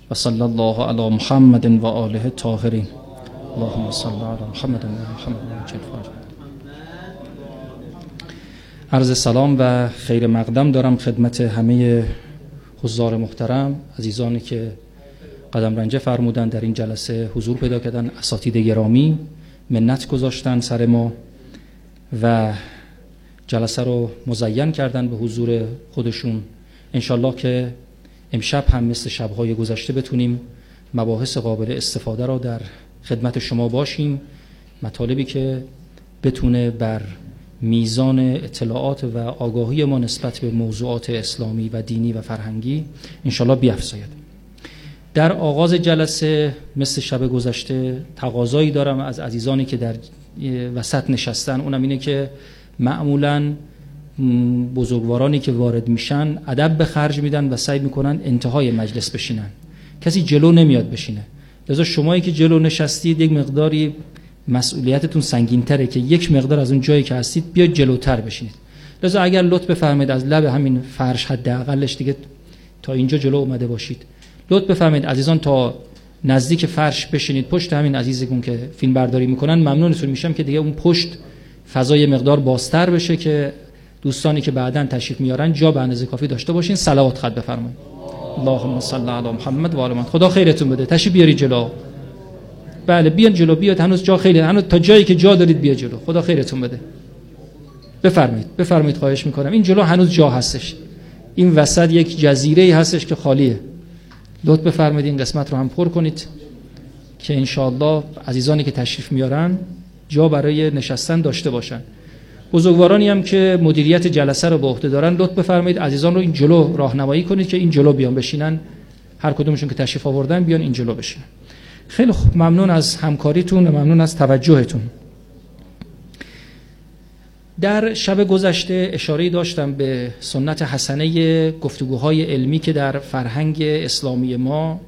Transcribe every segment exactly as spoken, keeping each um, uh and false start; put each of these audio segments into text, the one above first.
و صلی الله علی محمد و آله الطاهرین. اللهم صل علی محمد و محمد و عرض سلام و خیر مقدم دارم خدمت همه حضار محترم، عزیزانی که قدم رنجه فرمودن در این جلسه حضور پیدا کردن، اساتید گرامی منت گذاشتن سر ما و جلسه رو مزین کردن به حضور خودشون. انشالله که امشب هم مثل شب‌های گذشته بتونیم مباحث قابل استفاده را در خدمت شما باشیم، مطالبی که بتونه بر میزان اطلاعات و آگاهی ما نسبت به موضوعات اسلامی و دینی و فرهنگی انشالله بیفزاید. در آغاز جلسه مثل شب گذشته تقاضایی دارم از عزیزانی که در وسط نشستن، اونم اینه که معمولاً بزرگوارانی که وارد میشن ادب به خرج میدن و سعی میکنن انتهای مجلس بشینن، کسی جلو نمیاد بشینه. لذا شمایی که جلو نشستید یک مقداری مسئولیتتون سنگین‌تره که یک مقدار از اون جایی که هستید بیاید جلوتر بشینید. لذا اگر لطف بفرمایید از لب همین فرش حداقلش دیگه تا اینجا جلو اومده باشید. لطف بفرمایید عزیزان تا نزدیک فرش بشینید، پشت همین عزیزگون که فیلم برداری میکنن ممنونتون میشم که دیگه اون پشت فضای مقدار بازتر بشه که دوستانی که بعداً تشریف میارن جا به اندازه کافی داشته باشین. صلوات خط بفرمایید. اللهم صل علی محمد و آل محمد. خدا خیرتون بده. تشریف بیاری جلو. بله بیان جلو، بیاد، هنوز جا خیلی، هنوز تا جایی که جا دارید بیا جلو. خدا خیرتون بده. بفرمایید بفرمایید خواهش میکنم. این جلو هنوز جا هستش، این وسط یک جزیره‌ای هستش که خالیه. لطف بفرمایید این قسمت رو هم پر کنید که انشاءالله عزیزانی که تشریف میارن جا برای نشستن داشته باشن. بزرگوارانی هم که مدیریت جلسه رو به عهده دارن لطف بفرمایید عزیزان رو این جلو راهنمایی کنید که این جلو بیان بشینن، هر کدومشون که تشریف آوردن بیان این جلو بشینن. خیلی خوب، ممنون از همکاریتون و ممنون از توجهتون. در شب گذشته اشاره‌ای داشتم به سنت حسنه گفتگوهای علمی که در فرهنگ اسلامی ما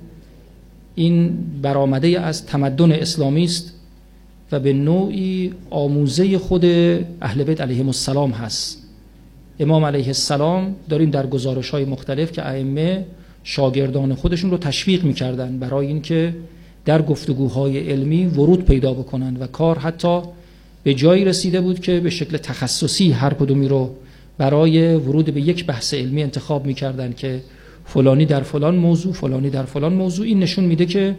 این برآمده از تمدن اسلامی است و به نوعی آموزه خود اهل بیت علیهم السلام هست. امام علیه السلام داریم در گزارش‌های مختلف که ائمه شاگردان خودشون رو تشویق می‌کردن برای اینکه در گفتگوهای علمی ورود پیدا بکنن و کار حتی به جایی رسیده بود که به شکل تخصصی هر کدومی رو برای ورود به یک بحث علمی انتخاب می‌کردن که فلانی در فلان موضوع، فلانی در فلان موضوع. این نشون میده که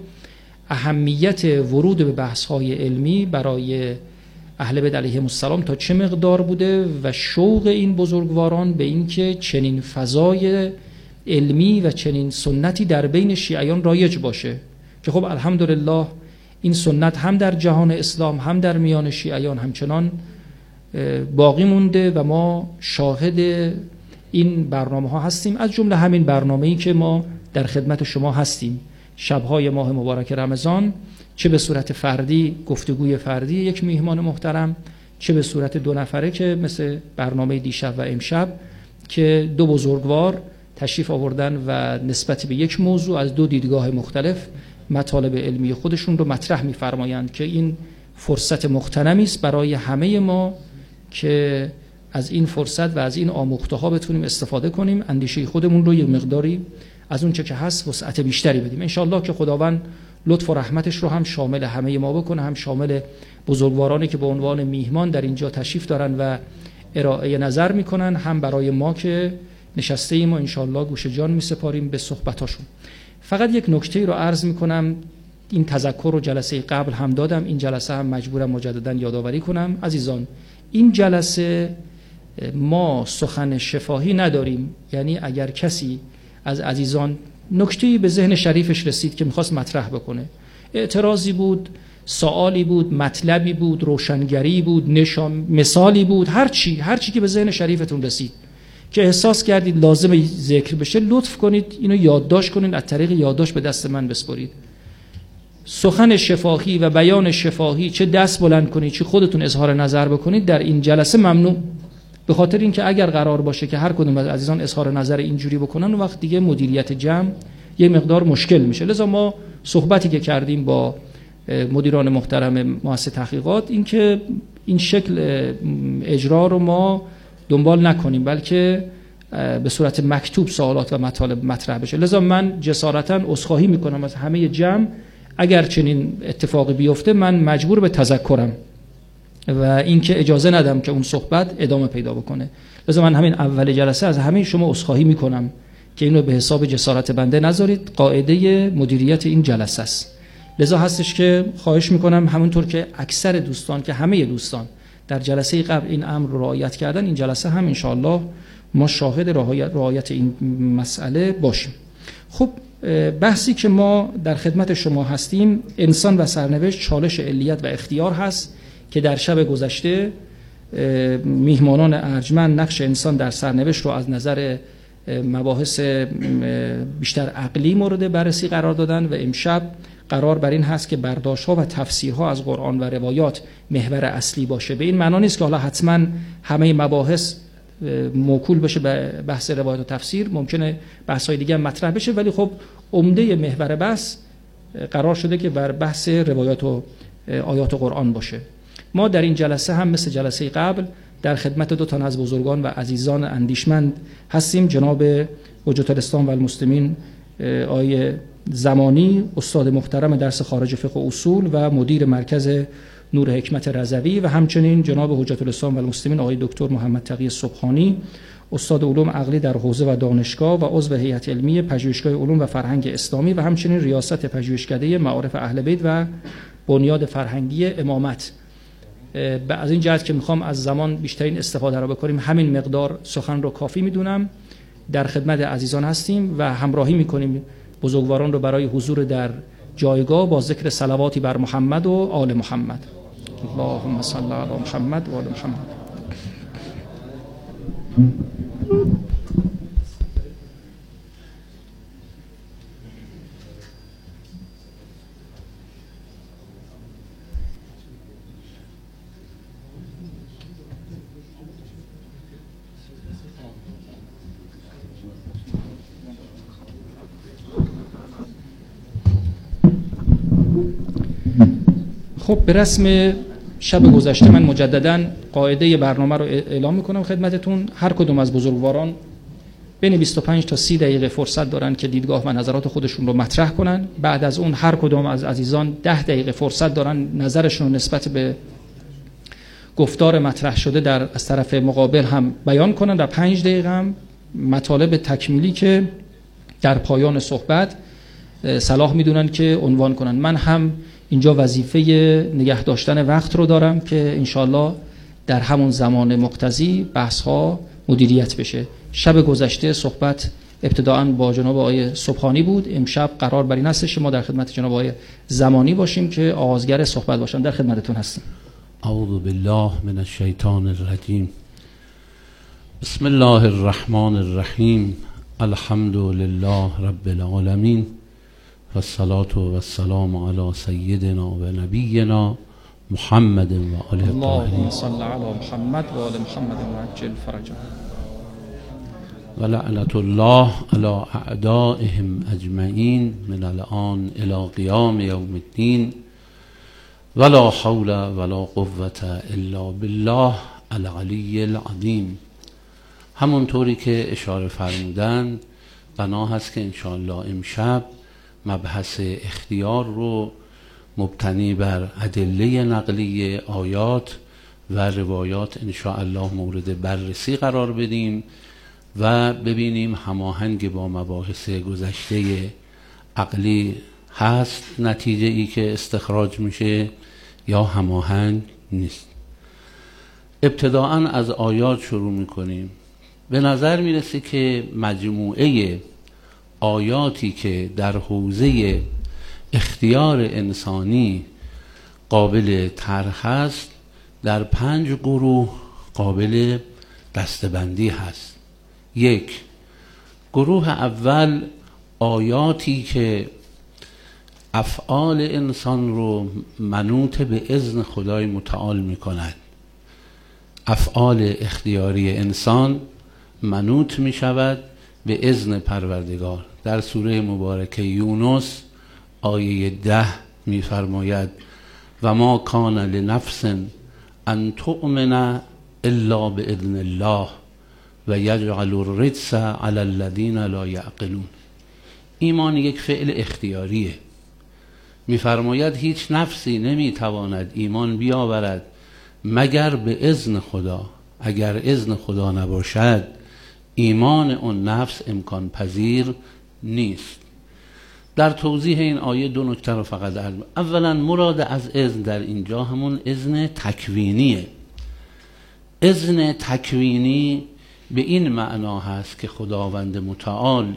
اهمیت ورود به بحث‌های علمی برای اهل بیت علیهم السلام تا چه مقدار بوده و شوق این بزرگواران به اینکه چنین فضای علمی و چنین سنتی در بین شیعیان رایج باشه که خب الحمدلله این سنت هم در جهان اسلام هم در میان شیعیان همچنان باقی مونده و ما شاهد این برنامه ها هستیم، از جمله همین برنامه‌ای که ما در خدمت شما هستیم شب‌های ماه مبارک رمضان، چه به صورت فردی گفتگوی فردی یک میهمان محترم، چه به صورت دو نفره که مثل برنامه دیشب و امشب که دو بزرگوار تشریف آوردن و نسبت به یک موضوع از دو دیدگاه مختلف مطالب علمی خودشون رو مطرح می‌فرمایند که این فرصت مغتنمی است برای همه ما که از این فرصت و از این آموخته‌ها بتونیم استفاده کنیم، اندیشه خودمون رو یک مقداری از اون چه که هست وسعت بیشتری بدیم. انشالله که خداوند لطف و رحمتش رو هم شامل همه ما بکنه، هم شامل بزرگوارانی که به عنوان میهمان در اینجا تشریف دارن و ارائه نظر میکنن، هم برای ما که نشسته ایم و انشالله گوش جان میسپاریم به صحبتاشون. فقط یک نکته رو عرض میکنم، این تذکر رو جلسه قبل هم دادم، این جلسه هم مجبورم مجددا یادآوری کنم. عزیزان، این جلسه ما سخن شفاهی نداریم، یعنی اگر کسی از عزیزان نکته‌ای به ذهن شریفش رسید که میخواست مطرح بکنه، اعتراضی بود، سوالی بود، مطلبی بود، روشنگری بود، نشان مثالی بود، هر چی هر چی که به ذهن شریفتون رسید که احساس کردید لازم ذکر بشه، لطف کنید اینو یادداشت کنید، از طریق یادداشت به دست من بسپرید. سخن شفاهی و بیان شفاهی چه دست بلند کنید چه خودتون اظهار نظر بکنید در این جلسه ممنوع، به خاطر اینکه اگر قرار باشه که هر کدوم از عزیزان اظهار نظر اینجوری بکنن اون وقت دیگه مدیریت جمع یه مقدار مشکل میشه. لذا ما صحبتی که کردیم با مدیران محترم مؤسسه تحقیقات این که این شکل اجرا رو ما دنبال نکنیم، بلکه به صورت مکتوب سوالات و مطالب مطرح بشه. لذا من جسارتاً عذرخواهی میکنم از همه جمع اگر چنین اتفاقی بیفته، من مجبور به تذکرم و اینکه اجازه ندم که اون صحبت ادامه پیدا بکنه. لذا من همین اول جلسه از همه شما عذرخواهی میکنم که اینو به حساب جسارت بنده نذارید، قاعده مدیریت این جلسه است. لذا هستش که خواهش میکنم همونطور که اکثر دوستان که همه دوستان در جلسه قبل این امر رو رعایت کردن، این جلسه هم انشاءالله ما شاهد رعایت این مسئله باشیم. خب بحثی که ما در خدمت شما هستیم، انسان و سرنوشت، چالش علیت و اختیار هست که در شب گذشته میهمانان ارجمند نقش انسان در سرنوشت رو از نظر مباحث بیشتر عقلی مورد بررسی قرار دادن و امشب قرار بر این هست که برداشت‌ها و تفسیرها از قرآن و روایات محور اصلی باشه. به این معنا نیست که حالا حتما همه مباحث موکول بشه به بحث روایت و تفسیر، ممکنه بحث‌های دیگه مطرح بشه، ولی خب عمده محور بحث قرار شده که بر بحث روایات و آیات قرآن باشه. ما در این جلسه هم مثل جلسه قبل در خدمت دو تن از بزرگان و عزیزان اندیشمند هستیم، جناب حجت الاسلام و المسلمین آقای زمانی، استاد محترم درس خارج فقه و اصول و مدیر مرکز نور حکمت رضوی، و همچنین جناب حجت الاسلام و المسلمین آقای دکتر محمد تقی صبحانی، استاد علوم عقلی در حوزه و دانشگاه و عضو هیئت علمی پژوهشگاه علوم و فرهنگ اسلامی و همچنین ریاست پژوهشکده معارف اهل بیت و بنیاد فرهنگی امامت. از این جهت که میخوام از زمان بیشترین استفاده را بکنیم، همین مقدار سخن رو کافی میدونم. در خدمت عزیزان هستیم و همراهی میکنیم بزرگواران رو برای حضور در جایگاه با ذکر صلواتی بر محمد و آل محمد. اللهم صل علی محمد و آل محمد. خب به رسم شب گذشته من مجدداً قاعده برنامه رو اعلام میکنم خدمتتون. هر کدوم از بزرگواران بین بیست و پنج تا سی دقیقه فرصت دارن که دیدگاه و نظرات خودشون رو مطرح کنن. بعد از اون هر کدوم از عزیزان ده دقیقه فرصت دارن نظرشون رو نسبت به گفتار مطرح شده در از طرف مقابل هم بیان کنن و پنج دقیقه هم مطالب تکمیلی که در پایان صحبت صلاح میدونن که عنوان کنن. من هم اینجا وظیفه نگه داشتن وقت رو دارم که انشالله در همون زمان مقتضی بحث ها مدیریت بشه. شب گذشته صحبت ابتداءً با جناب آقای صبحانی بود، امشب قرار بر این هستش ما در خدمت جناب آقای زمانی باشیم که آغازگر صحبت باشن. در خدمتتون هستیم. اعوذ بالله من الشیطان الرجیم. بسم الله الرحمن الرحیم. الحمد لله رب العالمین و الصلاة و السلام علی سیدنا و نبینا محمد و آله الطاهرین. اللهم صل علی محمد و آل محمد و عجل فرجهم. و لعنت الله علی اعدائهم اجمعین من الان الی قیام یوم الدین ولا حول ولا قوة الا بالله العلی العظیم. همونطوری که اشاره فرمودند بنا هست که انشاءالله امشب مبحث اختیار رو مبتنی بر ادله نقلی آیات و روایات انشاءالله مورد بررسی قرار بدیم و ببینیم هماهنگ با مباحث گذشته عقلی هست نتیجه ای که استخراج میشه یا هماهنگ نیست. ابتداءً از آیات شروع میکنیم. به نظر میرسه که مجموعه آیاتی که در حوزه اختیار انسانی قابل طرح است در پنج گروه قابل دسته‌بندی هست. یک، گروه اول آیاتی که افعال انسان رو منوط به اذن خدای متعال می کند. افعال اختیاری انسان منوط می شود به اذن پروردگار. در سوره مبارکه یونس آیه ده می فرماید و ما کان لنفس ان تؤمن الا باذن الله و یجعل الرجس علی الذین لا یعقلون. ایمان یک فعل اختیاریه. میفرماید هیچ نفسی نمیتواند ایمان بیاورد مگر به اذن خدا. اگر اذن خدا نباشد ایمان اون نفس امکان پذیر نیست. در توضیح این آیه دو نکته رو فقط عرض. اولا مراد از اذن در اینجا همون اذن تکوینیه. اذن تکوینی به این معنا هست که خداوند متعال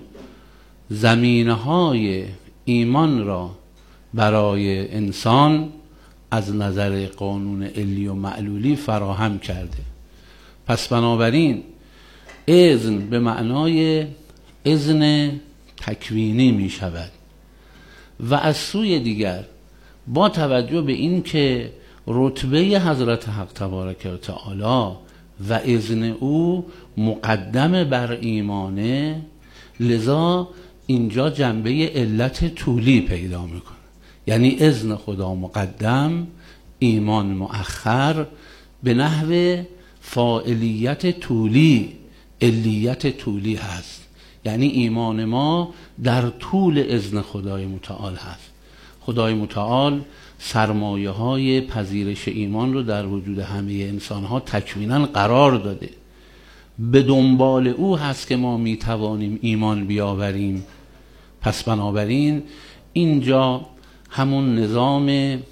زمینه‌های ایمان را برای انسان از نظر قانون علی و معلولی فراهم کرده. پس بنابراین اذن به معنای اذن تکوینی می شود و از سوی دیگر با توجه به این که رتبه حضرت حق تبارک و تعالی و اذن او مقدم بر ایمانه، لذا اینجا جنبه علت طولی پیدا میکنه. یعنی اذن خدا مقدم، ایمان مؤخر، به نحو فاعلیت طولی، علیت طولی هست. یعنی ایمان ما در طول اذن خدای متعال هست. خدای متعال سرمایه های پذیرش ایمان رو در وجود همه انسان ها تکوینا قرار داده. به دنبال او هست که ما می توانیم ایمان بیاوریم. پس بنابراین اینجا همون نظام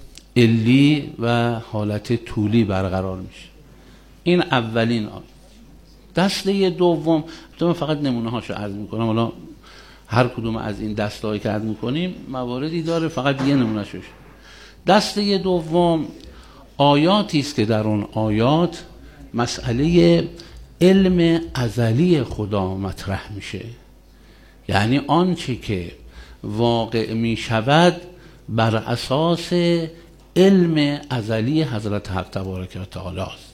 علی و حالت طولی برقرار میشه. این اولین آیه. دسته دوم، من فقط نمونه هاشو عرض میکنم، حالا هر کدوم از این دستهایی که عرض میکنیم مواردی داره، فقط یه نمونه شوش. دسته دوم آیاتی است که در اون آیات مسئله علم ازلی خدا مطرح میشه. یعنی آنچه که واقع میشود بر اساس علم ازلی حضرت حق تبارک و تعالی است.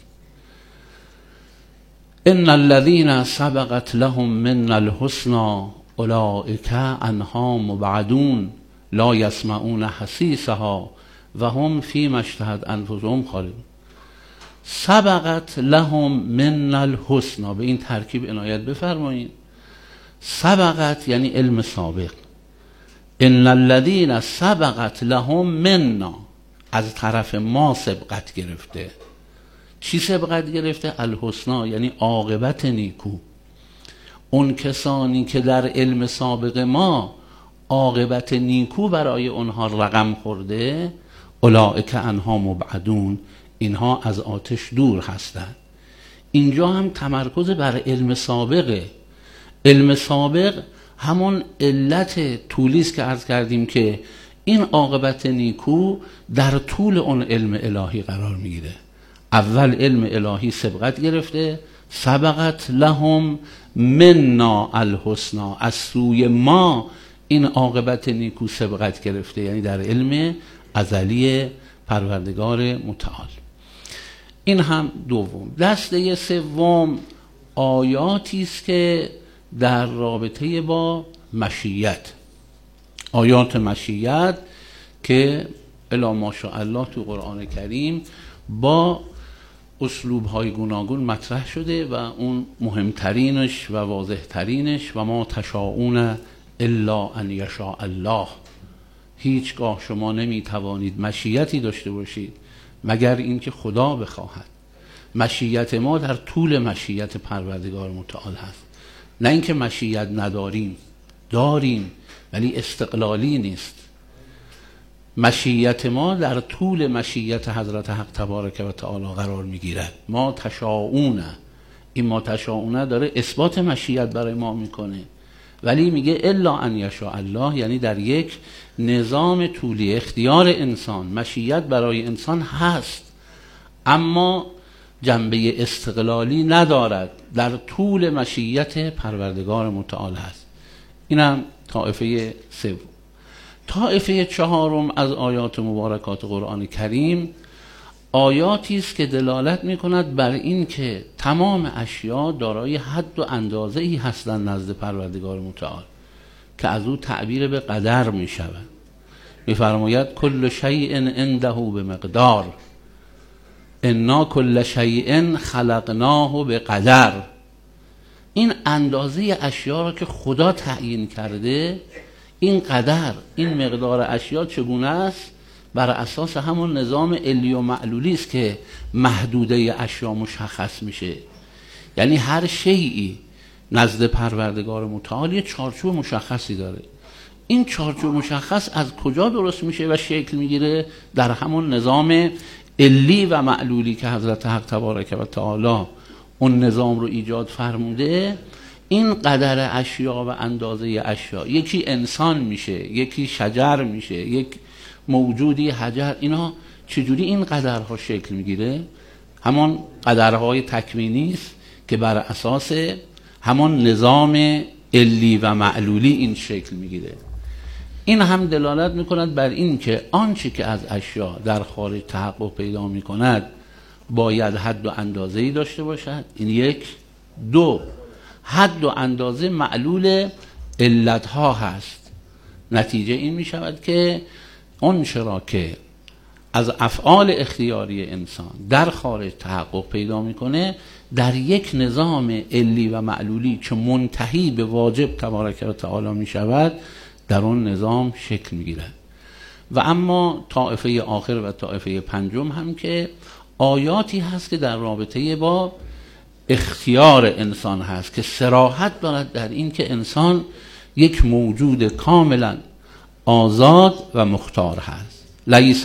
ان الذين سبقت لهم من الحسنى اولئک عنها مبعدون لا يسمعون حسیسها و هم فیما اشتهت انفسهم خالدون. سبقت لهم من الحسنى، به این ترکیب عنایت بفرمایید. سبقت یعنی علم سابق. ان الذين سبقت لهم منا، از طرف ما سبقت گرفته. چی سبقت گرفته؟ الحسنا، یعنی عاقبت نیکو. اون کسانی که در علم سابق ما عاقبت نیکو برای اونها رقم خورده، اولئک عنها مبعدون، اینها از آتش دور هستند. اینجا هم تمرکز بر علم سابقه. علم سابق همون علت طولیست که عرض کردیم که این عاقبت نیکو در طول اون علم الهی قرار میگیره. اول علم الهی سبقت گرفته، سبقت لهم منا الحسنا، از سوی ما این عاقبت نیکو سبقت گرفته، یعنی در علم ازلی پروردگار متعال. این هم دوم. دسته سوم آیاتی است که در رابطه با مشیت، آیات مشیت که الی ماشاءالله تو قرآن کریم با اسلوب های گوناگون مطرح شده و اون مهمترینش و واضح ترینش و ما تشاءون الا ان یشاء الله، هیچگاه شما نمی توانید مشیتی داشته باشید مگر اینکه خدا بخواهد. مشیت ما در طول مشیت پروردگار متعال هست، نه اینکه مشیت نداریم، داریم ولی استقلالی نیست. مشیت ما در طول مشیت حضرت حق تبارک و تعالی قرار میگیرد. ما تشاءون، این ما تشاءون داره اثبات مشیت برای ما میکنه، ولی میگه الا ان یشاء الله، یعنی در یک نظام طولی اختیار انسان مشیت برای انسان هست، اما جنبه استقلالی ندارد، در طول مشیت پروردگار متعال هست. اینم طائفه سوم. طائفه چهارم از آیات مبارکات قرآن کریم آیاتی است که دلالت می‌کند بر این که تمام اشیا دارای حد و اندازه‌ای هستند نزد پروردگار متعال که از او تعبیر به قدر می‌شود. می‌فرماید کل شیء عنده بمقدار، انا کل شیء خلقناه بقدر. این اندازه اشیا را که خدا تعیین کرده، این قدر، این مقدار اشیا چگونه است؟ بر اساس همون نظام علی و معلولی است که محدوده اشیا مشخص میشه. یعنی هر شیئی نزد پروردگار متعال یه چارچوب مشخصی داره. این چارچوب مشخص از کجا درست میشه و شکل میگیره؟ در همون نظام علی و معلولی که حضرت حق تبارک و تعالی اون نظام رو ایجاد فرموده. این قدر اشیا و اندازه اشیا، یکی انسان میشه، یکی شجر میشه، یک موجودی حجر، اینا چجوری این قدرها شکل میگیره؟ همون قدرهای تکوینی است که بر اساس همون نظام علی و معلولی این شکل میگیره. این هم دلالت میکند بر این که آنچه که از اشیا در خارج تحقق پیدا میکند باید حد و اندازه‌ای داشته باشد. این یک. دو، حد و اندازه معلول علتها هست. نتیجه این میشود که اون چرا که از افعال اختیاری انسان در خارج تحقق پیدا میکنه، در یک نظام علی و معلولی که منتهی به واجب تبارک و تعالی میشود، در اون نظام شکل میگیره. و اما طائفه آخر و طائفه پنجم هم که آیاتی هست که در رابطه با اختیار انسان هست که صراحت دارد در این که انسان یک موجود کاملا آزاد و مختار هست. لیس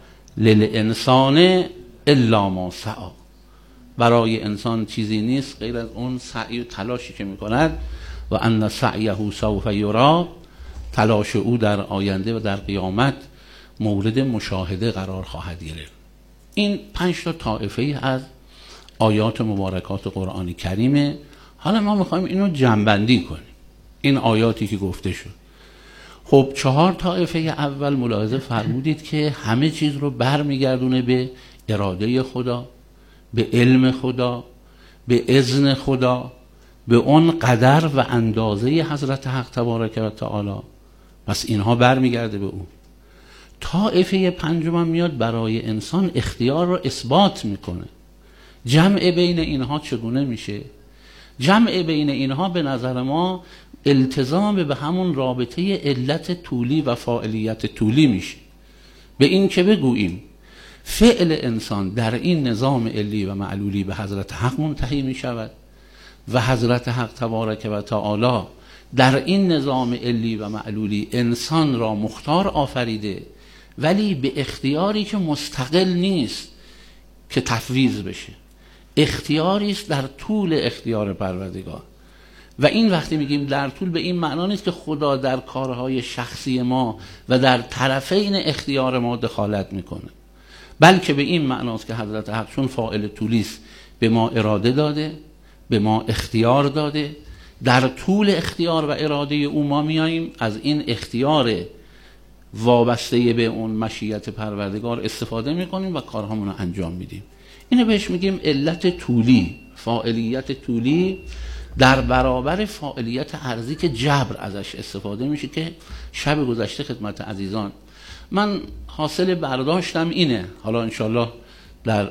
للانسان الا ما سعی، برای انسان چیزی نیست غیر از اون سعی و تلاشی که میکند. و ان سعیه سوف یری، تلاش او در آینده و در قیامت مورد مشاهده قرار خواهد گرفت. این پنج تا طائفه از آیات مبارکات قرآن کریمه. حالا ما میخوایم اینو جمع‌بندی کنیم، این آیاتی که گفته شد. خب چهار طائفه اول ملاحظه فرمودید که همه چیز رو برمیگردونه به اراده خدا، به علم خدا، به اذن خدا، به اون قدر و اندازه حضرت حق تبارک و تعالی. پس اینها برمیگرده به او. طائفه پنجم هم میاد برای انسان اختیار رو اثبات میکنه. جمع بین اینها چگونه میشه؟ جمع بین اینها به نظر ما التزام به همون رابطه علت طولی و فاعلیت طولی میشه. به این که بگوییم فعل انسان در این نظام علی و معلولی به حضرت حق منتهی میشود و حضرت حق تبارک و تعالی در این نظام علی و معلولی انسان را مختار آفریده، ولی به اختیاری که مستقل نیست که تفویض بشه، اختیاری است در طول اختیار پروردگار. و این وقتی میگیم در طول، به این معنا نیست که خدا در کارهای شخصی ما و در طرفین اختیار ما دخالت میکنه، بلکه به این معناست که حضرت حق چون فاعل طولی است به ما اراده داده، به ما اختیار داده. در طول اختیار و اراده او ما میاییم از این اختیار وابسته به اون مشیت پروردگار استفاده میکنیم و کارهامون رو انجام میدیم. اینو بهش میگیم علت طولی، فاعلیت طولی در برابر فاعلیت عرضی که جبر ازش استفاده میشه، که شب گذشته خدمت عزیزان من حاصل برداشتم اینه. حالا انشالله در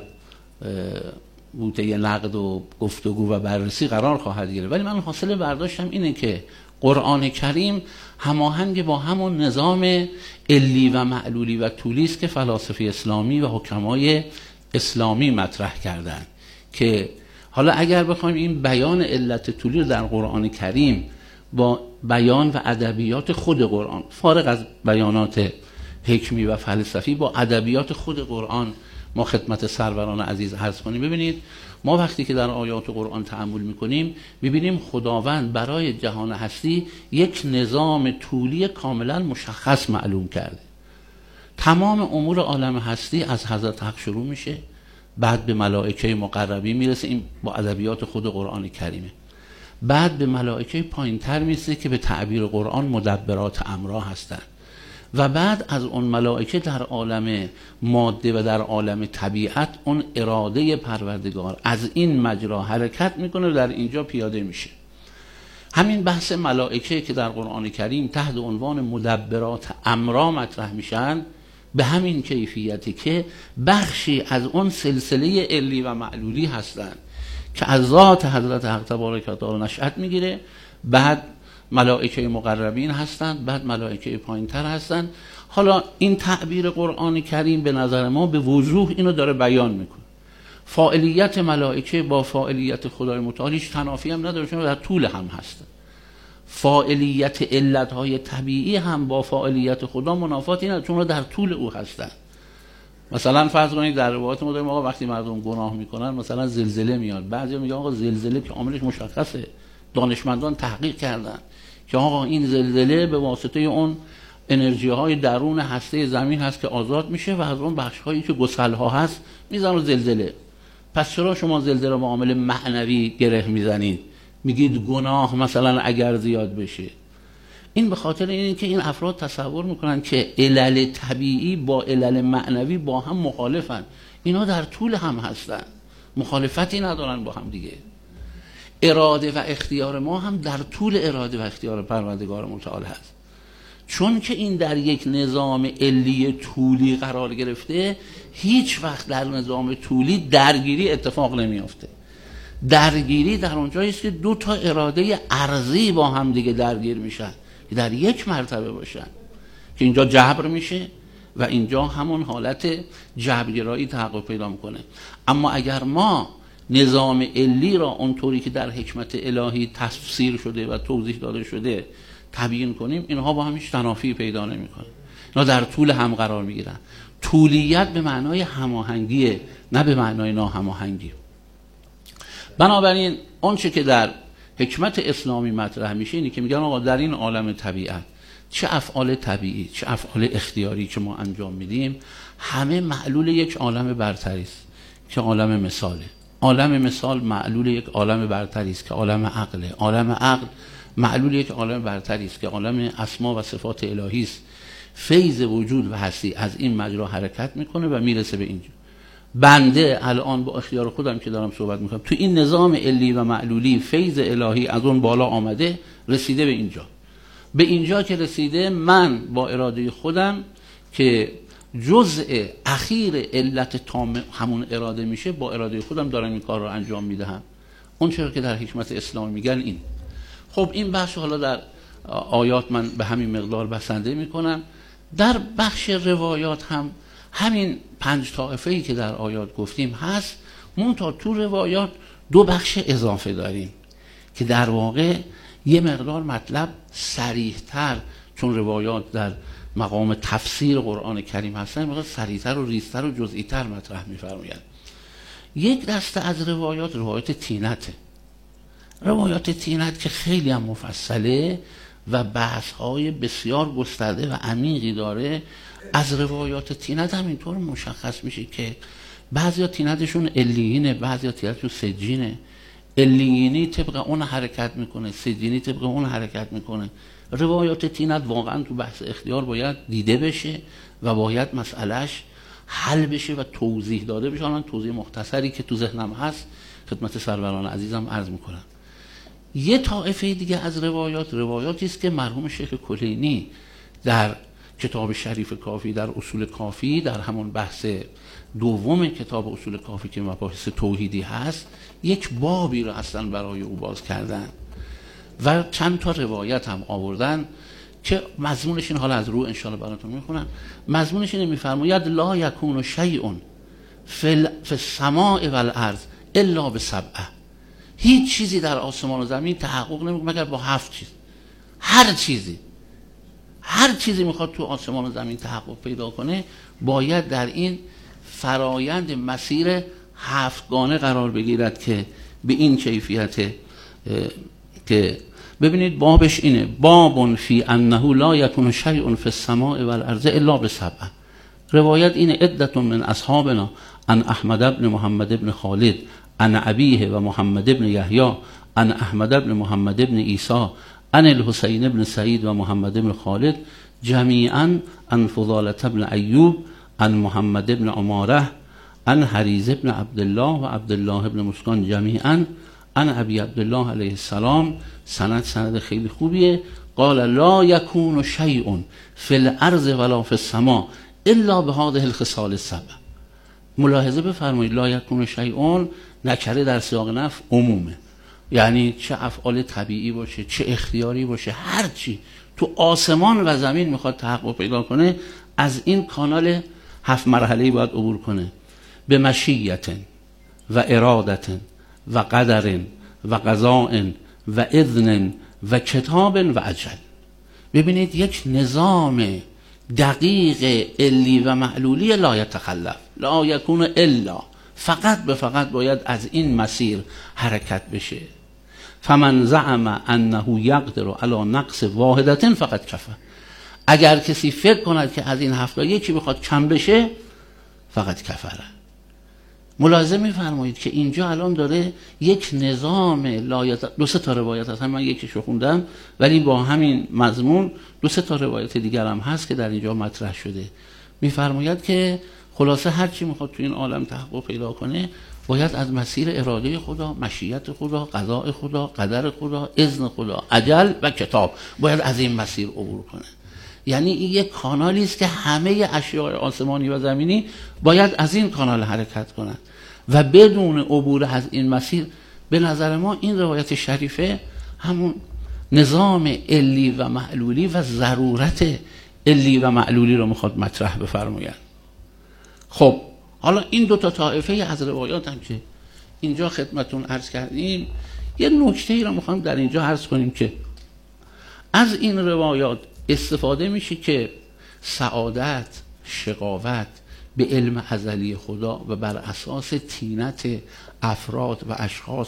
بوته نقد و گفتگو و بررسی قرار خواهد گرفت، ولی من حاصل برداشتم اینه که قرآن کریم هماهنگ با همون نظام علی و معلولی و طولی است که فلاسفه اسلامی و حکمای اسلامی مطرح کردن. که حالا اگر بخوایم این بیان علت طولی رو در قرآن کریم با بیان و ادبیات خود قرآن، فارغ از بیانات حکمی و فلسفی، با ادبیات خود قرآن ما خدمت سروران عزیز عرض کنیم، ببینید ما وقتی که در آیات قرآن تأمل میکنیم ببینیم خداوند برای جهان هستی یک نظام طولی کاملا مشخص معلوم کرده. تمام امور عالم هستی از حضرت حق شروع میشه، بعد به ملائکه مقربی میرسه، این با ادبیات خود قرآن کریمه، بعد به ملائکه پایین تر میرسه که به تعبیر قرآن مدبرات امرا هستند، و بعد از اون ملائکه در عالم ماده و در عالم طبیعت اون اراده پروردگار از این مجرا حرکت میکنه و در اینجا پیاده میشه. همین بحث ملائکه که در قرآن کریم تحت عنوان مدبرات امرا مطرح میشن، به همین کیفیتی که بخشی از اون سلسله علی و معلولی هستند که از ذات حضرت حق تبارک و تعالی نشأت میگیره، بعد ملائکه مقربین هستند، بعد ملائکه پایینتر هستند. حالا این تعبیر قرآن کریم به نظر ما به وضوح اینو داره بیان میکنه. فاعلیت ملائکه با فاعلیت خدای متعال هیچ تنافی هم نداره، چون در طول هم هستن. فاعلیت علتهای طبیعی هم با فاعلیت خدا منافاتی نداره، چون در طول او هستن. مثلا فرض کنید در روایات ما داریم آقا وقتی مردم گناه میکنن مثلا زلزله میاد، بعضیا میگن آقا زلزله که عاملش مشخصه، دانشمندان تحقیق کردن که آقا این زلزله به واسطه اون انرژی های درون هسته زمین هست که آزاد میشه و از اون بخش هایی که گسل ها هست میزنه زلزله. پس چرا شما زلزله رو معامل معنوی گره میزنید، میگید گناه مثلا اگر زیاد بشه؟ این به خاطر اینه که این افراد تصور میکنن که علل طبیعی با علل معنوی با هم مخالفن. اینا در طول هم هستن، مخالفتی ندارن با هم دیگه. اراده و اختیار ما هم در طول اراده و اختیار پروردگار متعال هست. چون که این در یک نظام علی طولی قرار گرفته، هیچ وقت در نظام طولی درگیری اتفاق نمیافته. درگیری در اونجایی است که دو تا اراده ارضی با هم دیگه درگیر میشن که در یک مرتبه باشن، که اینجا جبر میشه و اینجا همون حالت جبرگرایی تحقق پیدا میکنه. اما اگر ما نظام علی را اونطوری که در حکمت الهی تفسیر شده و توضیح داده شده تبیین کنیم، اینها با هم هیچ تنافی پیدا نمیکنه. اینا در طول هم قرار میگیرن. طولیت به معنای هماهنگیه، نه به معنای ناهماهنگی. بنابراین اون چه که در حکمت اسلامی مطرح میشه اینه که میگن آقا در این عالم طبیعت چه افعال طبیعی چه افعال اختیاری که ما انجام میدیم همه معلول یک عالم برتری است که عالم مثاله. عالم مثال معلول یک عالم برتری است که عالم عقله. عالم عقل معلول یک عالم برتری است که عالم اسما و صفات الهی است. فیض وجود و هستی از این مجرا حرکت میکنه و میرسه به اینجا. بنده الان با اختیار خودم که دارم صحبت میکنم تو این نظام علی و معلولی فیض الهی از اون بالا آمده، رسیده به اینجا. به اینجا که رسیده، من با اراده خودم که جزء اخیر علت تام همون اراده میشه، با اراده خودم دارم این کار رو انجام میدهم. اون چرا که در حکمت اسلام میگن این. خب این بخش حالا در آیات من به همین مقدار بسنده میکنم. در بخش روایات هم همین پنج طائفه‌ای که در آیات گفتیم هست، منتها تو روایات دو بخش اضافه داریم که در واقع یه مقدار مطلب صریح‌تر، چون روایات در مقام تفسیر قرآن کریم هستن، مقدار صریح‌تر و ریزتر و جزئی‌تر مطرح می‌فرمایند. یک دسته از روایات روایات طینته. روایات طینت که خیلی هم مفصله و بحث‌های بسیار گسترده و عمیقی داره. از روایات طینت هم اینطور مشخص میشه که بعضیا طینتشون علیینه، بعضیا طینتشون سجینه. علیینی طبق اون حرکت میکنه، سجینی طبق اون حرکت میکنه. روایات طینت واقعا تو بحث اختیار باید دیده بشه و باید مسئلهش حل بشه و توضیح داده بشه. من توضیح مختصری که تو ذهنم هست خدمت سروران عزیزم عرض میکنم. یه طایفه دیگه از روایات روایاتی است که مرحوم شیخ کلینی در کتاب شریف کافی، در اصول کافی، در همون بحث دوم کتاب اصول کافی که مباحث توحیدی هست، یک بابی رو اصلا برای او باز کردن و چند تا روایت هم آوردن که مضمونش این، حالا از رو انشاءالله براتون میخونم. مضمونش اینه، میفرماید لا یکون شیء فی السماء والارض الا بسبعه. هیچ چیزی در آسمان و زمین تحقق نمیکنه مگر با هفت چیز. هر چیزی هر چیزی میخواد تو آسمان و زمین تحقق پیدا کنه باید در این فرایند مسیر هفتگانه قرار بگیرد که به این کیفیت که ببینید بابش اینه، باب فی انه لا یکون شیء فی السماء والارض الا بسبعه. روایت اینه، عدة من اصحابنا ان احمد بن محمد بن خالد ان ابیه و محمد بن یحیی ان احمد بن محمد بن عیسی ان الحسین بن سعید و محمد بن خالد جمیعا ان فضالة بن ایوب ان محمد بن عماره ان حریز بن عبدالله و عبدالله بن مسکان جمیعا ان ابی عبدالله علیه السلام. سند سند خیلی خوبیه. قال لا یکون شیء فی الارض ولا فی السماء الا بهذه الخصال السبع. ملاحظه بفرمایید لا یکون شیء نکره در سیاق نفی عمومه، یعنی چه افعال طبیعی باشه چه اختیاری باشه، هر چی تو آسمان و زمین میخواد تحقق پیدا کنه از این کانال هفت مرحله‌ای باید عبور کنه. به مشیت و ارادت و قدر و قضاء و اذن و کتاب و اجل. ببینید یک نظام دقیق علی و معلولی لا یتخلف لا یکون الا، فقط به فقط باید از این مسیر حرکت بشه. فمن زعم انه یقدر علی نقص واحدة فقط کفر. اگر کسی فکر کند که از این هفته یکی بخواد کم بشه فقط کفره. ملاحظه می‌فرمایید که اینجا الان داره یک نظام لایت، دو سه تا روایت هست، من یکیشو خوندم ولی با همین مضمون دو سه تا روایت دیگر هم هست که در اینجا مطرح شده. می‌فرماید که خلاصه هر چی میخواد تو این عالم تحقق پیدا کنه باید از مسیر اراده خدا، مشیت خدا، قضاء خدا، قدر خدا، اذن خدا، اجل و کتاب، باید از این مسیر عبور کنه. یعنی این یک کانالی است که همه اشیاء آسمانی و زمینی باید از این کانال حرکت کنند و بدون عبور از این مسیر به نظر ما این روایت شریفه همون نظام علی و معلولی و ضرورت علی و معلولی رو میخواد مطرح بفرماید. خب حالا این دو تا طایفه از روایات هم که اینجا خدمتون عرض کردیم، یه نکته ای رو میخوام در اینجا عرض کنیم که از این روایات استفاده میشه که سعادت، شقاوت به علم ازلی خدا و بر اساس طینت افراد و اشخاص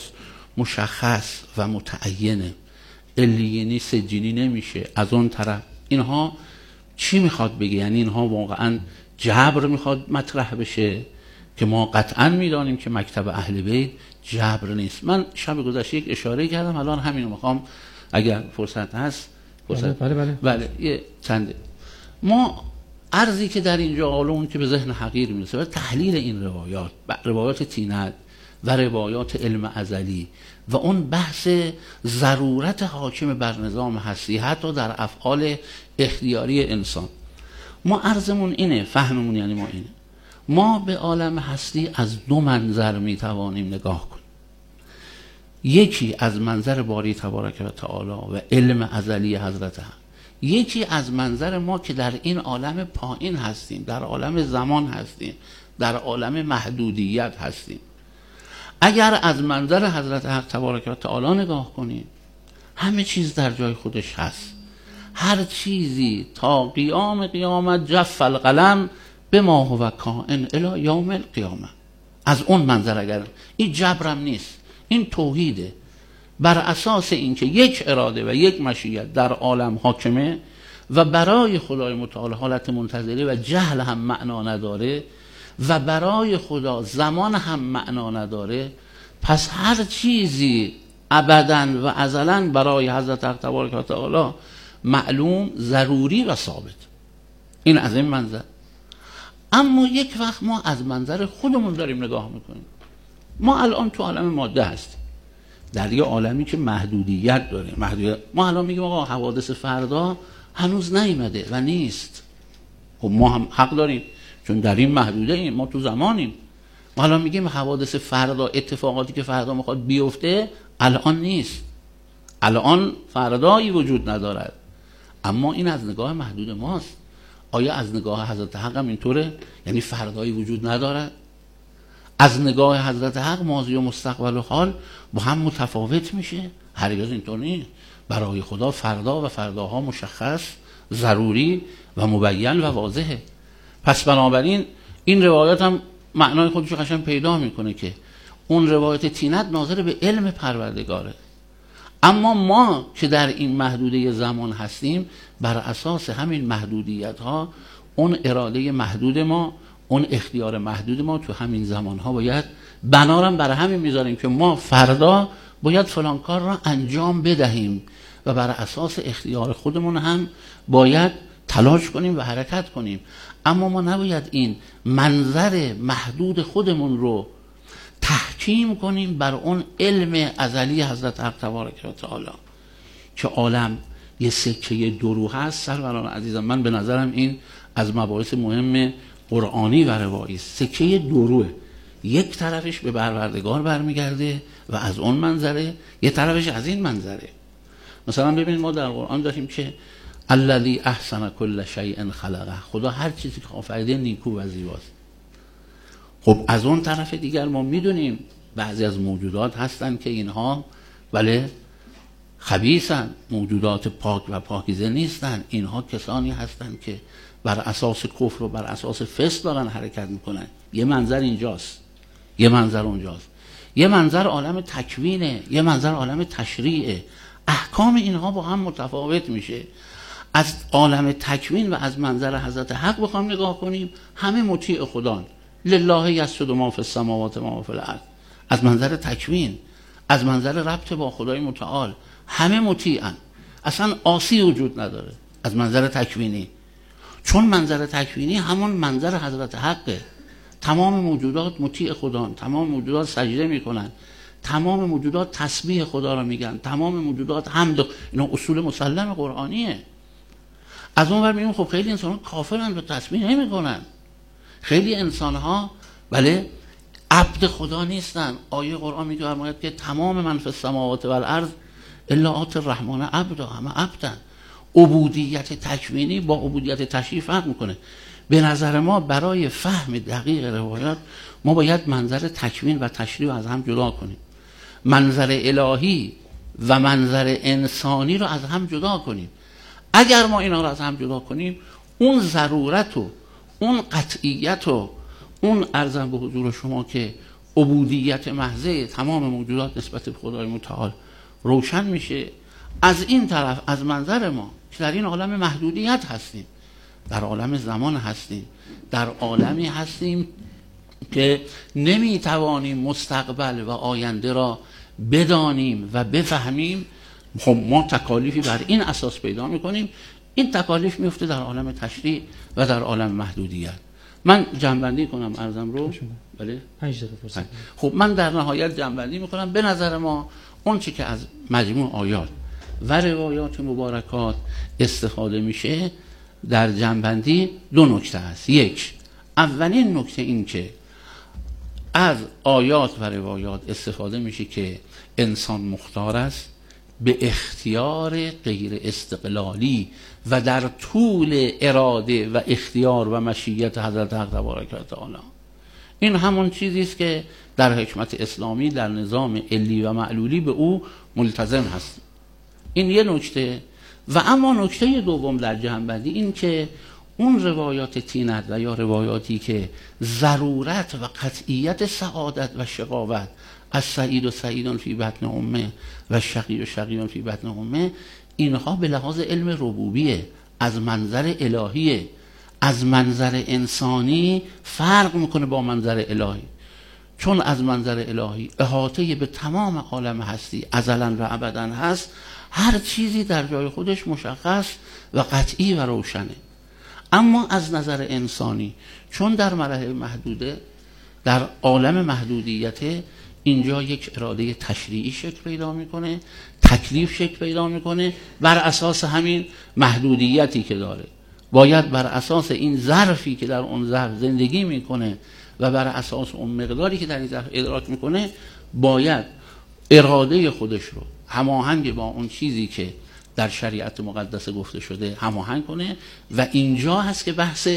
مشخص و متعینه، علیینی سجینی نمیشه. از اون طرف اینها چی میخواد بگه؟ یعنی اینها واقعا جبر میخواد مطرح بشه که ما قطعا میدانیم که مکتب اهل بیت جبر نیست. من شب گذشته یک اشاره کردم، الان همین میخوام اگر فرصت هست فرصت بله بله بله یه چند ما عرضی که در اینجا اون که به ذهن حقیر میرسه و تحلیل این روایات، روایات طینت و روایات علم ازلی و اون بحث ضرورت حاکم بر نظام هستی حتی در افعال اختیاری انسان، ما عرضمون اینه، فهممون یعنی ما اینه، ما به عالم هستی از دو منظر میتوانیم نگاه کنیم. یکی از منظر باری تبارک و تعالی و علم ازلی حضرت هم، یکی از منظر ما که در این عالم پایین هستیم، در عالم زمان هستیم، در عالم محدودیت هستیم. اگر از منظر حضرت حق تبارک و تعالی نگاه کنیم همه چیز در جای خودش هست، هر چیزی تا قیام قیامت جف القلم به ما هو کائن الی یوم القیامه. از اون منظر اگر این جبرم نیست، این توحیده، بر اساس اینکه یک اراده و یک مشیت در عالم حاکمه و برای خدای متعال حالت منتظره و جهل هم معنا نداره و برای خدا زمان هم معنا نداره، پس هر چیزی ابداً و ازلاً برای حضرت حق تبارک و تعالی معلوم، ضروری و ثابت. این از این منظر. اما یک وقت ما از منظر خودمون داریم نگاه میکنیم. ما الان تو عالم ماده هستیم، در یه عالمی که محدودیت داره. محدودیت. ما الان میگیم آقا حوادث فردا هنوز نیامده و نیست. خب ما هم حق داریم چون در این محدوده ایم، ما تو زمانیم. ما الان میگیم حوادث فردا، اتفاقاتی که فردا میخواد بیفته الان نیست، الان فردایی وجود ندارد. اما این از نگاه محدود ماست. آیا از نگاه حضرت حق هم اینطوره؟ یعنی فردایی وجود ندارد؟ از نگاه حضرت حق ماضی و مستقبل و حال با هم متفاوت میشه؟ هرگز اینطور نیست. برای خدا فردا و فرداها مشخص، ضروری و مبین و واضحه. پس بنابراین این روایت هم معنای خودش رو قشنگ پیدا میکنه که اون روایت طینت ناظر به علم پروردگاره. اما ما که در این محدوده زمان هستیم، بر اساس همین محدودیت ها، اون اراده محدود ما، اون اختیار محدود ما تو همین زمان ها باید بنارم برای همین میذاریم که ما فردا باید فلان کار را انجام بدهیم و بر اساس اختیار خودمون هم باید تلاش کنیم و حرکت کنیم. اما ما نباید این منظر محدود خودمون رو تحکیم کنیم بر اون علم ازلی حضرت حق تبارک و تعالی که عالم یه سکه درو هست. سروران عزیزم، من به نظرم این از مباحث مهم قرآنی و روایی سکه دوروه، یک طرفش به پروردگار برمیگرده و از اون منظره، یک طرفش از این منظره. مثلا ببینید ما در قرآن داریم که الذی احسن کل شیء خلقه، خدا هر چیزی که آفریده نیکو و زیباست. خب از اون طرف دیگر ما میدونیم بعضی از موجودات هستن که اینها بله خبیثن، موجودات پاک و پاکیزه نیستن. اینها کسانی هستن که بر اساس کفر و بر اساس فسق دارن حرکت میکنن. یه منظر اینجاست، یه منظر اونجاست، یه منظر عالم تکوینه، یه منظر عالم تشریعه. احکام اینها با هم متفاوت میشه. از عالم تکوین و از منظر حضرت حق بخوام نگاه کنیم، همه مطیع خدان. لله یسجد ما فی السماوات و ما فی الارض. از منظر تکوین، از منظر ربط با خدای متعال، همه مطیعن، اصلا عاصی وجود نداره از منظر تکوینی. چون منظر تکوینی همون منظر حضرت حقه. تمام موجودات مطیع خدان، تمام موجودات سجده میکنن، تمام موجودات تسبیح خدا رو میگن، تمام موجودات حمد. اینا اصول مسلم قرآنیه. از اون ور میگیم خب خیلی انسان کافرن و تسبیح نمیکنن، خیلی انسان ها بله عبد خدا نیستن. آیه قرآن میگه که تمام من فی السماوات و الارض الا آتی الرحمن عبدا، همه عبدن. عبودیت تکوینی با عبودیت تشریعی فرق میکنه. به نظر ما برای فهم دقیق روایات ما باید منظر تکوین و تشریع از هم جدا کنیم، منظر الهی و منظر انسانی رو از هم جدا کنیم. اگر ما اینا رو از هم جدا کنیم، اون ضرورت و اون قطعیت و اون ارزم به حضور شما که عبودیت محضه تمام موجودات نسبت به خدای متعال روشن میشه. از این طرف از منظر ما که در این عالم محدودیت هستیم، در عالم زمان هستیم، در عالمی هستیم که نمیتوانیم مستقبل و آینده را بدانیم و بفهمیم، خب ما تکالیفی بر این اساس پیدا میکنیم. این تکالیف میفته در عالم تشریع و در عالم محدودیت. من جمع‌بندی کنم ارزم رو. بله پنج دقیقه فرصت. خب من در نهایت جمع‌بندی میکنم. به نظر ما اون چی که از مجموع آیات و روایات مبارکات استفاده میشه در جمع‌بندی دو نکته است. یک، اولین نکته این که از آیات و روایات استفاده میشه که انسان مختار است به اختیار غیر استقلالی و در طول اراده و اختیار و مشیت حضرت حق تبارک و تعالی. این همون چیزی است که در حکمت اسلامی در نظام علی و معلولی به او ملتزم هست. این یه نکته. و اما نکته دوم در جمع‌بندی این که اون روایات تینت و یا روایاتی که ضرورت و قطعیت سعادت و شقاوت از سعید و سعیدون فی بطن امه و شقی و شقیون فی بطن امه، اینها به لحاظ علم ربوبیه، از منظر الهیه، از منظر انسانی فرق میکنه با منظر الهی. چون از منظر الهی احاطه به تمام عالم هستی ازلا و ابدا هست، هر چیزی در جای خودش مشخص و قطعی و روشنه. اما از نظر انسانی چون در مرحله محدوده، در عالم محدودیت، اینجا یک اراده تشریعی شکل پیدا میکنه، تکلیف شکل پیدا میکنه بر اساس همین محدودیتی که داره. باید بر اساس این ظرفی که در اون ظرف زندگی میکنه و بر اساس اون مقداری که در این ظرف ادراک میکنه، باید اراده خودش رو هماهنگ با اون چیزی که در شریعت مقدسه گفته شده هماهنگ کنه. و اینجا هست که بحث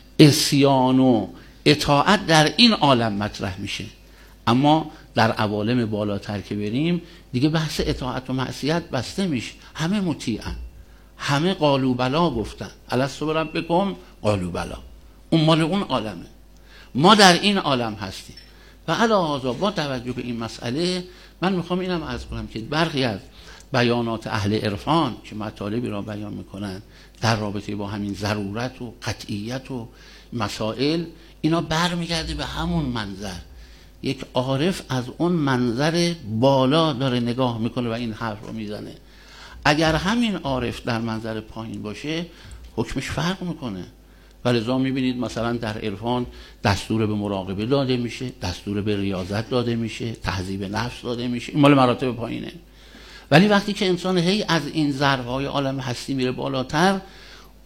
عصیان و اطاعت در این عالم مطرح میشه. اما در عوالم بالاتر که بریم دیگه بحث اطاعت و معصیت بسته میشه. همه مطیعن، همه قالوا بلا گفتن. الست بربکم قالوا بلا. اون مال اون عالمه، ما در این عالم هستیم. و علاوه با توجه به این مسئله من میخوام اینم عرض کنم که برخی از بیانات اهل عرفان که مطالبی را بیان میکنن در رابطه با همین ضرورت و قطعیت و مسائل، اینا برمیگرده به همون منظر. یک عارف از اون منظر بالا داره نگاه میکنه و این حرف رو میزنه. اگر همین عارف در منظر پایین باشه حکمش فرق میکنه. ولذا میبینید مثلا در عرفان دستور به مراقبه داده میشه، دستور به ریاضت داده میشه، تهذیب نفس داده میشه. این مال مراتب پایینه. ولی وقتی که انسان هی از این ضربهای عالم هستی میره بالاتر،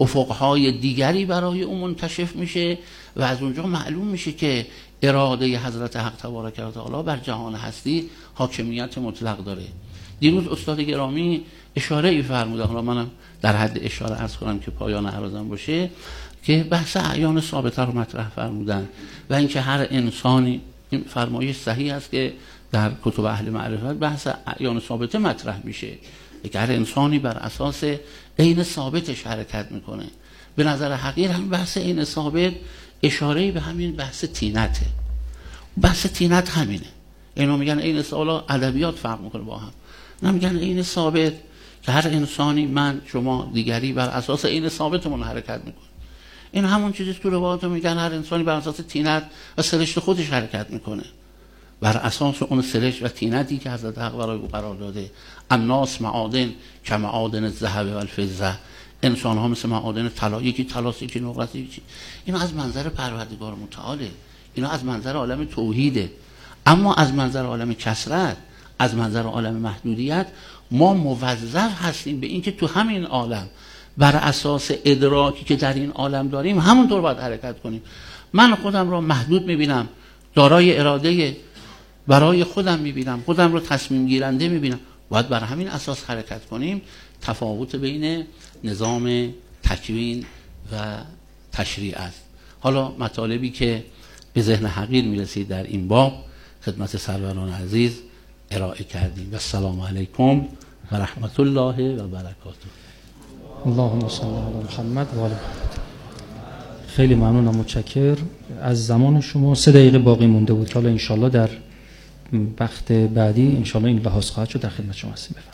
افقهای دیگری برای اون منکشف میشه و از اونجا معلوم میشه که اراده حضرت حق تبارک و تعالی بر جهان هستی حاکمیت مطلق داره. دیروز استاد گرامی اشاره ای فرمودن، حالا منم در حد اشاره عرض کنم که پایان عرضم باشه، که بحث اعیان ثابته رو مطرح فرمودن و اینکه هر انسانی، این فرمایش صحیح است که در کتب اهل معرفت بحث اعیان ثابته مطرح میشه، که هر انسانی بر اساس عین ثابتش حرکت میکنه. به نظر حقیر هم بحث عین ثابت اشاره به همین بحث تینته. بحث تینت همینه. اینو میگن عین ثابت، ادبیات فرق میکنه با هم. نه میگن عین ثابت که هر انسانی، من، شما، دیگری بر اساس عین ثابتمون حرکت میکنه. این همون چیزی که روایات میگن هر انسانی بر اساس تینت و سرشت خودش حرکت میکنه، بر اساس اون سرشت و تینتی که حضرت حق برای او قرار داده. الناس معادن کمعادن الذهب و الفضه، انسان ها مثل معادن طلا، یکی طلاست یکی نقره یکی. اینا از منظر پروردگار متعاله، اینا از منظر عالم توحیده. اما از منظر عالم کثرت، از منظر عالم محدودیت، ما موظف هستیم به اینکه تو همین عالم بر اساس ادراکی که در این عالم داریم همونطور باید حرکت کنیم. من خودم را محدود میبینم، دارای اراده برای خودم میبینم، خودم رو تصمیم گیرنده میبینم، باید بر همین اساس حرکت کنیم. تفاوت بین نظام تکوین و تشریع است. حالا مطالبی که به ذهن حقیر میرسید در این باب خدمت سروران عزیز ارائه کردیم. و السلام علیکم و رحمت الله و برکاته. اللهم صل علی محمد و آل محمد. خیلی ممنونم، متشکر از زمان شما. سه دقیقه باقی مونده بود که حالا انشالله در وقت بعدی انشالله این لحاظ خواهد شد. در خدمت شما هستیم. بفرمایید.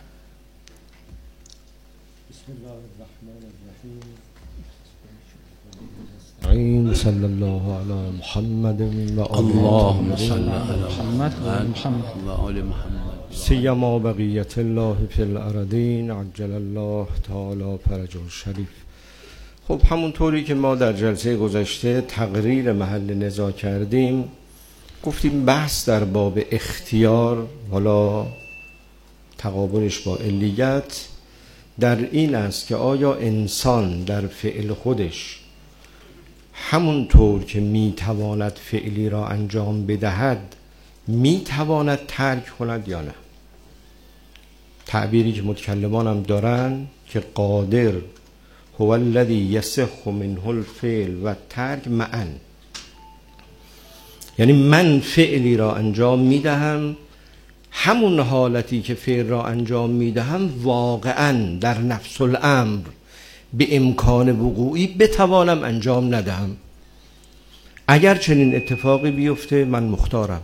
بسم الله الرحمن الرحیم. صلی الله علی محمد و اللهم صل علی محمد و آل محمد و آل محمد. سیما بقیت الله فی الارضین عجل الله تعالی فرجه الشریف. خب همونطوری که ما در جلسه گذشته تقریر محل نزاع کردیم، گفتیم بحث در باب اختیار، حالا تقابلش با علیت، در این است که آیا انسان در فعل خودش همونطور که میتواند فعلی را انجام بدهد میتواند ترک کند یا نه. تعبیری که متکلمان هم دارن که قادر هو الذی یصح منه الفعل و ترک معا، یعنی من فعلی را انجام میدهم، همون حالتی که فعل را انجام میدهم واقعا در نفس الامر به امکان وقوعی بتوانم انجام ندهم. اگر چنین اتفاقی بیفته من مختارم.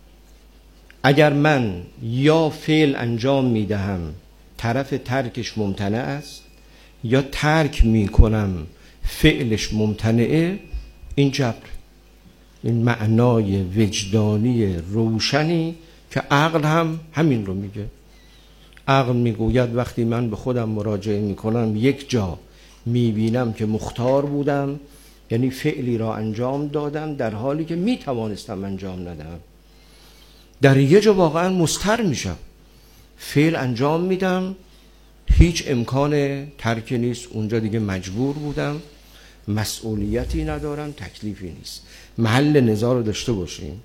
اگر من یا فعل انجام میدهم طرف ترکش ممتنع است، یا ترک میکنم فعلش ممتنعه، این جبر، این معنای وجدانی روشنی که عقل هم همین رو میگه. عقل میگوید وقتی من به خودم مراجعه میکنم یک جا میبینم که مختار بودم، یعنی فعلی را انجام دادم در حالی که میتوانستم انجام ندم، در یه جا واقعا مضطر میشم، فعل انجام میدم، هیچ امکان ترک نیست، اونجا دیگه مجبور بودم، مسئولیتی ندارم، تکلیفی نیست. محل نزاع رو داشته باشیم.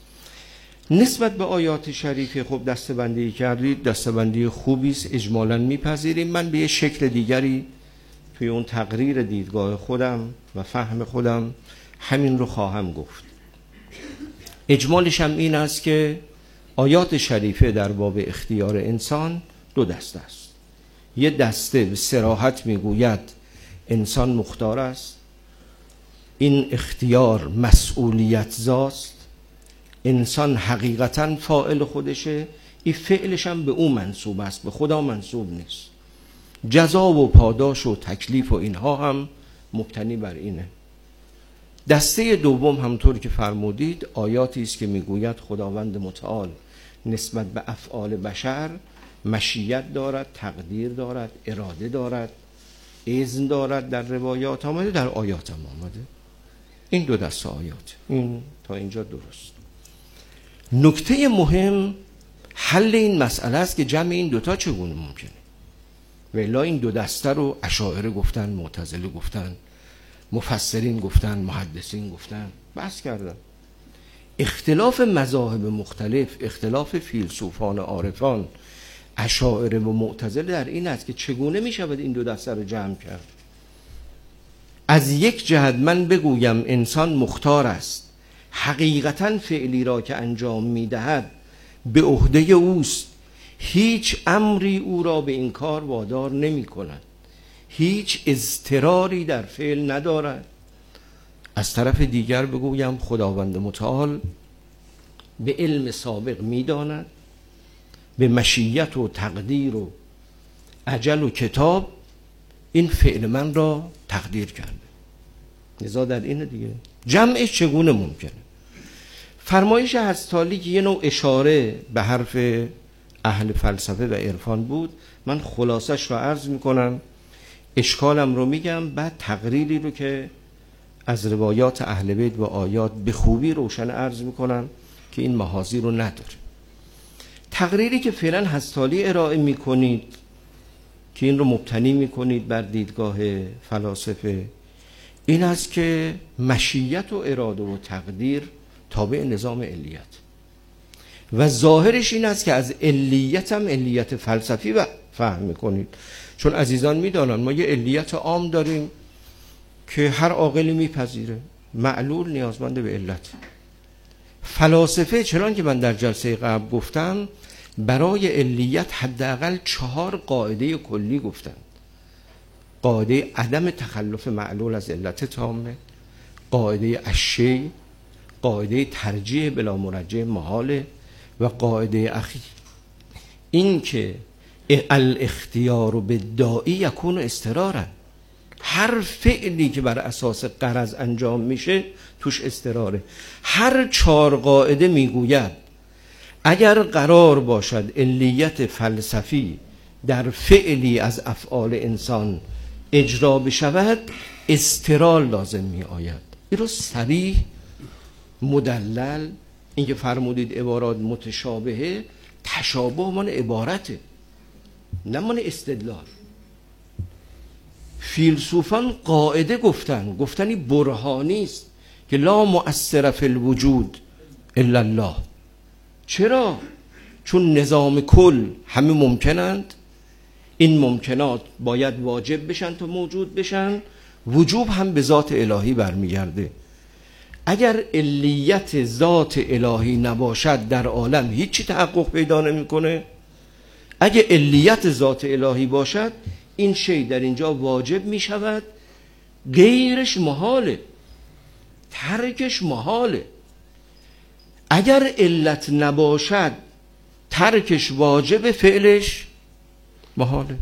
نسبت به آیات شریفه خب دستبندی کردید، دستبندی خوبی است، اجمالاً میپذیریم. من به یه شکل دیگری توی اون تقریر دیدگاه خودم و فهم خودم همین رو خواهم گفت. اجمالش هم این است که آیات شریفه در باب اختیار انسان دو دسته است. یه دسته به صراحت میگوید انسان مختار است، این اختیار مسئولیت زاست، انسان حقیقتا فاعل خودشه، این فعلش هم به او منصوب است، به خدا منصوب نیست. جزا و پاداش و تکلیف و اینها هم مبتنی بر اینه. دسته دوم همطور که فرمودید آیاتی است که میگوید خداوند متعال نسبت به افعال بشر مشیت دارد، تقدیر دارد، اراده دارد، اذن دارد. در روایات آمده، در آیات هم آمده. این دو دسته آیات، این تا اینجا درست. نکته مهم حل این مسئله است که جمع این دوتا چگونه ممکنه. و الا این دو دسته رو اشاعره گفتن، معتزله گفتن، مفسرین گفتن، محدثین گفتن، بحث کردن. اختلاف مذاهب مختلف، اختلاف فیلسوفان عارفان اشاعره و معتزله در این است که چگونه می شود این دو دسته رو جمع کرد. از یک جهت من بگویم انسان مختار است، حقیقتا فعلی را که انجام می دهد به عهده اوست، هیچ امری او را به این کار وادار نمی کند، هیچ اضطراری در فعل ندارد. از طرف دیگر بگویم خداوند متعال به علم سابق می داند، به مشیت و تقدیر و اجل و کتاب این فعل من را تقدیر کرده. لذا در این دیگه جمعش چگونه ممکنه؟ فرمایش هستالی که یه نوع اشاره به حرف اهل فلسفه و عرفان بود، من خلاصش رو عرض میکنم، اشکالم رو میگم، بعد تقریری رو که از روایات اهل بیت و آیات به خوبی روشن عرض میکنم که این محاذی رو نداره. تقریری که فعلا هستالی ارائه میکنید که این رو مبتنی میکنید بر دیدگاه فلاسفه، این است که مشیت و اراده و تقدیر تابع نظام علیت و ظاهرش این است که از علیت هم علیت فلسفی و فهم میکنید. چون عزیزان میدانن ما یه علیت عام داریم که هر عاقلی میپذیره، معلول نیازمند به علت. فلاسفه چنان که من در جلسه قبل گفتم برای علیت حداقل چهار قاعده کلی گفتند. قاعده عدم تخلف معلول از علت تامه، قاعده الشیء، قاعده ترجیح بلا مرجح محاله و قاعده اخیر این که الاختیار بالداعی یکون اضطرارا. هر فعلی که بر اساس غرض انجام میشه توش اضطراره. هر چهار قاعده میگوید اگر قرار باشد علیت فلسفی در فعلی از افعال انسان اجرا بشود اضطرار لازم می آید. این رو صریح مدلل، این که فرمودید عبارات متشابهه، تشابه من عبارته نه من استدلال. فیلسوفان قاعده گفتن، گفتنی برهانی است که لا مؤثر فی الوجود الا الله. چرا؟ چون نظام کل همه ممکنند، این ممکنات باید واجب بشن تا موجود بشن، وجوب هم به ذات الهی برمیگرده. اگر علیت ذات الهی نباشد در عالم هیچی تحقق پیدا نمیکنه. اگه علیت ذات الهی باشد این شی در اینجا واجب می شود، غیرش محاله، ترکش محاله. اگر علت نباشد ترکش واجب، فعلش محاله.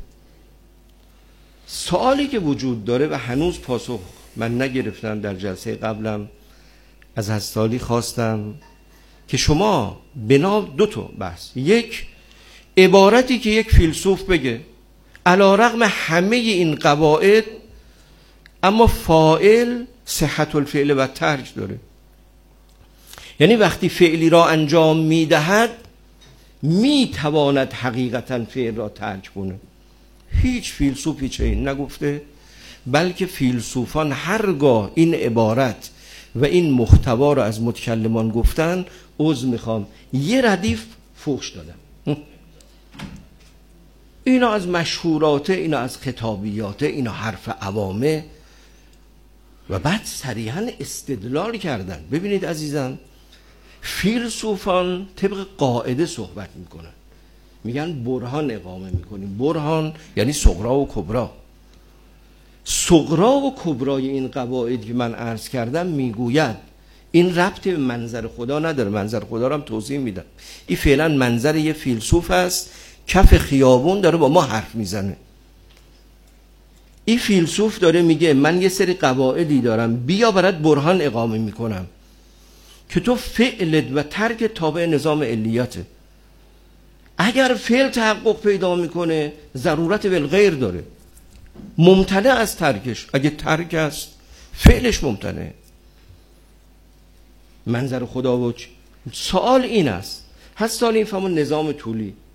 سوالی که وجود داره و هنوز پاسخ من نگرفتم، در جلسه قبلم از هستالی خواستم که شما بنا دو تا بحث، یک عبارتی که یک فیلسوف بگه علی رغم همه این قواعد اما فاعل صحت الفعل و ترک داره، یعنی وقتی فعلی را انجام میدهد میتواند حقیقتا فعل را ترک کنه. هیچ فیلسوفی چه این نگفته، بلکه فیلسوفان هرگاه این عبارت و این محتوا را از متکلمان گفتن، عذر میخوام یه ردیف فحش دادم. اینا از مشهورات، اینا از خطابیات، اینا حرف عوامه و بعد صریحا استدلال کردن. ببینید عزیزان، فیلسوفان طبق قاعده صحبت میکنن، میگن برهان اقامه میکنیم. برهان یعنی صغرا و کبرا. صغرا و کبرای این قواعد که من عرض کردم میگوید این ربط به منظر خدا نداره. منظر خدا رو هم توضیح میدم. این فعلا منظر یه فیلسوف است، کف خیابون داره با ما حرف میزنه. این فیلسوف داره میگه من یه سری قواعدی دارم، بیا برات برهان اقامه میکنم که تو فعلت و ترک تابع نظام علیته. اگر فعل تحقق پیدا میکنه ضرورت بالغیر داره، ممتنع از ترکش. اگه ترک است فعلش ممتنع. منظر خدا و سوال این است، هست سال این فهمون نظام طولی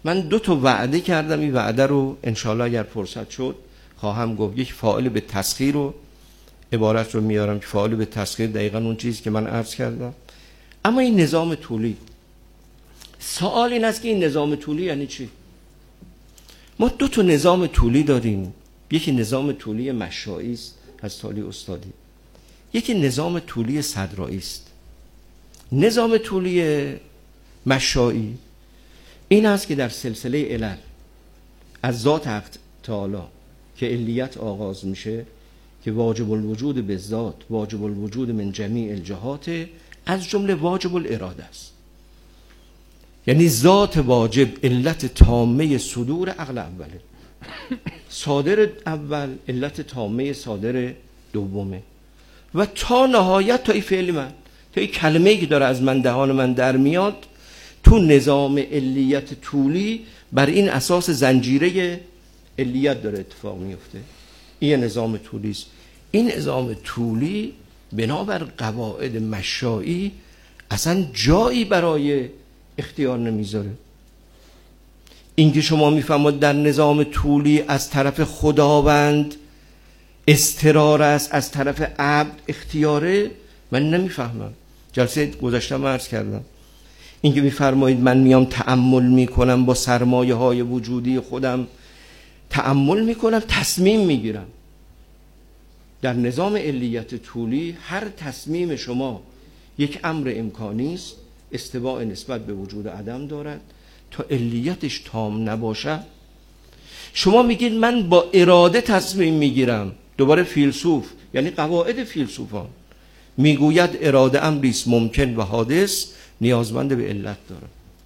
من دو تا وعده کردم، این وعده رو انشالله اگر فرصت شد خواهم گفت. یک فاعل به تسخیر رو عبارت رو میارم که فاعل به تسخیر دقیقا اون چیزی که من عرض کردم. اما این نظام طولی، سوال این است که این نظام طولی یعنی چی؟ ما دو تا نظام طولی داریم. یکی نظام طولی مشائی است از تالی استادی، یکی نظام طولی صدرائی است. نظام طولی مشائی این است که در سلسله علل از ذات حق تعالی که علیت آغاز میشه که واجب الوجود به ذات، واجب الوجود من جمیع الجهات، از جمله واجب الاراده است. یعنی ذات واجب علت تامه صدور عقل اوله، صادر اول علت تامه صادر دومه، و تا نهایت تا این فعل من، تا این کلمه‌ای که داره از من دهان من در میاد، تو نظام علیت طولی بر این اساس زنجیره علیت داره اتفاق میفته. این نظام طولی است. این نظام طولی بنابر قواعد مشائی اصلا جایی برای اختیار نمیذاره. این که شما میفهمید در نظام طولی از طرف خداوند استرار است، از طرف عبد اختیاره، من نمیفهمم. جلسه گذاشتم عرض کردم این که میفرمایید من میام تأمل میکنم، با سرمایه های وجودی خودم تأمل میکنم، تصمیم میگیرم. در نظام علیت طولی هر تصمیم شما یک امر امکانی است، استواء نسبت به وجود عدم دارد. تا علیتش تام نباشه شما میگید من با اراده تصمیم میگیرم. دوباره فیلسوف، یعنی قواعد فیلسوفان میگوید اراده امری است ممکن و حادث، نیازمند به علت داره.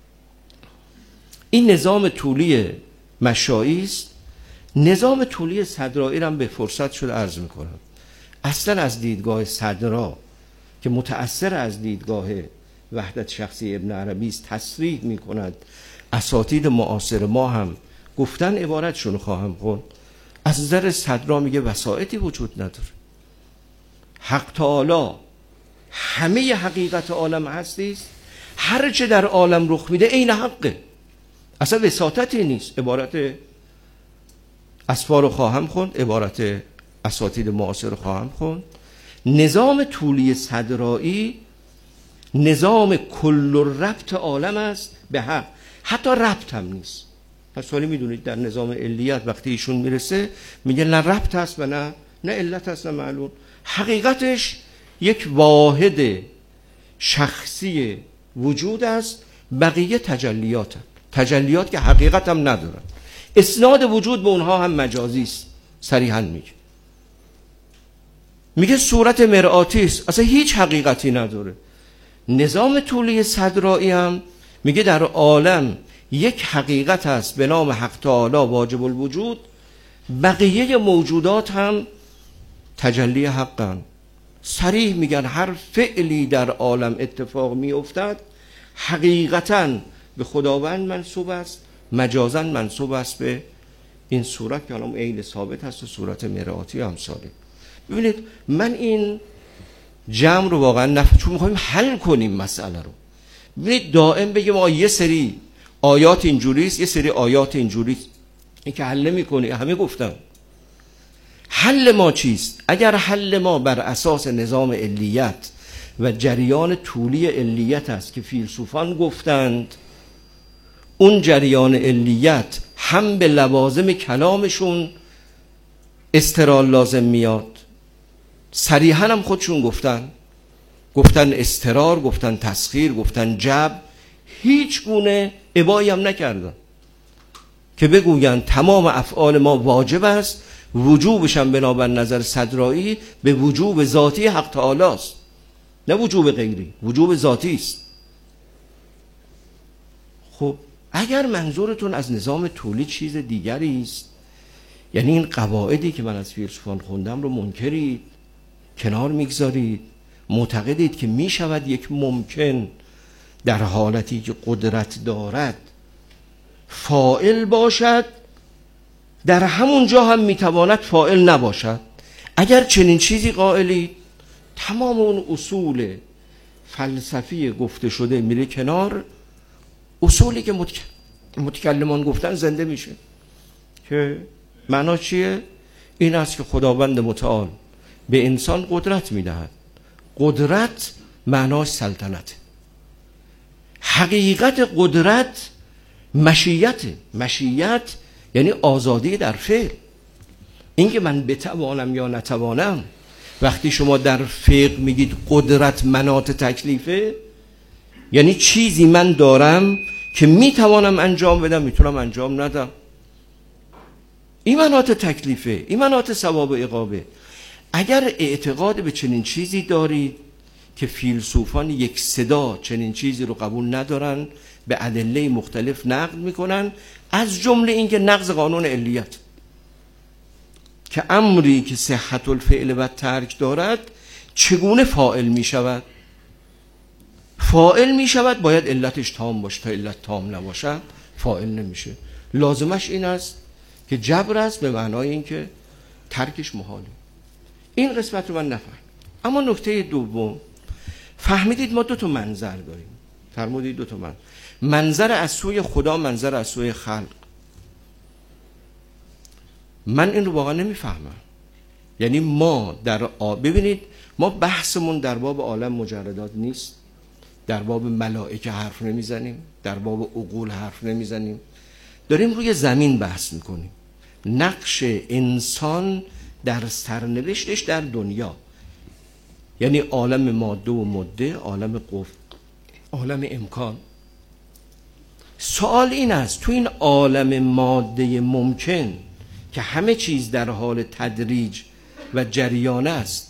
این نظام طولی مشائی است. نظام طولی صدرائی را به فرصت شد عرض میکنم. اصلا از دیدگاه صدرا که متأثر از دیدگاه وحدت شخصی ابن عربی است تصریح میکند، اساتید معاصر ما هم گفتن، عبارتشون خواهم خوند. از نظر صدرا میگه وسائطی وجود نداره. حق تعالی همه حقیقت عالم هستی است، هر چه در عالم رخ میده عین حقه، اصلا وساطتی نیست. عبارت اسفار رو خواهم خوند، عبارت اساتید معاصر رو خواهم خوند. نظام طولی صدرائی نظام کل ربط عالم است به حق، حتی ربط هم نیست. پس ولی میدونید در نظام علیت وقتی ایشون میرسه میگه نه ربط هست و نه نه علت هست نه معلول. حقیقتش یک واحد شخصی وجود است، بقیه تجلیات هم. تجلیات که حقیقت هم ندارن، اسناد وجود به اونها هم مجازی است. صریحا میگه میگه صورت مرآتی است، اصلا هیچ حقیقتی نداره. نظام طولی صدرائی هم میگه در عالم یک حقیقت هست به نام حق تعالی واجب الوجود، بقیه موجودات هم تجلی حقن. صریح میگن هر فعلی در عالم اتفاق میافتد حقیقتاً به خداوند منسوب است، مجازاً منسوب است به این صورت که الان عین ثابت هست و صورت مرآتی هم ساله. ببینید من این جمع رو واقعا نفهم، چون میخوایم حل کنیم مسئله رو. ببینید دائم بگیم آ یه سری آیات اینجوریست، یه سری آیات اینجوریست، این که حل نمی‌کنی. همه گفتم حل ما چیست؟ اگر حل ما بر اساس نظام علیت و جریان طولی علیت است که فیلسوفان گفتند، اون جریان علیت هم به لوازم کلامشون استرال لازم میاد، صریحا هم خودشون گفتن گفتن استرار، گفتن تسخیر، گفتن جبر، هیچ گونه ابایی هم نکردن که بگوین تمام افعال ما واجب است. وجوبش هم بنابر نظر صدرائی به وجوب ذاتی حق تعالی است، نه وجوب غیری، وجوب ذاتی است. خب اگر منظورتون از نظام طولی چیز دیگری است، یعنی این قواعدی که من از فیلسوفان خوندم رو منکرید، کنار میگذارید، معتقدید که میشود یک ممکن در حالتی که قدرت دارد فاعل باشد، در همون جا هم میتواند فاعل نباشد. اگر چنین چیزی قائلید، تمام اون اصول فلسفی گفته شده میره کنار. اصولی که متک... متکلمان گفتن زنده میشه. که معنا چیه؟ این است که خداوند متعال به انسان قدرت میدهد. قدرت معناش سلطنت. حقیقت قدرت مشیت. مشیت یعنی آزادی در فعل. این که من بتوانم یا نتوانم، وقتی شما در فقه میگید قدرت مناط تکلیفه، یعنی چیزی من دارم که میتوانم انجام بدم، میتونم انجام ندم. این مناط تکلیفه، این مناط ثواب و عقابه. اگر اعتقاد به چنین چیزی دارید که فیلسوفان یک صدا چنین چیزی رو قبول ندارن، به ادله مختلف نقد میکنن، از جمله این که نقض قانون علیت، که امری که صحت الفعل و ترک دارد چگونه فاعل می شود؟ فاعل می شود باید علتش تام باشه، تا علت تام نباشه فاعل نمیشه. لازمش این است که جبر است، به معنای این که ترکش محاله. این قسمت رو من نفهم. اما نکته دوم، فهمیدید ما دو تا منظر داریم. فرمودید دو تا منظر، منظر از سوی خدا، منظر از سوی خلق. من این رو واقعا نمیفهمم. یعنی ما در آ... ببینید ما بحثمون در باب عالم مجردات نیست، در باب ملائکه حرف نمیزنیم، در باب عقول حرف نمیزنیم، داریم روی زمین بحث میکنیم. نقش انسان در سرنوشتش در دنیا، یعنی عالم ماده و مده، عالم قف، عالم امکان. سوال این است تو این عالم ماده ممکن که همه چیز در حال تدریج و جریان است،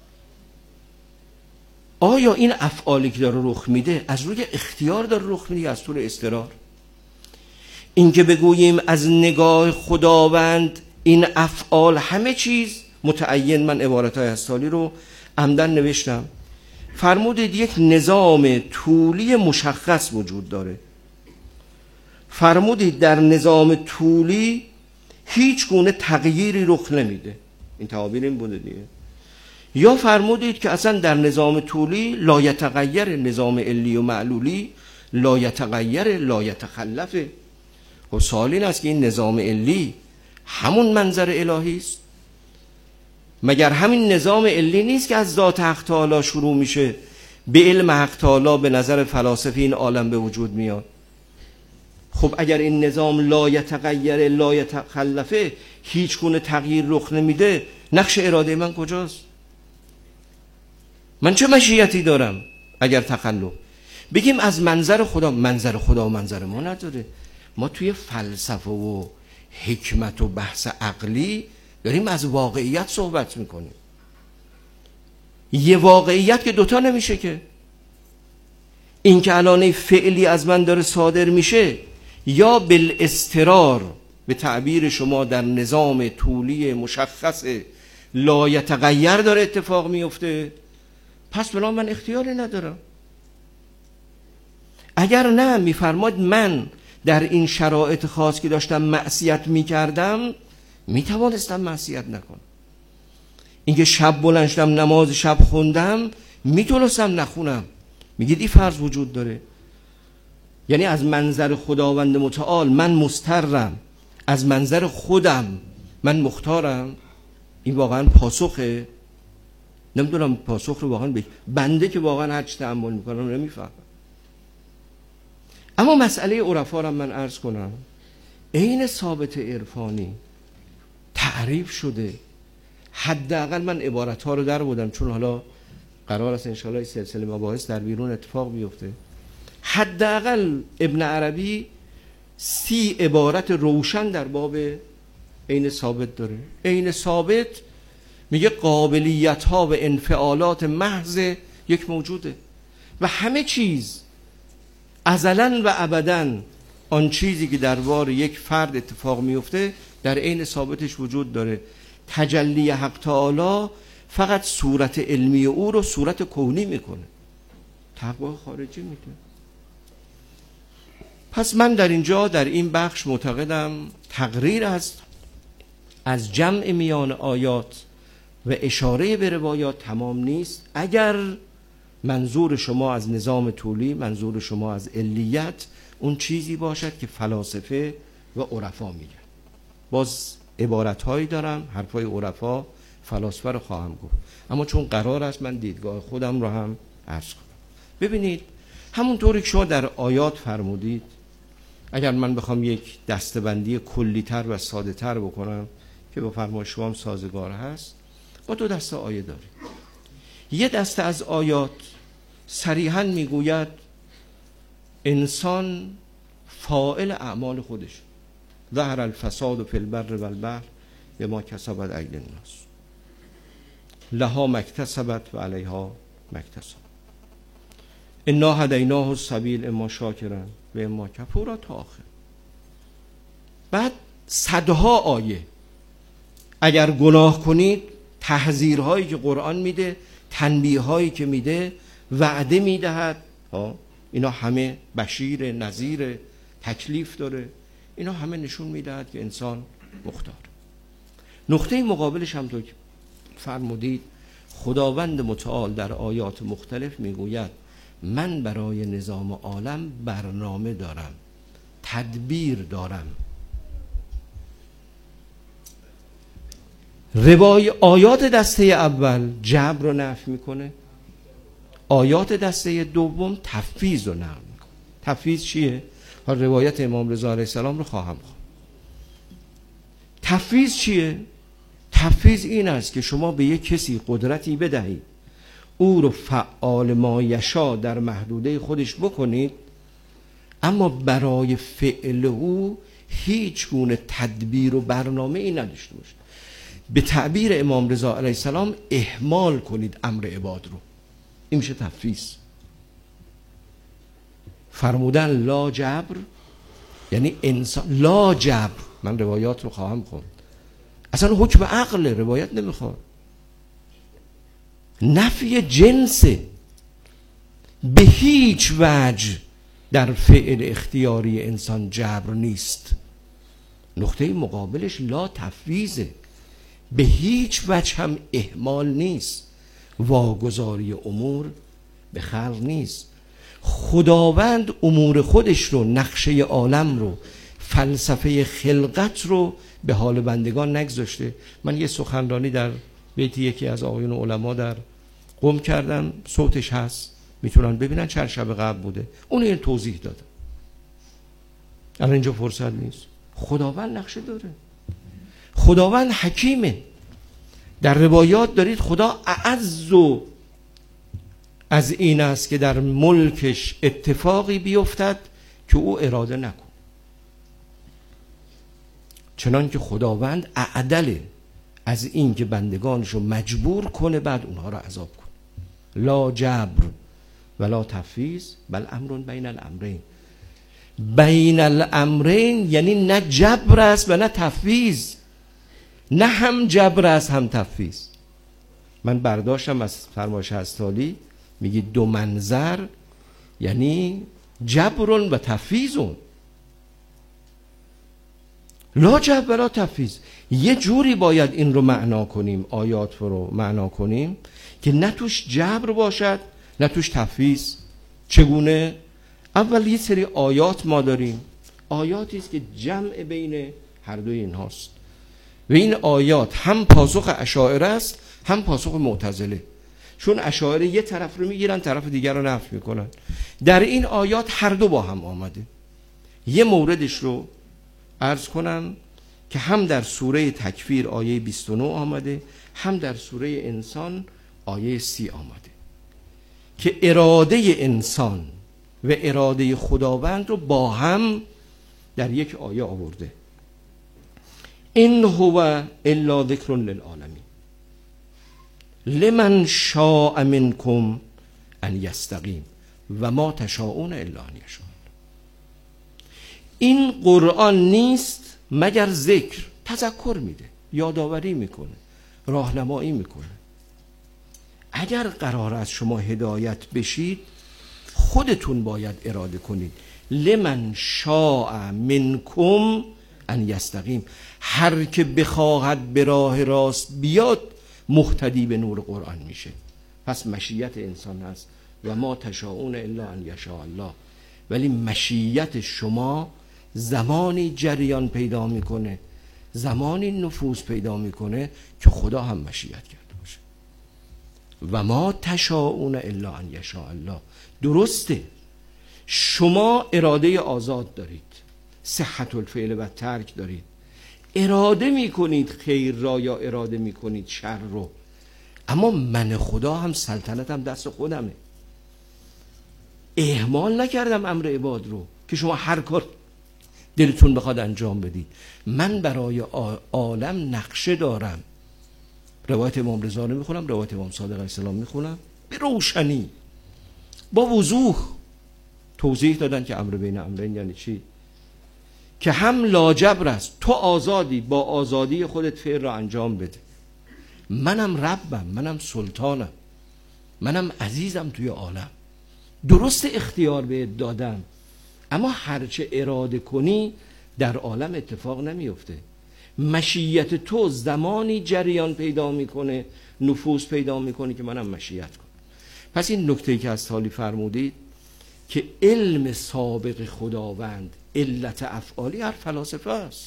آیا این افعالی که داره رخ میده از روی اختیار داره رخ میده یا از طور اضطرار؟ این که بگوییم از نگاه خداوند این افعال همه چیز متعین، من عبارتهای هستالی رو عمدن نوشتم، فرمودید یک نظام طولی مشخص وجود داره. فرمودید در نظام طولی هیچ گونه تغییری رخ نمیده. این تعابیر این بوده دیگه. یا فرمودید که اصلا در نظام طولی لا یتغیر، نظام علی و معلولی لا یتغیر لا یتخلفه. و سوال این است که این نظام علی همون منظر الهی است؟ مگر همین نظام علی نیست که از ذات حق تعالی شروع میشه، به علم حق تعالی به نظر فلاسفه این عالم به وجود میاد؟ خب اگر این نظام لا یتغیر لا یتخلفه، هیچ گونه تغییر رخ نمیده، نقش اراده من کجاست؟ من چه مشیتی دارم اگر تخلف؟ بگیم از منظر خدا، منظر خدا و منظر ما نداره. ما توی فلسفه و حکمت و بحث عقلی داریم از واقعیت صحبت میکنیم. یه واقعیت که دوتا نمیشه که. این که الان فعلی از من داره صادر میشه، یا بالاضطرار به تعبیر شما در نظام طولی مشخص لا یتغیر داره اتفاق میفته، پس بلا من اختیاری ندارم. اگر نه میفرماد من در این شرایط خاص که داشتم معصیت میکردم، میتوانستم معصیت نکنم. اینکه شب بلند شدم نماز شب خوندم، میتونستم نخونم. میگید این فرض وجود داره. یعنی از منظر خداوند متعال من مضطرم، از منظر خودم من مختارم. این واقعا پاسخه؟ نمیدونم پاسخ رو واقعا بگم. بنده که واقعا هر چی تأمل میکنم نمیفهمم. اما مسئله عرفا رو من عرض کنم. عین ثابت عرفانی تعریف شده. حداقل من عبارت ها رو در بودم، چون حالا قرار است انشاءالله سلسله مباحث در بیرون اتفاق بیفته. حداقل ابن عربی سی عبارت روشن در باب عین ثابت داره. عین ثابت میگه قابلیت ها و انفعالات محض یک موجوده و همه چیز ازلاً و ابداً آن چیزی که در بار یک فرد اتفاق میفته در عین ثابتش وجود داره. تجلی حق تعالی فقط صورت علمی او رو صورت کونی میکنه، تقوا خارجی میکنه. پس من در اینجا در این بخش معتقدم تقریر است از جمع میان آیات و اشاره به روایات تمام نیست. اگر منظور شما از نظام طولی، منظور شما از علیت، اون چیزی باشد که فلاسفه و عرفا میگن. باز عبارتهایی دارم، حرفای عرفا فلاسفه رو خواهم گفت، اما چون قرار است من دیدگاه خودم رو هم عرض کنم. ببینید همونطوری که شما در آیات فرمودید، اگر من بخوام یک دستبندی کلی‌تر و ساده‌تر بکنم که با فرمایش شما هم سازگار هست، با دو دسته آیه داریم. یه دسته از آیات صریحاً میگوید انسان فاعل اعمال خودش، ظهر الفساد فی البر و البحر بما کسبت ایدی الناس لها ما اکتسبت و علیها ما اکتسبت انا هدیناه السبیل اما شاکرا و اما کفورا تا آخر. بعد صدها آیه اگر گناه کنید تحذیرهایی که قرآن میده، تنبیههایی که میده، وعده میدهد، ها اینا همه بشیر، نذیر، تکلیف داره، اینا همه نشون میدهد که انسان مختار. نقطه مقابلش هم تو فرمودید، خداوند متعال در آیات مختلف میگوید من برای نظام عالم برنامه دارم، تدبیر دارم. روای آیات دسته اول جبر رو نفی میکنه، آیات دسته دوم تفویض رو نقل میکنه. تفویض چیه؟ ها روایت امام رضا علیه السلام رو خواهم خواند. تفویض چیه؟ تفویض این است که شما به یک کسی قدرتی بدهید، او رو فعال ما یشا در محدوده خودش بکنید، اما برای فعل او هیچ گونه تدبیر و برنامه ای نداشته باشید. به تعبیر امام رضا علیه السلام اهمال کنید امر عباد رو. این میشه تفویض. فرمودن لا جبر یعنی انسان لا جبر. من روایات رو خواهم خوند، اصلا حکم عقل روایت نمیخواد، نفی جنسه، به هیچ وجه در فعل اختیاری انسان جبر نیست. نقطه مقابلش لا تفویضه، به هیچ وجه هم اهمال نیست، واگذاری امور به خلق نیست. خداوند امور خودش رو، نقشه عالم رو، فلسفه خلقت رو به حال بندگان نگذاشته. من یه سخنرانی در بیت یکی از آقایون علما در قم کردم، صوتش هست، میتونن ببینن، چند شب قبل بوده، اون این توضیح دادم. الان اینجا فرصت نیست. خداوند نقشه داره، خداوند حکیمه. در روایات دارید خدا اعز از این است که در ملکش اتفاقی بیفتد که او اراده نکن، چنان که خداوند اعدل از این که بندگانشو مجبور کنه بعد اونها رو عذاب کن. لا جبر ولا تفویض بل امر بین الامرین. بین الامرین یعنی نه جبر است و نه تفویض، نه هم جبر است هم تفویض. من برداشتم از فرمایش هستالی، میگی دو منظر یعنی جبر و تفویض. لا جبر ولا تفویض. یه جوری باید این رو معنا کنیم، آیات رو معنا کنیم که نه توش جبر باشد نه توش تفویض. چگونه؟ اول یه سری آیات ما داریم، آیاتی است که جمع بین هر دوی اینهاست و این آیات هم پاسخ اشاعره است هم پاسخ معتزله، چون اشاعره یه طرف رو میگیرن طرف دیگر رو نفی میکنن. در این آیات هر دو با هم آمده. یه موردش رو عرض کنم که هم در سوره تکویر آیه بیست و نه آمده، هم در سوره انسان آیه سی آمده که اراده انسان و اراده خداوند رو با هم در یک آیه آورده. این هو الا ذکر للعالمین لمن شاء منکم ان یستقیم و ما تشاءون الا ان یشاء. این قرآن نیست مگر ذکر، تذکر میده، یادآوری میکنه، راهنمایی میکنه. اگر قرار است شما هدایت بشید خودتون باید اراده کنید. لمن شاء منکم ان یستقیم. هر که بخواهد به راه راست بیاد مهتدی به نور قرآن میشه. پس مشیت انسان هست و ما تشاءون الا ان یشاء الله. ولی مشیت شما زمانی جریان پیدا میکنه، زمانی نفوذ پیدا میکنه که خدا هم مشیت کرده باشه. و ما تشاءون الا ان یشاء الله. درسته شما اراده آزاد دارید، صحت الفعل و ترک دارید، اراده میکنید خیر را یا اراده میکنید شر رو، اما من خدا هم سلطنتم دست خودمه. اهمال نکردم امر عباد رو که شما هر کار دلتون بخواد انجام بدید. من برای عالم نقشه دارم. روایت امام رضا رو میخونم، روایت امام صادق علیه السلام میخونم، به روشنی با وضوح توضیح دادن که امر بین امرین یعنی چی، که هم لاجبر است تو آزادی با آزادی خودت فعل را انجام بده، منم ربم، منم سلطانم، منم عزیزم توی عالم. درست اختیار بهت دادم، اما هرچه اراده کنی در عالم اتفاق نمیفته. مشیت تو زمانی جریان پیدا میکنه، نفوذ پیدا میکنه که منم مشیت کنم. پس این نکته‌ای که از تالی فرمودید که علم سابق خداوند علت افعالی هر فلاسفه است.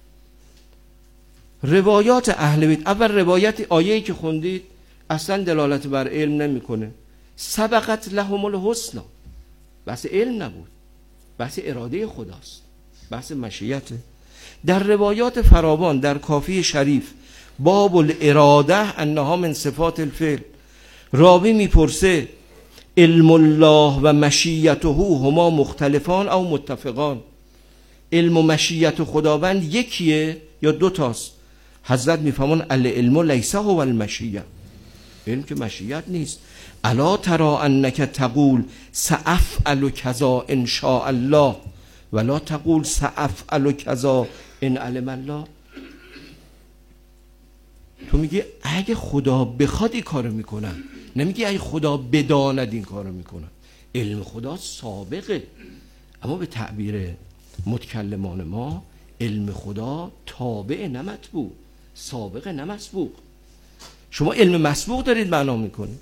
روایات اهل بیت، اول روایت آیه‌ای که خوندید اصلا دلالت بر علم نمیکنه. سبقت لهم الحسنی، بحث علم نبود، بحث اراده خداست، بحث مشیته. در روایات فراوان در کافی شریف باب الاراده انها من صفات الفعل، راوی میپرسه علم الله و مشیته هما مختلفان او متفقان، علم و مشیت خداوند یکیه یا دوتاست؟ حضرت میفهمون العلم لیس هو المشیه، علم که مشیت نیست. الا تری انک تقول سافعل کذا ان شاء الله ولا تقول سافعل کذا ان علم الله. تو میگی اگه خدا بخواد این کارو میکنم، نمیگی اگه خدا بداند این کارو میکنم. علم خدا سابقه، اما به تعبیر متکلمان ما علم خدا تابع نه متبوع، سابقه نه مسبوق. شما علم مسبوق دارید معنا میکنید.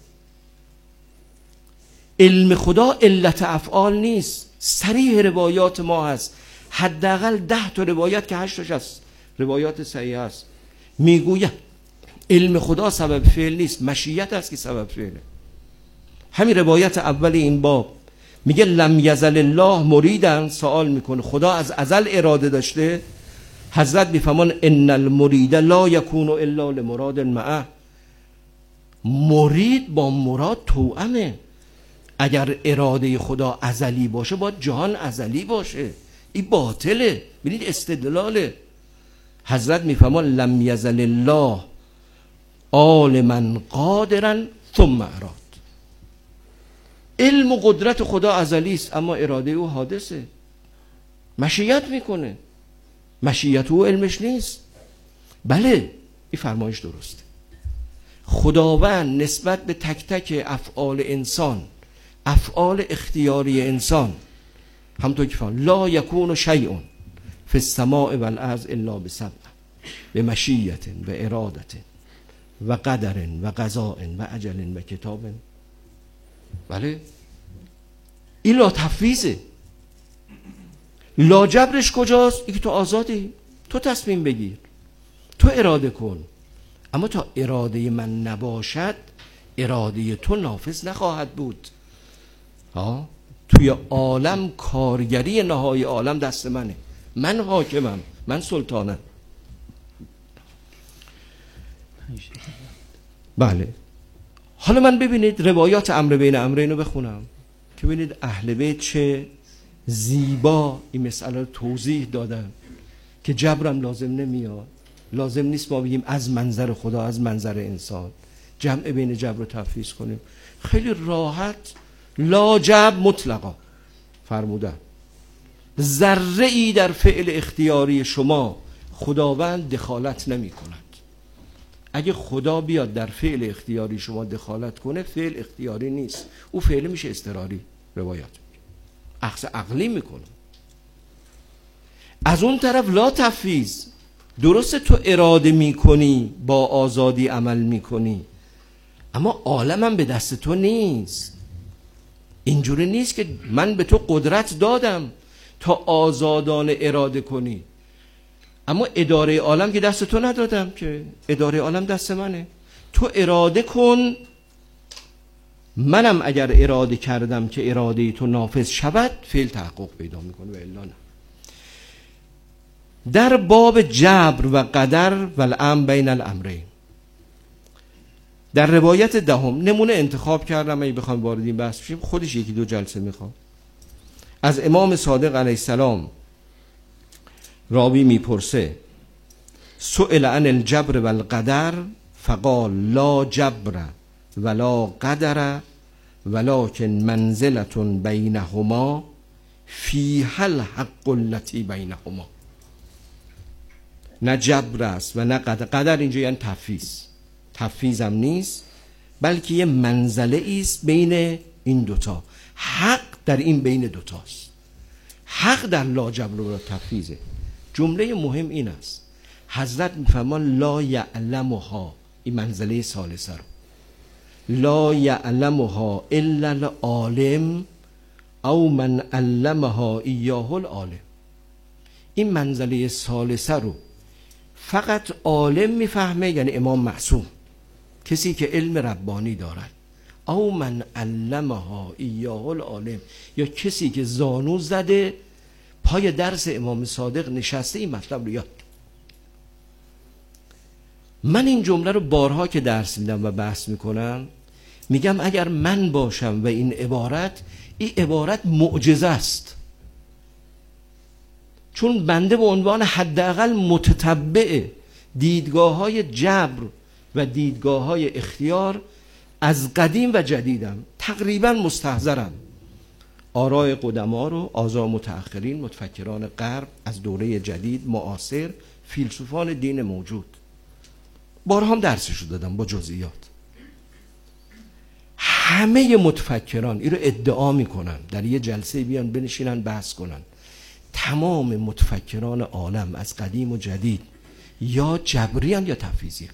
علم خدا علت افعال نیست. صریح روایات ما هست، حداقل ده تا روایت که هشتاش هست روایات صحیح هست، میگوید علم خدا سبب فعل نیست، مشیت است که سبب فعله. همین روایت اول این باب میگه لم یزل الله مریدن، سوال میکنه خدا از ازل اراده داشته؟ حضرت میفهمان ان المرید لا یکون الا لمراد معه. مرید با مراد توأمه. اگر اراده خدا ازلی باشه باید جهان ازلی باشه، این باطله. ببینید استدلاله. حضرت میفهمان لم یزل الله عالما قادرا ثم اراد. علم و قدرت خدا ازلی است، اما اراده او حادثه، مشیت میکنه. مشیت او علمش نیست. بله این فرمایش درسته. خداوند نسبت به تک تک افعال انسان، افعال اختیاری انسان، همونطور که فرمود لا یکون شیء فی السماء والارض الا بسبع بمشیت و ارادت و قدر و قضاء و اجل و کتاب. بله این لا تفویضه. لا جبرش کجاست؟ این که تو آزادی، تو تصمیم بگیر، تو اراده کن، اما تا اراده من نباشد اراده تو نافذ نخواهد بود. ها توی عالم کارگری نهایی عالم دست منه، من حاکمم، من سلطانم. بله حالا من ببینید روایات امر بین امرین رو بخونم که ببینید اهل بیت چه زیبا این مسئله رو توضیح دادن که جبرم لازم نمیاد. لازم نیست ما بگیم از منظر خدا از منظر انسان جمع بین جبر و تفویض کنیم. خیلی راحت لا جبر مطلقا فرمودن. ذره ای در فعل اختیاری شما خداوند دخالت نمی کند. اگه خدا بیاد در فعل اختیاری شما دخالت کنه فعل اختیاری نیست، او فعل میشه اضطراری. روایات اخذ عقلی میکنه. از اون طرف لا تفویض، درسته تو اراده میکنی با آزادی عمل میکنی، اما عالمم به دست تو نیست. اینجوری نیست که من به تو قدرت دادم تا آزادانه اراده کنی، اما اداره عالم که دست تو ندادم، که اداره عالم دست منه، تو اراده کن، منم اگر اراده کردم که اراده تو نافذ شود فعل تحقق پیدا میکنه و الا نه. در باب جبر و قدر و الامر بین الامرین، در روایت دهم نمونه انتخاب کردم، اگه بخوام وارد این بحث بشیم خودش یکی دو جلسه میخوام. از امام صادق علیه السلام راوی میپرسه سئل عن الجبر و القدر فقال لا جبر ولا قدر ولكن منزلة بینهما فیها الحق التي بینهما. نه جبر است و نه قدر. قدر اینجا یعنی تفویض، تفویض هم نیست، بلکه یه منزله است بین این دوتا. حق در این بین دوتاست. حق در لا جبر و تفویضه. جمله مهم این است، حضرت میفرمان لا یعلمها، این منزله ثالثه رو، لا یعلمها الا العالم او من علمها ایاه العالم. این منزله ثالثه رو فقط عالم میفهمه، یعنی امام معصوم، کسی که علم ربانی دارد، او من علمها ایاه العالم، یا کسی که زانو زده پای درس امام صادق نشسته این مطلب رو یاد. من این جمله رو بارها که درس میدم و بحث میکنم میگم اگر من باشم و این عبارت، این عبارت معجزه است، چون بنده به عنوان حداقل متتبع دیدگاه های جبر و دیدگاه های اختیار از قدیم و جدیدم تقریبا مستحضرم آراء قدما رو، آراء متأخرین، متفکران غرب از دوره جدید، معاصر، فیلسوفان دین موجود. بارها هم درسش رو دادم با جزئیات. همه متفکران این رو ادعا میکنن، در یه جلسه بیان بنشینن بحث کنن، تمام متفکران عالم از قدیم و جدید یا جبریان یا تفویضیان.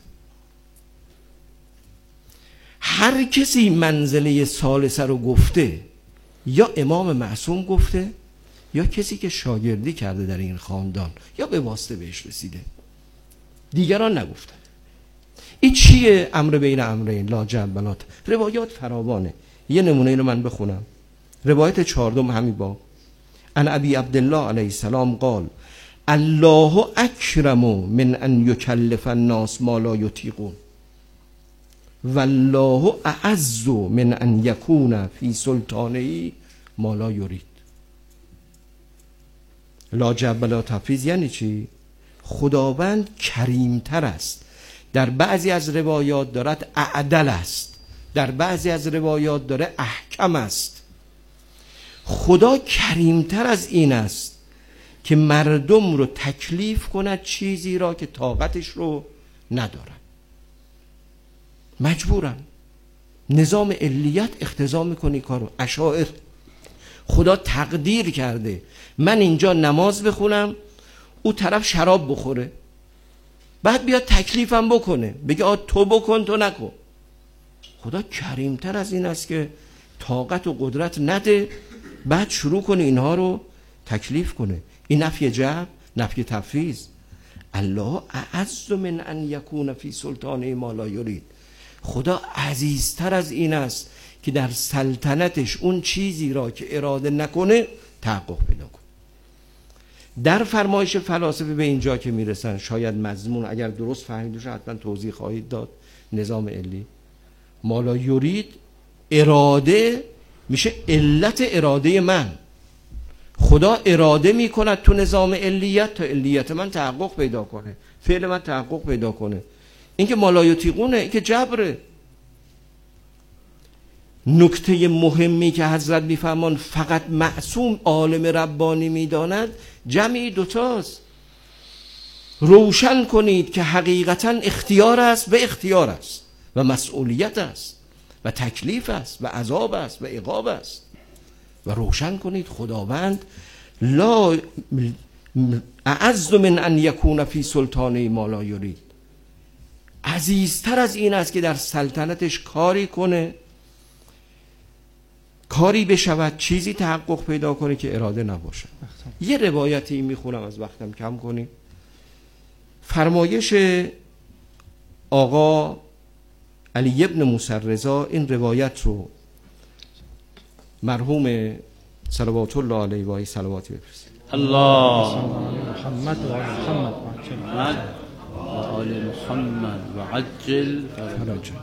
هر کسی منزله ثالثه رو گفته، یا امام معصوم گفته یا کسی که شاگردی کرده در این خاندان یا به واسطه بهش رسیده، دیگران نگفتن. این چیه؟ امر بین امرین لا جبر. روایات فراوانه. یه نمونه اینو من بخونم. روایت چهاردهم همین باب. ان ابی عبدالله علیه السلام قال الله اکرم من ان یکلف الناس ما لا یطیقون والله اعز من ان یکون فی سلطانه ما لا یرید. لا جبر لا تفویض یعنی چی؟ خداوند کریمتر است. در بعضی از روایات دارد اعدل است، در بعضی از روایات داره احکم است. خدا کریمتر از این است که مردم رو تکلیف کند چیزی را که طاقتش رو ندارن، مجبورن. نظام علیت اقتضا میکنه کارو. اشاعر خدا تقدیر کرده من اینجا نماز بخونم، او طرف شراب بخوره، بعد بیاد تکلیفم بکنه، بگه آ تو بکن تو نکن. خدا کریمتر از این است که طاقت و قدرت نده، بعد شروع کنه اینها رو تکلیف کنه. این نفی جبر، نفی تفویض. الله اعز من ان یکون فی سلطانه ما لا یرید. خدا عزیزتر از این است که در سلطنتش اون چیزی را که اراده نکنه تحقق پیدا کنه. در فرمایش فلاسفه به اینجا که میرسن، شاید مضمون اگر درست فهمیدوش حتما توضیح خواهید داد. نظام علی ما لا یرید، اراده میشه علت اراده من. خدا اراده میکند تو نظام علیت تا علیت من تحقق پیدا کنه، فعل من تحقق پیدا کنه. این که ما لا یطیقونه، این که جبره. نکته مهمی که حضرت میفهمان فقط معصوم عالم ربانی میداند جمعی دوتاست. روشن کنید که حقیقتا اختیار است و اختیار است و مسئولیت است و تکلیف است و عذاب است و عقاب است. و روشن کنید خداوند لا اعز من ان یکون فی سلطانه ما لا یرید، عزیزتر از این است که در سلطنتش کاری کنه کاری بشود، چیزی تحقق پیدا کنه که اراده نباشه. یه روایتی میخونم از وقتم کم کنیم. فرمایش آقا علی ابن موسی رضا، این روایت رو مرحوم صلوات الله علیه و آله صلواتی بفرستید. الله محمد و آل محمد و آل محمد و عجل فرجه.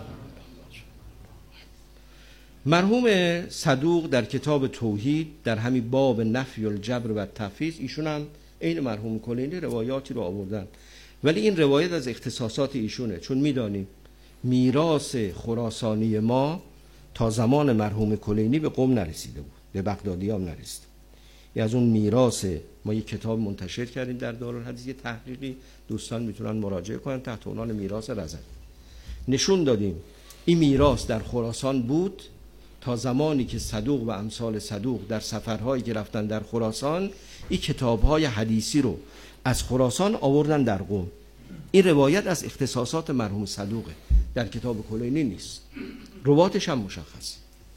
مرحوم صدوق در کتاب توحید در همین باب نفی الجبر و تفویض، ایشون هم این مرحوم کلینی روایاتی رو آوردن، ولی این روایت از اختصاصات ایشونه، چون میدانیم میراث خراسانی ما تا زمان مرحوم کلینی به قم نرسیده بود، به بغدادی هم نرسید. یه از اون میراث ما یک کتاب منتشر کردیم در دارالحدیث، یه تحقیقی دوستان میتونن مراجعه کنن تحت عنوان میراث رضوی. نشون دادیم این میراث در خراسان بود تا زمانی که صدوق و امثال صدوق در سفرهایی که رفتن در خراسان این کتاب‌های حدیثی رو از خراسان آوردن در قم. این روایت از اختصاصات مرحوم صدوقه، در کتاب کلینی نیست، رواتش هم مشخص.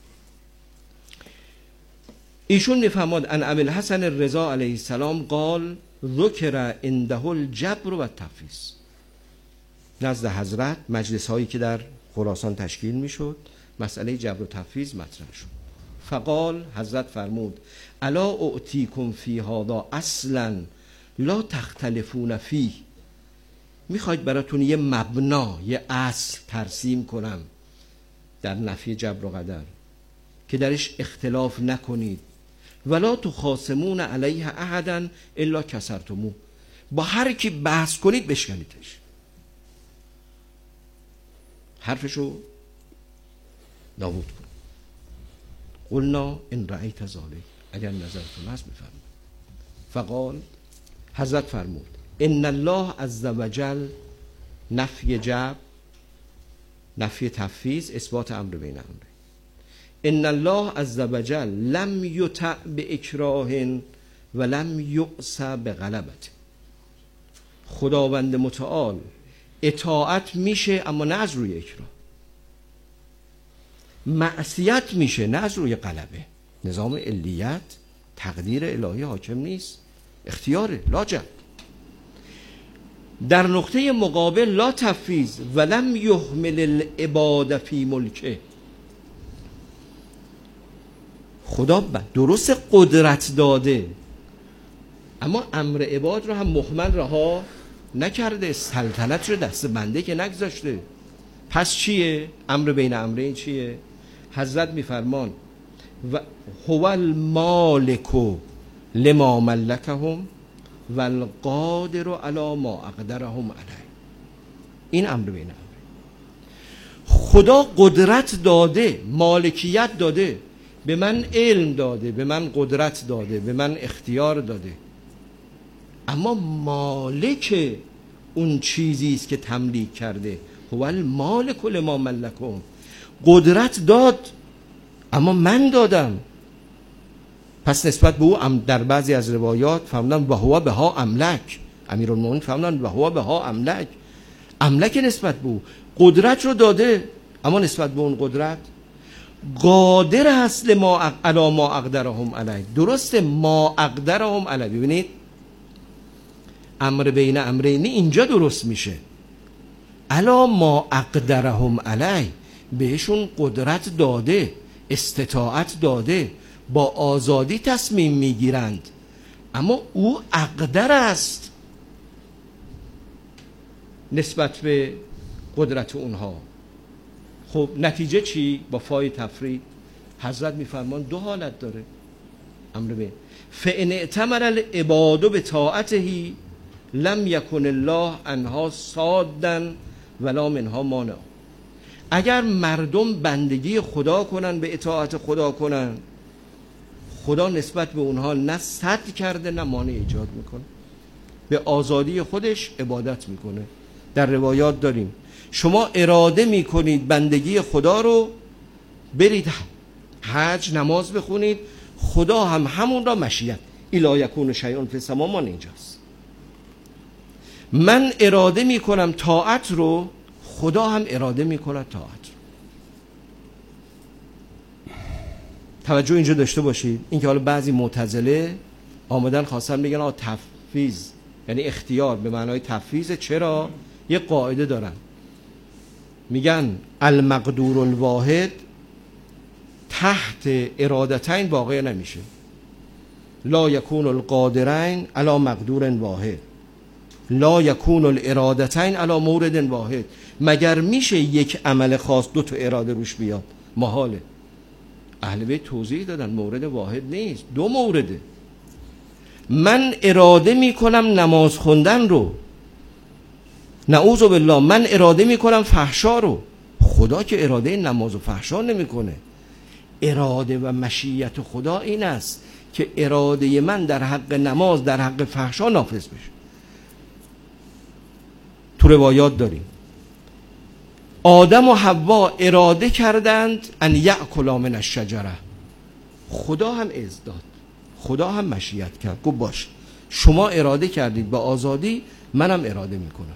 ایشون میفهمد ان ابی الحسن الرضا علیه السلام قال ذکر عنده الجبر و التفویض. نزد حضرت مجلس هایی که در خراسان تشکیل میشد مسئله جبر و تفویض مطرح شد. فقال، حضرت فرمود الا اعطیکم فی هذا اصلا لا تختلفون فیه. میخواید براتون یه مبنا، یه اصل ترسیم کنم در نفی جبر و قدر که درش اختلاف نکنید. ولا تخاصمون علیه احدا الا کسرتموه. با هر کی بحث کنید بشکنیدش، حرفشو نابود کن. قلنا ان رأیت ذلک، اگر نظرتون هست بفرمایید. فقال، حضرت فرمود ان الله عز وجل نفی جبر، نفی تفویض، اثبات امر بین امره. ان الله عز وجل لم یطع باکراه و لم یعص بغلبه. خداوند متعال اطاعت میشه اما نه از روی اکراه، معصیت میشه نه از روی غلبه. نظام علیت تقدیر الهی حاکم نیست، اختیاره لاجب. در نقطه مقابل لا تفویض ولم یهمل العباد فی ملکه. خدا درست قدرت داده اما امر عباد رو هم مهمل رها نکرده، سلطنت رو دست بنده که نگذاشته. پس چیه؟ امر بین امرین چیه؟ حضرت میفرمان و هو المالک لما ملکهم و القادر علی ما اقدرهم علیه. این امر بین امرین. خدا قدرت داده، مالکیت داده، به من علم داده، به من قدرت داده، به من اختیار داده، اما مالک اون چیزی است که تملیک کرده. هو المالک لما ملکهم. قدرت داد اما من دادم. پس نسبت به او در بعضی از روایات فهمدن و هو بها املک. امیرالمومنین فهمدن و هو بها املک. املک نسبت به او قدرت رو داده اما نسبت به اون قدرت قادر هست لما علی ما اقدرهم علیه. درسته ما اقدرهم علیه. ببینید امر بین امرین اینجا درست میشه. علی ما اقدرهم علیه، بهشون قدرت داده، استطاعت داده، با آزادی تصمیم میگیرند اما او اقدر است نسبت به قدرت اونها. خب نتیجه چی؟ با فای تفرید حضرت میفرمان دو حالت داره امر به فان اعتمر العباد بطاعته لم یکن الله انها صادا ولا منها مانع. اگر مردم بندگی خدا کنن، به اطاعت خدا کنن، خدا نسبت به اونها نه صد کرده نه مانع ایجاد میکنه، به آزادی خودش عبادت میکنه. در روایات داریم شما اراده میکنید بندگی خدا رو، برید حج نماز بخونید، خدا هم همون را مشیت الا یکون شیء فی السما مان اینجاست. من اراده میکنم طاعت رو، خدا هم اراده میکنه طاعت رو. توجه اینجا داشته باشید، اینکه حالا بعضی معتزله آمدن خواستن بگن آ تفویض یعنی اختیار به معنای تفویض. چرا؟ یه قاعده دارن، میگن المقدور الواحد تحت ارادتین واقع نمیشه، لا یکون القادرین علی مقدور واحد، لا یکون الارادتین علی مورد واحد. مگر میشه یک عمل خاص دو تا اراده روش بیاد؟ محاله. اهل بیت توضیح دادن مورد واحد نیست، دو مورده. من اراده میکنم نماز خوندن رو، نعوذ بالله من اراده میکنم فحشا رو، خدا که اراده نماز و فحشا نمیکنه. اراده و مشیت خدا این است که اراده من در حق نماز در حق فحشا نافذ بشه. تو روایات داریم آدم و حوا اراده کردند ان یأکلا من الشجره، خدا هم اذن داد، خدا هم مشیت کرد، گفت باش شما اراده کردید با آزادی، منم اراده میکنم.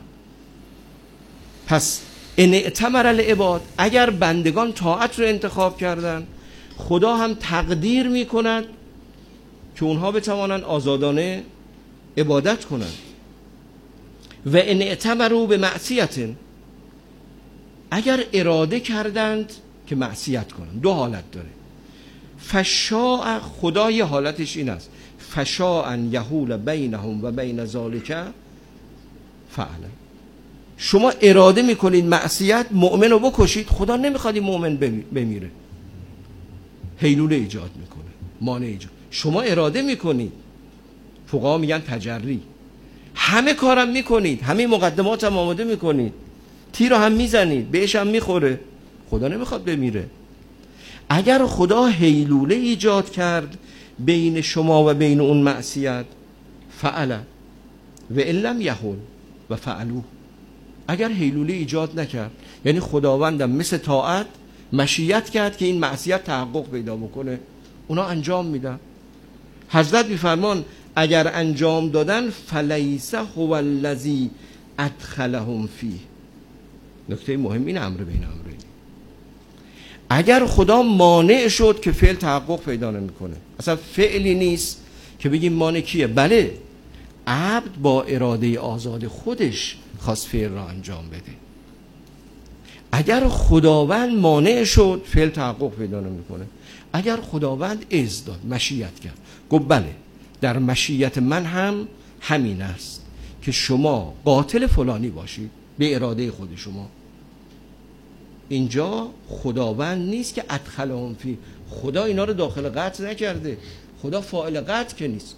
پس ان ائتمر العباد، اگر بندگان طاعت رو انتخاب کردن، خدا هم تقدیر میکند که اونها بتوانند آزادانه عبادت کنند. و ان ائتمروا به معصیت، اگر اراده کردند که معصیت کنند، دو حالت داره. فشاء، خدا یه حالتش این است، فشاء ان یحول بینهم و بین ذالک فعلا. شما اراده میکنید معصیت، مؤمن رو بکشید، خدا نمیخواد این مؤمن بمیره، هیلوله ایجاد میکنه، مانع ایجاد. شما اراده میکنید، فقها میگن تجری، همه کارم میکنید، همه مقدمات هم آماده میکنید، تیر رو هم میزنید، بهش هم میخوره، خدا نمیخواد بمیره. اگر خدا هیلوله ایجاد کرد بین شما و بین اون معصیت، فعل و ان لم یحل و فعلوه، اگر هیلوله ایجاد نکرد، یعنی خداوندم مثل طاعت مشیت کرد که این معصیت تحقق پیدا بکنه، اونا انجام میدن. حضرت میفرمان اگر انجام دادن فلیس هو الذی ادخلهم فیه. نکته مهم این امر بین امرین، اگر خدا مانع شد که فعل تحقق پیدا نمیکنه، اصلا فعلی نیست که بگیم مانع کیه. بله، عبد با اراده آزاد خودش خواست فعل را انجام بده. اگر خداوند مانع شد فعل تحقق پیدا نمیکنه. اگر خداوند اذن داد، مشیت کرد، گفت بله در مشیت من هم همین است که شما قاتل فلانی باشید به اراده خود شما، اینجا خداوند نیست که ادخلهم فی، خدا اینا رو داخل قتل نکرده، خدا فاعل قتل که نیست.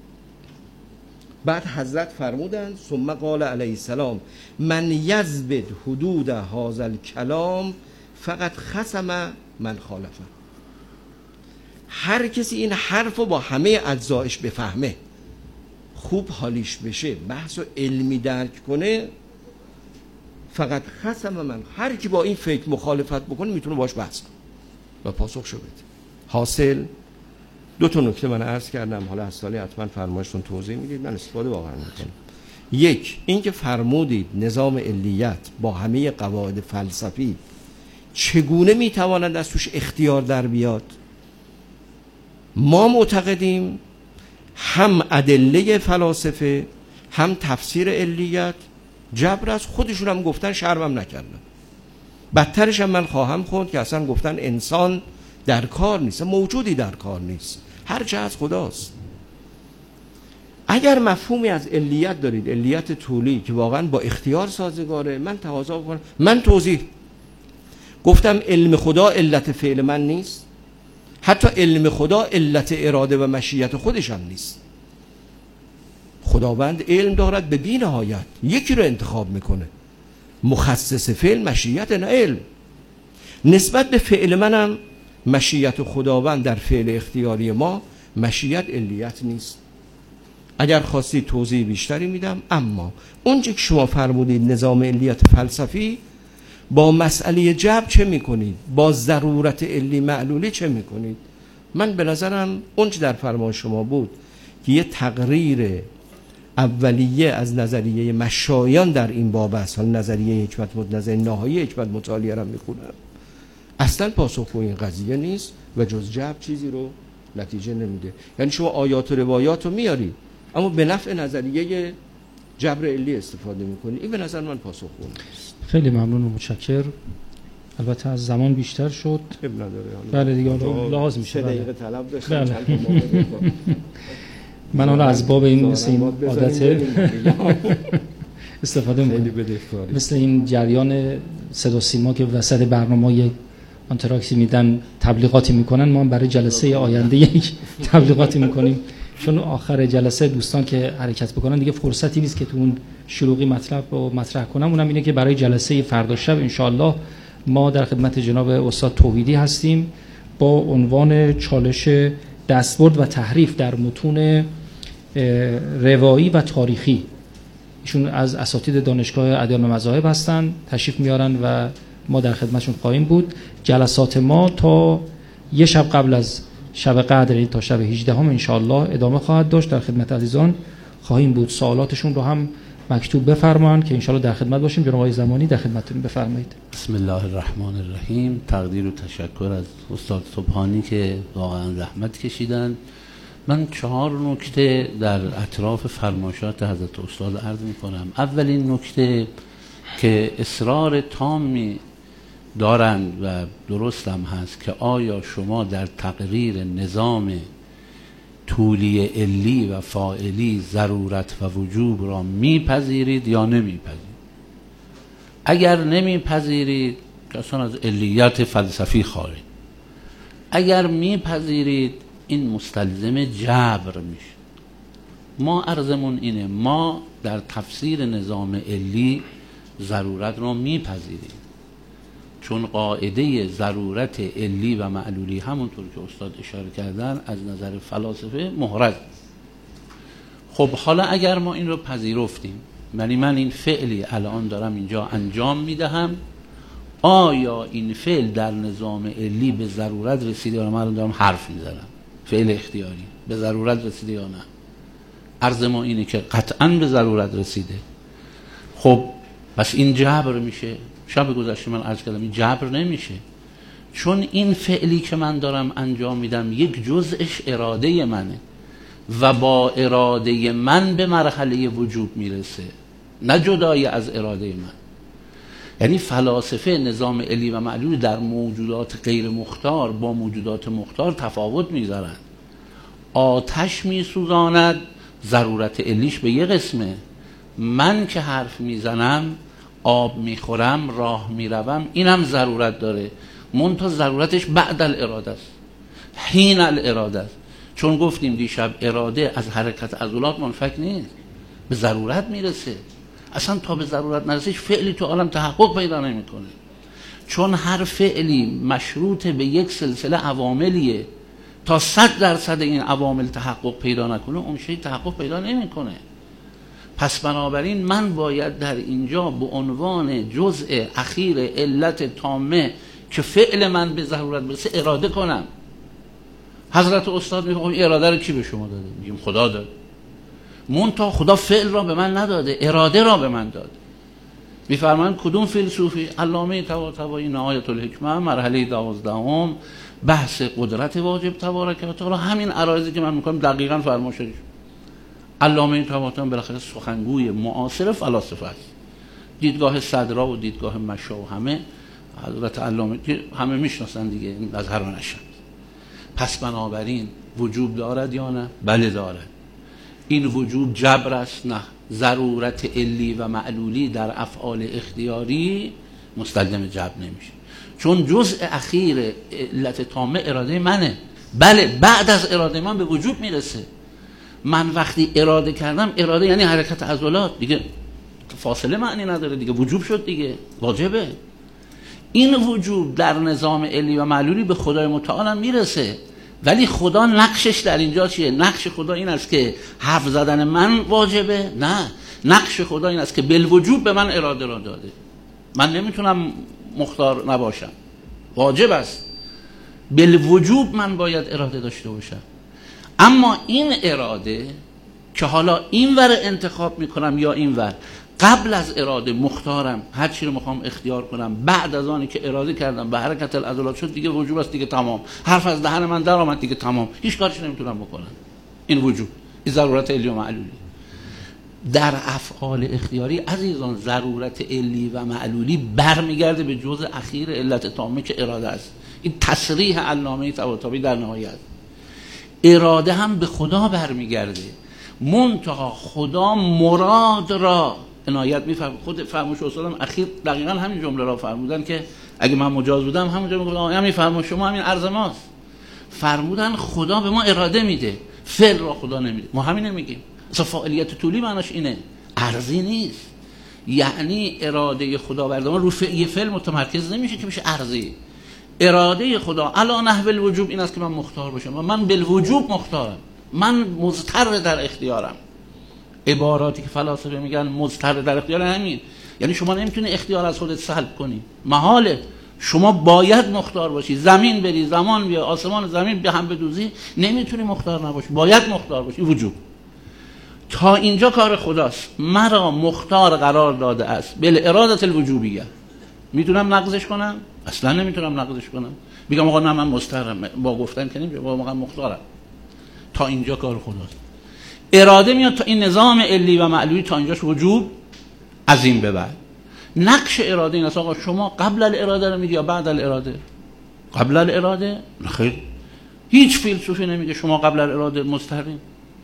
بعد حضرت فرمودند ثم قال علیه السلام من یزبد حدود هذا الکلام فقط خصم من خالفه. هر کسی این حرف رو با همه اجزایش بفهمه، خوب حالیش بشه، بحث رو علمی درک کنه، فقط خصم من، هر کی با این فکر مخالفت بکنه میتونه باش بحث کنه و پاسخ شو بده. حاصل دو تا نکته من عرض کردم، حالا از سالی حتما فرمایشتون توضیح میدید، من استفاده واقعا میکنم. یک، این که فرمودید نظام علیت با همه قواعد فلسفی چگونه میتواند از توش اختیار در بیاد. ما معتقدیم هم ادله فلاسفه هم تفسیر علیت جبر از خودشون هم گفتن، شرمم نکردن. بدترش هم من خواهم خوند که اصلا گفتن انسان در کار نیست، موجودی در کار نیست، هر چه از خداست. اگر مفهومی از علیت دارید، علیت طولی که واقعا با اختیار سازگاره، من تواضع کنم، من توضیح گفتم علم خدا علت فعل من نیست، حتی علم خدا علت اراده و مشیت خودش هم نیست. خداوند علم دارد به بی نهایت، یکی رو انتخاب میکنه، مخصص فعل مشیت نه علم. نسبت به فعل منم مشیت خداوند در فعل اختیاری ما مشیت علیت نیست. اگر خواستید توضیح بیشتری میدم، اما اونچه که شما فرمودید نظام علیت فلسفی با مسئله جبر چه میکنید، با ضرورت علی معلولی چه میکنید؟ من به نظرم اونچه در فرمان شما بود که یه تقریر اولیه از نظریه مشایان در این باب است، حالا نظریه حکمت نظریه نهایی حکمت مطالعه را میخونم، اصلا پاسخگوی این قضیه نیست و جز جبر چیزی رو نتیجه نمیده. یعنی شما آیات و روایات رو میاری اما به نفع نظریه جبر علی استفاده میکنی، این به نظر من پاسخگو نیست. خیلی ممنون و متشکر. البته از زمان بیشتر شد. اب نداره. بله دیگه لازم میشه. سه دقیقه طلب داشتم. بله. چند تا موقع من حالا از باب این مثل این عادت استفاده میکنم. مثل این جریان صدا سیما که وسط برنامه‌های آنتراکسی میدن تبلیغاتی میکنن، ما هم برای جلسه آینده یک تبلیغاتی میکنیم، چون آخر جلسه دوستان که حرکت بکنن دیگه فرصتی نیست که تو اون شلوغی مطلب رو مطرح کنم. اونم اینه که برای جلسه فردا شب انشاءالله ما در خدمت جناب استاد توحیدی هستیم با عنوان چالش دستبرد و تحریف در متون روایی و تاریخی. ایشون از اساتید دانشگاه ادیان و مذاهب هستن، تشریف میارن و ما در خدمتشون خواهیم بود. جلسات ما تا یه شب قبل از شب قدر، این تا شب هجدهم انشاءالله ادامه خواهد داشت. در خدمت عزیزان خواهیم بود. سوالاتشون رو هم مکتوب بفرمایید که انشاءالله در خدمت باشیم. جناب آقای زمانی در خدمتتون، بفرمایید. بسم الله الرحمن الرحیم. تقدیر و تشکر از استاد سبحانی که واقعا زحمت کشیدن. من چهار نکته در اطراف فرمایشات حضرت استاد عرض میکنم. اولین نکته که اصرار تامی دارند و درست هم هست که آیا شما در تقریر نظام طولی علی و فاعلی ضرورت و وجوب را میپذیرید یا نمیپذیرید؟ اگر نمیپذیرید که اصلا از علیت فلسفی خارج، اگر میپذیرید این مستلزم جبر میشه. ما عرضمون اینه، ما در تفسیر نظام علی ضرورت را میپذیریم، چون قاعده ضرورت علی و معلولی همونطور که استاد اشاره کردن از نظر فلاسفه محرز. خب حالا اگر ما این رو پذیرفتیم، یعنی من این فعلی الان دارم اینجا انجام میدهم، آیا این فعل در نظام علی به ضرورت رسیده یا نه؟ من دارم حرف میزنم، فعل اختیاری به ضرورت رسیده یا نه؟ عرض ما اینه که قطعاً به ضرورت رسیده. خب بس این جبر میشه؟ شب گذشته من عرض کردم این جبر نمیشه، چون این فعلی که من دارم انجام میدم یک جزءش اراده منه و با اراده من به مرحله وجوب میرسه، نه جدای از اراده من. یعنی فلاسفه نظام علی و معلول در موجودات غیر مختار با موجودات مختار تفاوت میذارن. آتش میسوزاند، ضرورت علیش به یه قسمه. من که حرف میزنم، آب میخورم، راه میروم، اینم ضرورت داره، منتها ضرورتش بعد الاراده است، حین الاراده است. چون گفتیم دیشب اراده از حرکت عضلات منفک نیست، به ضرورت میرسه. اصلا تا به ضرورت نرسیش فعلی تو عالم تحقق پیدا نمیکنه، چون هر فعلی مشروط به یک سلسله عواملیه. تا صد درصد این عوامل تحقق پیدا نکنه اون شی تحقق پیدا نمیکنه. پس بنابراین من باید در اینجا به عنوان جزء اخیر علت تامه که فعل من به ضرورت برسه اراده کنم. حضرت استاد میگه این اراده رو کی به شما داده؟ میگیم خدا داد. منتها خدا فعل را به من نداده، اراده را به من داد. میفرمایند کدوم فیلسوفی؟ علامه طباطبایی نهایت الحکمه مرحله دوازدهم بحث قدرت واجب تبارک و تعالی، همین عرایضی که من میکنم دقیقاً فرمایشش. علامه طباطبایی بالاخره سخنگوی معاصر فلاسفه است، دیدگاه صدرا و دیدگاه مشا و همه حضرت علامه که همه میشناسن دیگه، این مظهر نشن. پس بنابراین وجوب دارد یا نه؟ بله دارد. این وجوب جبر است؟ نه. ضرورت علی و معلولی در افعال اختیاری مستلزم جبر نمیشه، چون جزء اخیر علت تامه اراده منه. بله بعد از اراده من به وجوب میرسه. من وقتی اراده کردم، اراده یعنی حرکت عضلات دیگه، فاصله معنی نداره دیگه، وجوب شد دیگه، واجبه. این وجوب در نظام علی و معلولی به خدای متعال هم میرسه، ولی خدا نقشش در اینجا چیه؟ نقش خدا این است که حرف زدن من واجبه؟ نه، نقش خدا این است که بالوجوب به من اراده را داده. من نمیتونم مختار نباشم، واجب است بالوجوب من باید اراده داشته باشم. اما این اراده که حالا این ور انتخاب میکنم یا این ور، قبل از اراده مختارم، هر چی رو میخوام اختیار کنم. بعد از آنی که اراده کردم به حرکت العضلات شد، دیگه وجوب است، دیگه تمام. حرف از دهن من در آمد، دیگه تمام، هیچ کارش نمیتونم بکنم. این وجوب، این ضرورت علی و معلولی. در افعال اختیاری عزیزان ضرورت علی و معلولی برمیگرده به جزء اخیر علت تامه که اراده است. این تصریح علامه طباطبایی در نهایت. اراده هم به خدا برمیگرده، منتها خدا مراد را عنایت میفرماید. خود فرمایش استادم اخیر دقیقاً همین جمله را فرمودن که اگه من مجاز بودم همونجا میگفتم آقا همین فرمایش شما همین عرض ماست. فرمودن خدا به ما اراده میده، فعل را خدا نمیده. ما همین نمیگیم. اصلا فاعلیت طولی معناش اینه، عرضی نیست. یعنی اراده خدا بر ما رو یه فعل متمرکز نمیشه که بشه عرضی. اراده خدا علی نحو الوجوب این است که من مختار باشم و من بالوجوب مختارم، من مضطر در اختیارم. عباراتی که فلاسفه میگن مضطر در اختیار همین، یعنی شما نمیتونی اختیار از خودت سلب کنی، محاله. شما باید مختار باشی. زمین بری، زمان بیا، آسمان زمین به هم بدوزی، نمیتونی مختار نباشی، باید مختار باشی. وجوب تا اینجا کار خداست. مرا مختار قرار داده است بل ارادت الوجوبیه. میتونم نقضش کنم؟ اصلا نمیتونم نقضش کنم. میگم آقا نه من مضطرم، با گفتن که نمیشه، با موقع مختارم. تا اینجا کار خداست. اراده میاد تا این نظام علی و معلولی تا اینجاش وجوب، از این به بعد نقش اراده این است آقا شما قبل الاراده رو میگی یا بعد الاراده؟ قبل الاراده؟ خیر، هیچ فیلسوفی نمیگه شما قبل الاراده مضطرین.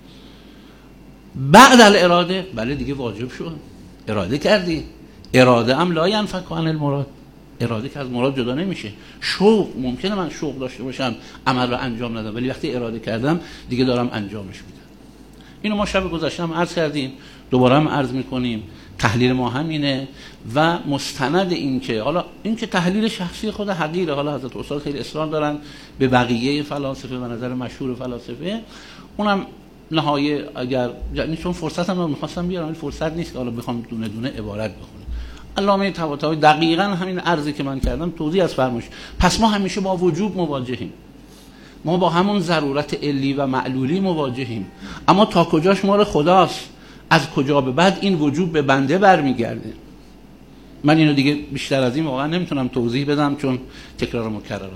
بعد الاراده بله دیگه واجب شد، اراده کردی. اراده ام لا ینفک عن المراد، اراده که از مراد جدا نمیشه. شوق ممکنه من شوق داشته باشم عمل رو انجام ندم، ولی وقتی اراده کردم دیگه دارم انجامش میدم. اینو ما شب گذشته هم عرض کردیم، دوباره هم عرض میکنیم. تحلیل ما همینه و مستند این که حالا این که تحلیل شخصی خود حقیره، حالا حضرت استاد خیلی اصرار دارن به بقیه فلاسفه و نظر مشهور فلاسفه، اونم نهایه اگر یعنی چون فرصت هم میخواستم بیارم ولی فرصت نیست که حالا بخوام دونه دونه عبارت بخونم. علامه طباطبایی دقیقاً همین عرضی که من کردم توضیح از فرمایش. پس ما همیشه با وجوب مواجهیم، ما با همون ضرورت علی و معلولی مواجهیم، اما تا کجاش مال خداست، از کجا به بعد این وجوب به بنده برمیگرده. من اینو دیگه بیشتر از این واقعا نمیتونم توضیح بدم چون تکرار مکررات.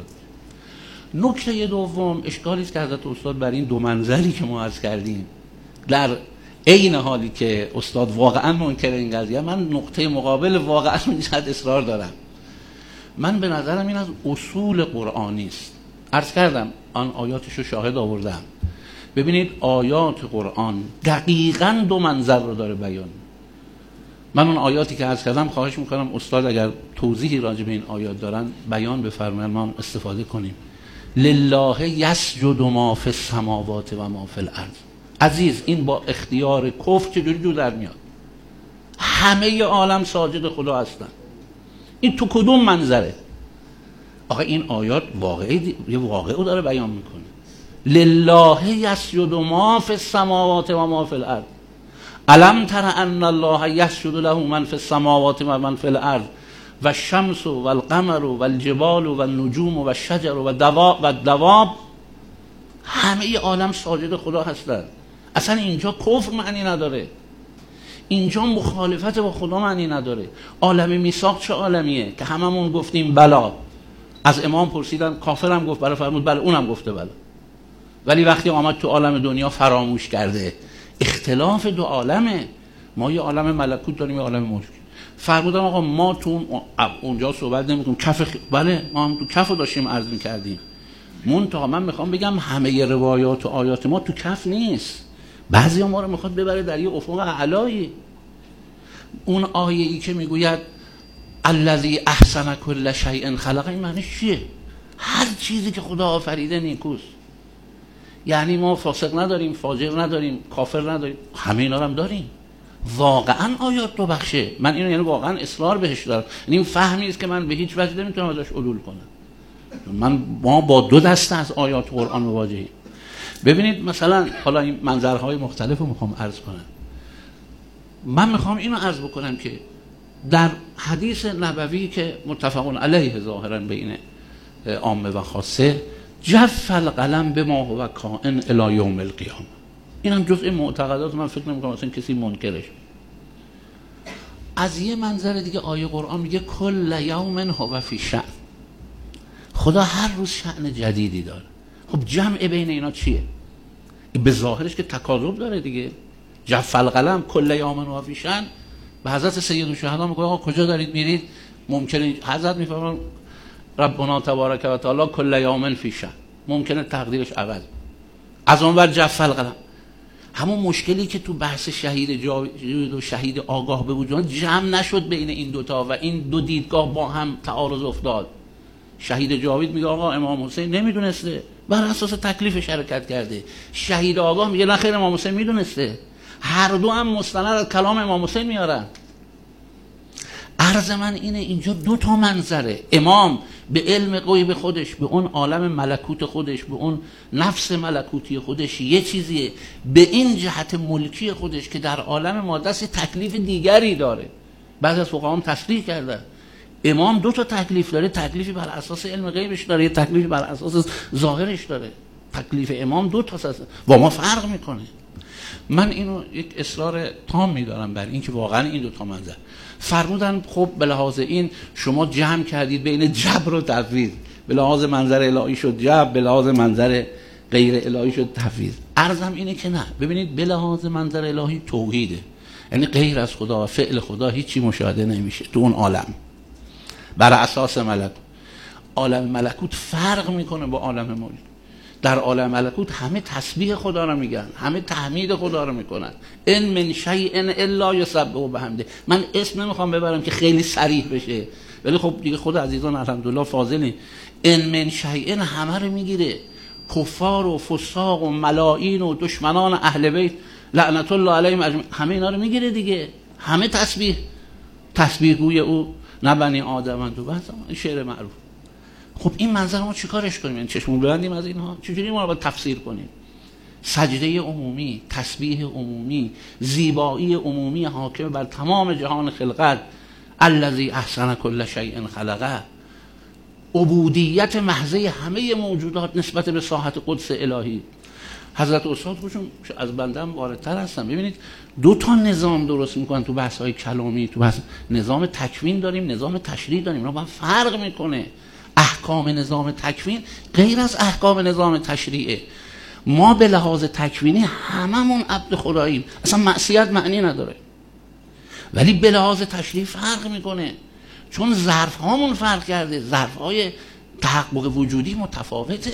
نکته دوم اشکالی است که حضرت استاد بر این دو منظری که ما عرض کردیم در عین حالی که استاد واقعا منکر این قضیه، من نقطه مقابل واقعا اینجا اصرار دارم. من به نظرم این از اصول قرآنی است. عرض کردم آن آیاتشو شاهد آوردم. ببینید آیات قرآن دقیقاً دو منظر رو داره بیان. من اون آیاتی که عرض کردم خواهش میکنم استاد اگر توضیحی راجع به این آیات دارن بیان بفرمایید، ما استفاده کنیم. لله یسجد ما فی السماوات و ما فی الارض. عزیز این با اختیار کفر چجوری جو در میاد؟ همه عالم ساجد خدا هستن. این تو کدوم منظره؟ آخه این آیات واقعی یه واقعو داره بیان میکنه. لله یسجد ما فی السماوات و ما فی الارض. الم تر ان الله یسجد له من فی السماوات و من فی الارض و الشمس و القمر و الجبال و النجوم و الشجر و الدواب و الدواب. همه عالم ساجد خدا هستند. اصلا اینجا کفر معنی نداره، اینجا مخالفت با خدا معنی نداره. عالم میثاق چه عالمیه که هممون گفتیم بلا. از امام پرسیدن کافرم گفت بله، فرمود بله، اونم گفته بله. ولی وقتی آمد تو عالم دنیا فراموش کرده. اختلاف دو عالمه. ما یه عالم ملکوت داریم، یه عالم ملک. فرمودن آقا ما تو اونجا صحبت نمی‌کنیم کف خ... بله ما هم تو کفو داشتیم عرض می‌کردیم. منتها من میخوام بگم همه روایات و آیات ما تو کف نیست. بعضی ما رو میخواد ببره در یه افق اعلایی. اون آیه ای که میگوید الذی احسن کل شیء خلق، این معنی چیه؟ هر چیزی که خدا آفریده نیکوست. یعنی ما فاسق نداریم، فاجر نداریم، کافر نداریم، همه اینا رو هم داریم. واقعا آیات دو بخشه. من اینو یعنی واقعا اصرار بهش دارم. یعنی این فهمی است که من به هیچ وجه نمیتونم ازش عدول کنم. من ما با دو دسته از آیات قرآن مواجهیم. ببینید مثلا حالا این منظرهای مختلف رو میخوام عرض کنم. من میخوام اینو عرض بکنم که در حدیث نبوی که متفقون علیه ظاهرا بین عامه و خاصه، جف القلم بما هو کائن الی یوم القیامه. این هم جزء معتقدات من فکر نمی‌کنم اصلا کسی منکرش. از یه منظر دیگه آیه قرآن میگه کل یوم هو فی شأن، خدا هر روز شأن جدیدی داره. خب جمع بین اینا چیه؟ به ظاهرش که تکاذب داره دیگه. جف القلم کل یوم هو فی شأن، به حضرت سید الشهدا میگه آقا کجا دارید میرید؟ ممکنه حضرت میفرمان ربنا تبارک و تعالی کل یوم فی شأن، ممکنه تقدیرش عوض. از اون ور جف القلم، همون مشکلی که تو بحث شهید جاوید و شهید آگاه به وجود جمع نشد بین این دوتا و این دو دیدگاه با هم تعارض افتاد. شهید جاوید میگه آقا امام حسین نمیدونسته، بر اساس تکلیف شرکت کرده. شهید آگاه میگه نه خیر امام حسین میدونسته. هر دو هم مستند از کلام امام حسین میارن. عرض من اینه اینجا دو تا منظره. امام به علم غیب خودش، به اون عالم ملکوت خودش، به اون نفس ملکوتی خودش یه چیزیه، به این جهت ملکی خودش که در عالم ماده است تکلیف دیگری داره. بعضی از فقها هم تصریح کردن امام دو تا تکلیف داره، تکلیفی بر اساس علم غیبش داره، یه تکلیفی بر اساس ظاهرش داره. تکلیف امام دو تا است، با ما فرق میکنه. من اینو یک اصرار تام میدارم بر این که واقعا این دو تا منظر فرمودن. خب به لحاظ این شما جمع کردید بین جبر و تفویض، به لحاظ منظر الهی شد جبر، به لحاظ منظر غیر الهی شد تفویض. عرضم اینه که نه، ببینید به لحاظ منظر الهی توحیده، یعنی غیر از خدا و فعل خدا هیچی مشاهده نمیشه تو اون عالم. بر اساس ملکوت، عالم ملکوت فرق میکنه با عالم موجود. در عالم ملکوت همه تسبیح خدا رو میگن، همه تحمید خدا رو میکنن. ان من شیء الا یسبح بحمده. من اسم نمیخوام ببرم که خیلی صریح بشه، ولی خب دیگه خود عزیزان الحمدلله فاضلی. ان من شیء همه رو میگیره، کفار و فساق و ملائین و دشمنان اهل بیت لعنت الله علیهم اجمعین، همه اینا رو میگیره دیگه. همه تسبیح، تسبیح گوی او نه بنی آدمند و بس این شعر معروف. خب این منظر ما چیکارش کنیم؟ یعنی چشمون ببندیم از اینها؟ چجوری ما رو باید تفسیر کنیم؟ سجده عمومی، تسبیح عمومی، زیبایی عمومی حاکم بر تمام جهان خلقت، الذی احسن کل شیء خلقه، عبودیت محضه همه موجودات نسبت به ساحت قدس الهی. حضرت استاد خودشون از بنده هم واردتر هستن. ببینید دو تا نظام درست میکنن تو بحث های کلامی، تو بحث نظام تکوین داریم، نظام تشریع داریم. اینا با فرق میکنه. احکام نظام تکوین غیر از احکام نظام تشریعه. ما به لحاظ تکوینی هممون عبد خداییم، اصلا معصیت معنی نداره، ولی به لحاظ تشریع فرق میکنه، چون ظرف هامون فرق کرده، ظرف های تحقق وجودی متفاوته.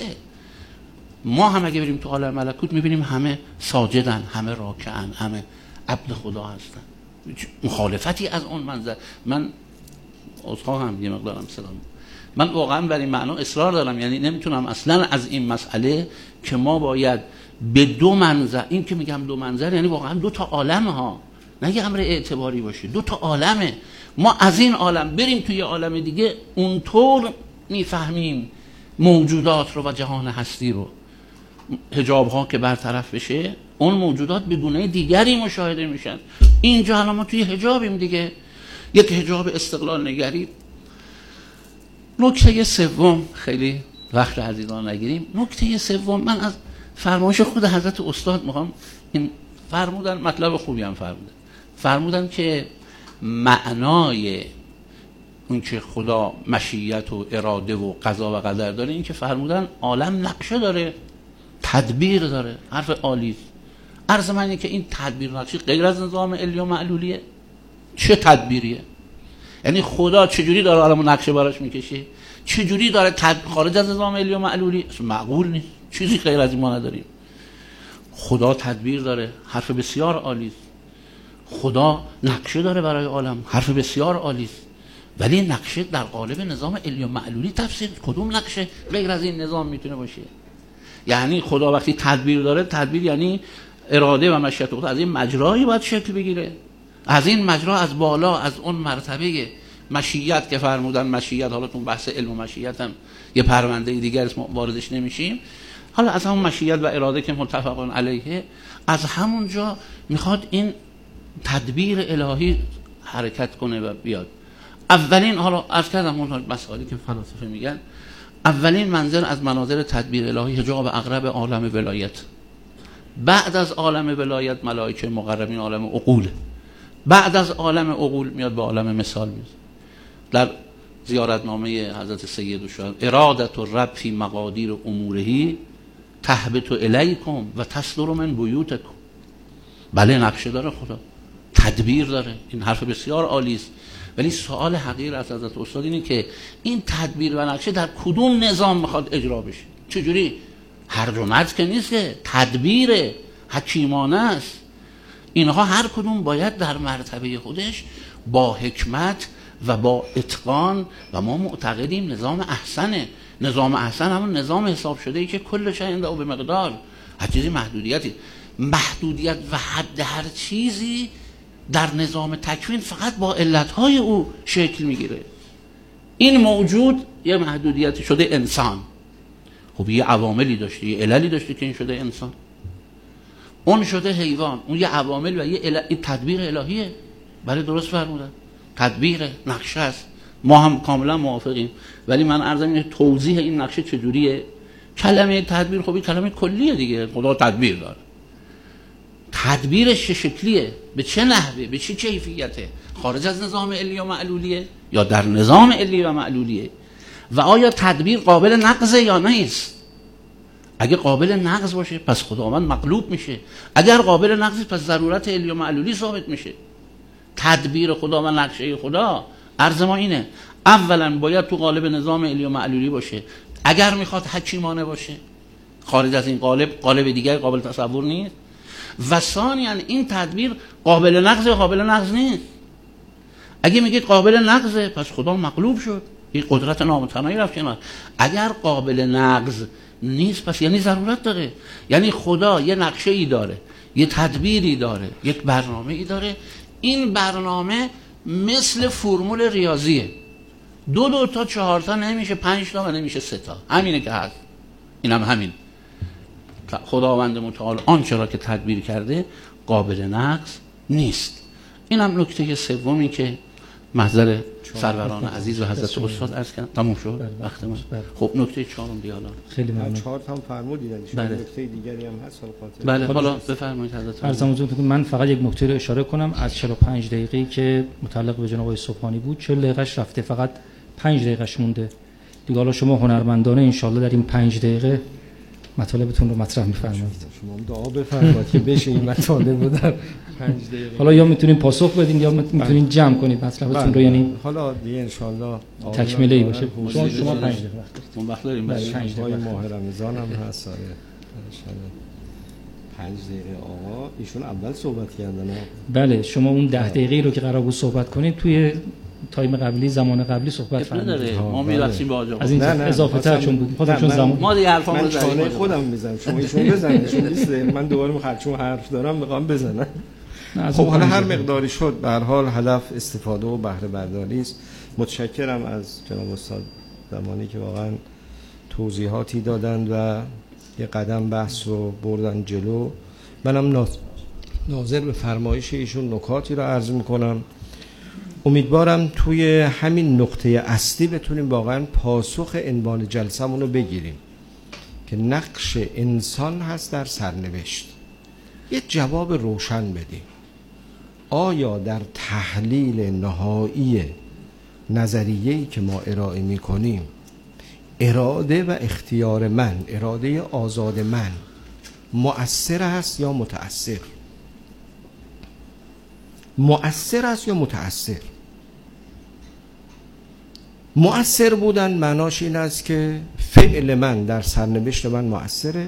ما هم اگه بریم تو عالم ملکوت میبینیم همه ساجدن، همه راکعن، همه عبد خدا هستن. مخالفتی از اون منظر. من عذرخواهم هم یه مقدارم سلام، من واقعا بر این معنا اصرار دارم، یعنی نمیتونم اصلا از این مسئله که ما باید به دو منظر، این که میگم دو منظر یعنی واقعا دو تا عالم ها، نه یه امر اعتباری باشه، دو تا عالمه. ما از این عالم بریم توی عالم دیگه اونطور میفهمیم موجودات رو و جهان هستی رو. حجاب ها که برطرف بشه اون موجودات به گونه دیگری مشاهده میشن. اینجا الان ما توی حجابیم دیگه، یک حجاب استقلال نگری. نکته سوم، خیلی وقت عزیزان نگیریم، نکته سوم من از فرمایش خود حضرت استاد میخوام این فرمودن، مطلب خوبی هم فرمودن، فرمودن که معنای اون که خدا مشیت و اراده و قضا و قدر داره، این که فرمودن عالم نقشه داره، تدبیر داره. حرف عالی. عرض من اینه که این تدبیر نقشه غیر از نظام علی و معلولیه. چه تدبیریه؟ یعنی خدا چجوری داره عالمو نقشه براش میکشه؟ چجوری داره تد... خارج از نظام علی و معلولی؟ معقول نیست، چیزی غیر از این ما نداریم. خدا تدبیر داره، حرف بسیار عالی است. خدا نقشه داره برای عالم، حرف بسیار عالی است. ولی نقشه در قالب نظام علی و معلولی تفسیر، کدوم نقشه غیر از این نظام میتونه باشه؟ یعنی خدا وقتی تدبیر داره، تدبیر یعنی اراده و مشیت خدا از این مجرایی باید شکل بگیره، از این مجرا، از بالا، از اون مرتبه مشیت که فرمودن. مشیت حالا تو بحث علم و مشیت هم یه پرونده دیگر اسم واردش نمیشیم. حالا از همون مشیت و اراده که متفقون علیه، از همونجا میخواد این تدبیر الهی حرکت کنه و بیاد. اولین، حالا عرض کردم اون مسائلی که فلاسفه میگن، اولین منظر از مناظر تدبیر الهی حجاب اقرب عالم ولایت. بعد از عالم ولایت ملائکه مقربین عالم عقول. بعد از عالم عقول میاد به عالم مثال میاد. در زیارتنامه حضرت سید الشهدا ارادت الرب فی مقادیر امورهی تهبط الیکم و تصدر من بیوتکم. بله نقشه داره خدا، تدبیر داره، این حرف بسیار عالی است، ولی سوال حقیر از حضرت استاد اینه که این تدبیر و نقشه در کدوم نظام میخواد اجرا بشه؟ چجوری؟ هر دو مرز که نیست، که تدبیر حکیمانه است. اینها هر کدوم باید در مرتبه خودش با حکمت و با اتقان، و ما معتقدیم نظام احسنه. نظام احسن همون نظام حساب شده ای که کل شیء عنده به مقدار، هر چیزی محدودیتی، محدودیت و حد هر چیزی در نظام تکوین فقط با علتهای او شکل میگیره. این موجود یه محدودیتی شده انسان، خب یه عواملی داشته، یه عللی داشته که این شده انسان. اون شده حیوان، اون یه عوامل و یه علت. این تدبیر الهیه. بله درست فرمودن، تدبیر نقشه است، ما هم کاملا موافقیم. ولی من عرض اینه توضیح این نقشه چجوریه. کلمه تدبیر خب این کلمه کلیه دیگه، خدا تدبیر داره. تدبیرش چه شکلیه؟ به چه نحوه؟ به چه کیفیته؟ خارج از نظام علی و معلولیه یا در نظام علی و معلولیه؟ و آیا تدبیر قابل نقضه یا نیست؟ اگه قابل نقض باشه پس خداوند مغلوب میشه، اگر قابل نقض پس ضرورت علی و معلولی ثابت میشه. تدبیر خدا و نقشه خدا عرض ما اینه، اولا باید تو قالب نظام علی و معلولی باشه، اگر میخواد حکیمانه باشه. خارج از این قالب قالب دیگر قابل تصور نیست. و ثانیاً این تدبیر قابل نقض یا قابل نقض نیست. اگه میگید قابل نقضه پس خدا مغلوب شد، این قدرت نامتناهی رفت کنار. اگر قابل نقض نیست پس یعنی ضرورت داره، یعنی خدا یه نقشه ای داره، یه تدبیری داره، یک برنامه ای داره. این برنامه مثل فرمول ریاضیه، دو دو تا چهار تا نمیشه، پنج تا و نمیشه سه تا، همینه که هست. این هم همین. خداوند متعال آنچه را که تدبیر کرده قابل نقض نیست. این هم نکته سومی که محضر سروران عزیز و حضرت استاد عرض کردن. تموم شد وقت ما. خب نکته چهارم دیالا. خیلی ممنون. چهار تا هم فرمودید، بله. نکته دیگری هم هست خاطر. بله حالا بفرمایید حضرت. عرضم حضورتون که من فقط یک نکته رو اشاره کنم. از چهل و پنج دقیقه‌ای که متعلق به جناب آقای سبحانی بود، چهل دقیقه‌اش رفته، فقط پنج دقیقه‌اش مونده. دیگه حالا شما هنرمندانه ان شاءالله در این پنج دقیقه مطالبتون رو مطرح می‌فرمایید. شما هم دعا بفرمایید که بشه این مطالب رو در پنج دقیقه. حالا یا میتونین پاسخ بدین یا میتونین جمع کنید مطلبتون رو، یعنی حالا دیگه ان شاءالله تکمیلی ای باشه. شما شما پنج دقیقه وقت وقت داریم. پنج دقیقه ماه رمضان هم هست. آره پنج دقیقه آقا ایشون اول صحبت کردن. بله شما اون ده دقیقه‌ای رو که قرار بود صحبت کنید توی تایم قبلی، زمان قبلی صحبت فرمودید. ما میرسیم به آقا. از این اضافه تر چون بود. خودم چون زمان ما دیگه حرفامو زدیم. من چانه خودم میزنم. شما ایشون بزنید. ایشون نیست. من دوباره میخوام چون حرف دارم میخوام بزنم. خب حالا هر مقداری شد، به هر حال هدف استفاده و بهره برداری است. متشکرم از جناب استاد زمانی که واقعا توضیحاتی دادند و یه قدم بحث رو بردن جلو. منم ناظر به فرمایش ایشون نکاتی رو عرض میکنم. امیدوارم توی همین نقطه اصلی بتونیم واقعا پاسخ عنوان جلسمون رو بگیریم که نقش انسان هست در سرنوشت. یه جواب روشن بدیم. آیا در تحلیل نهایی نظریه‌ای که ما ارائه می‌کنیم اراده و اختیار من، اراده آزاد من مؤثر است یا متأثر؟ مؤثر است یا متأثر؟ مؤثر بودن معناش این است که فعل من در سرنوشت من مؤثره،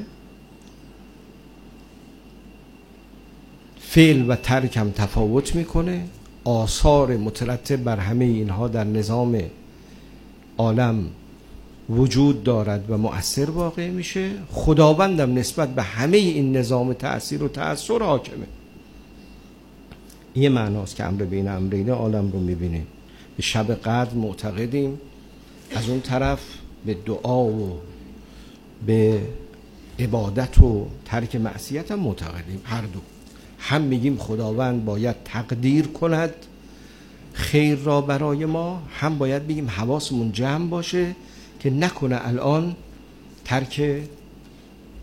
فعل و ترکم تفاوت میکنه، آثار مترتب بر همه اینها در نظام عالم وجود دارد و مؤثر واقع میشه. خداوندم نسبت به همه این نظام تأثیر و تأثیر حاکمه. این معناست که امر بین امرین عالم رو میبینیم. به شب قدر معتقدیم، از اون طرف به دعا و به عبادت و ترک معصیت هم معتقدیم. هر دو هم میگیم خداوند باید تقدیر کند خیر را برای ما، هم باید بگیم حواسمون جمع باشه که نکنه الان ترک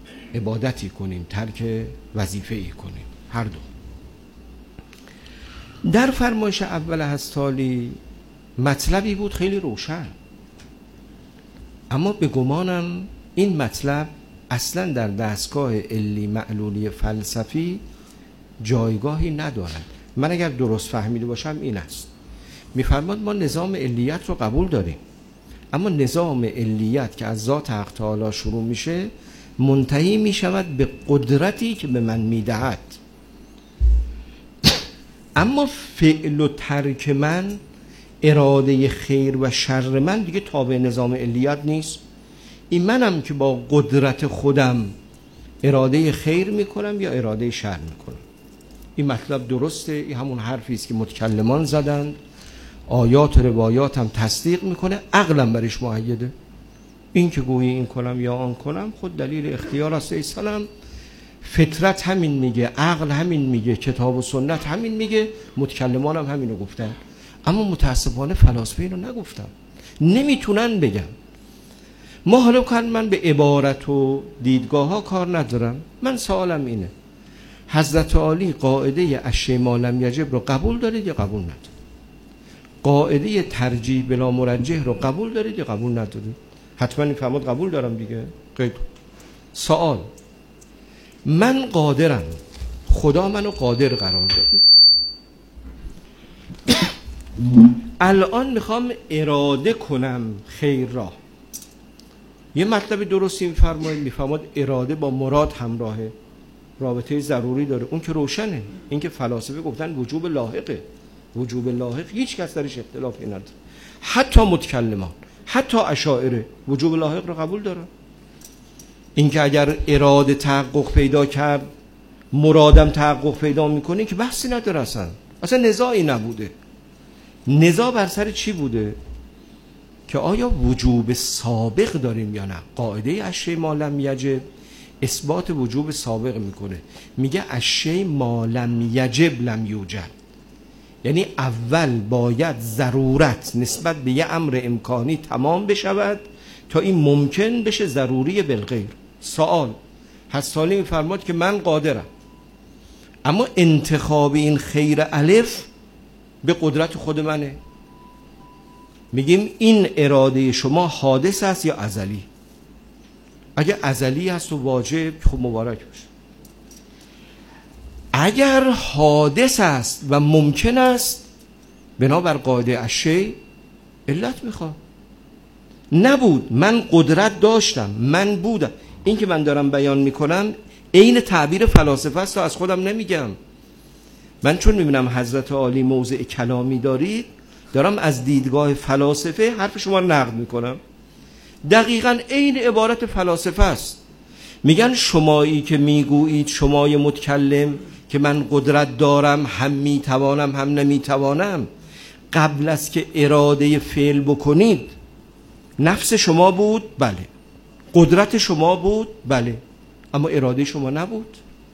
عبادتی کنیم، ترک وظیفه‌ای کنیم. هر دو. در فرمایش اول هستالی مطلبی بود خیلی روشن، اما به گمانم این مطلب اصلا در دستگاه علی معلولی فلسفی جایگاهی ندارد. من اگر درست فهمیده باشم این است، میفرماد ما نظام علیت رو قبول داریم، اما نظام علیت که از ذات حق تعالی شروع میشه منتهی میشود به قدرتی که به من میدهد، اما فعل و ترک من، اراده خیر و شر من دیگه تابع نظام علیت نیست. این منم که با قدرت خودم اراده خیر میکنم یا اراده شر میکنم. این مطلب درسته، این همون حرفی است که متکلمان زدند، آیات و روایات هم تصدیق میکنه، عقلم برش مؤیده. این که گویی این کنم یا آن کنم خود دلیل اختیار است ای سلام. فطرت همین میگه، عقل همین میگه، کتاب و سنت همین میگه، متکلمان هم همینو گفتن، اما متاسفانه فلاسفه اینو نگفتن، نمیتونن بگن. ما حالا کن من به عبارت و دیدگاه ها کار ندارم، من سوالم اینه، حضرت عالی قاعده اشیاء ما لم یجب رو قبول دارید یا قبول ندارید؟ قاعده ترجیح بلا مرجح رو قبول دارید یا قبول ندارید؟ حتما این فرمود قبول دارم دیگه. قید سوال، من قادرم، خدا منو قادر قرار داده، الان میخوام اراده کنم خیر را. یه مطلب درستی میفرمایید، میفرماد اراده با مراد همراهه، رابطه ضروری داره، اون که روشنه. این که فلاسفه گفتن وجوب لاحقه، وجوب لاحق هیچ کس درش اختلافی نداره، حتی متکلمان، حتی اشاعره وجوب لاحق رو قبول دارن. این که اگر اراده تحقق پیدا کرد مرادم تحقق پیدا میکنه که بحثی نداره، اصلا اصلا نزاعی نبوده. نزاع بر سر چی بوده؟ که آیا وجوب سابق داریم یا نه. قاعده اشیاء ما لم یجب اثبات وجوب سابق میکنه، میگه اشیاء ما لم یجب لم یوجد، یعنی اول باید ضرورت نسبت به یه امر امکانی تمام بشود تا این ممکن بشه ضروری بالغیر. سوال، حسالی میفرماد که من قادرم، اما انتخاب این خیر الف به قدرت خود منه. میگیم این اراده شما حادث است یا ازلی؟ اگر ازلی هست و واجب خب مبارک باشه. اگر حادث است و ممکن است بنابر قاعده اشیاء علت میخواد. نبود، من قدرت داشتم، من بودم. این که من دارم بیان میکنم عین تعبیر فلاسفه است، از خودم نمیگم. من چون میبینم حضرت عالی موضع کلامی دارید، دارم از دیدگاه فلاسفه حرف شما رو نقد میکنم. دقیقاً عین عبارت فلاسفه است. میگن شمایی که میگویید، شمای متکلم که من قدرت دارم، هم میتوانم هم نمیتوانم، قبل از که اراده فعل بکنید نفس شما بود؟ بله. قدرت شما بود؟ بله. اما اراده شما نبود.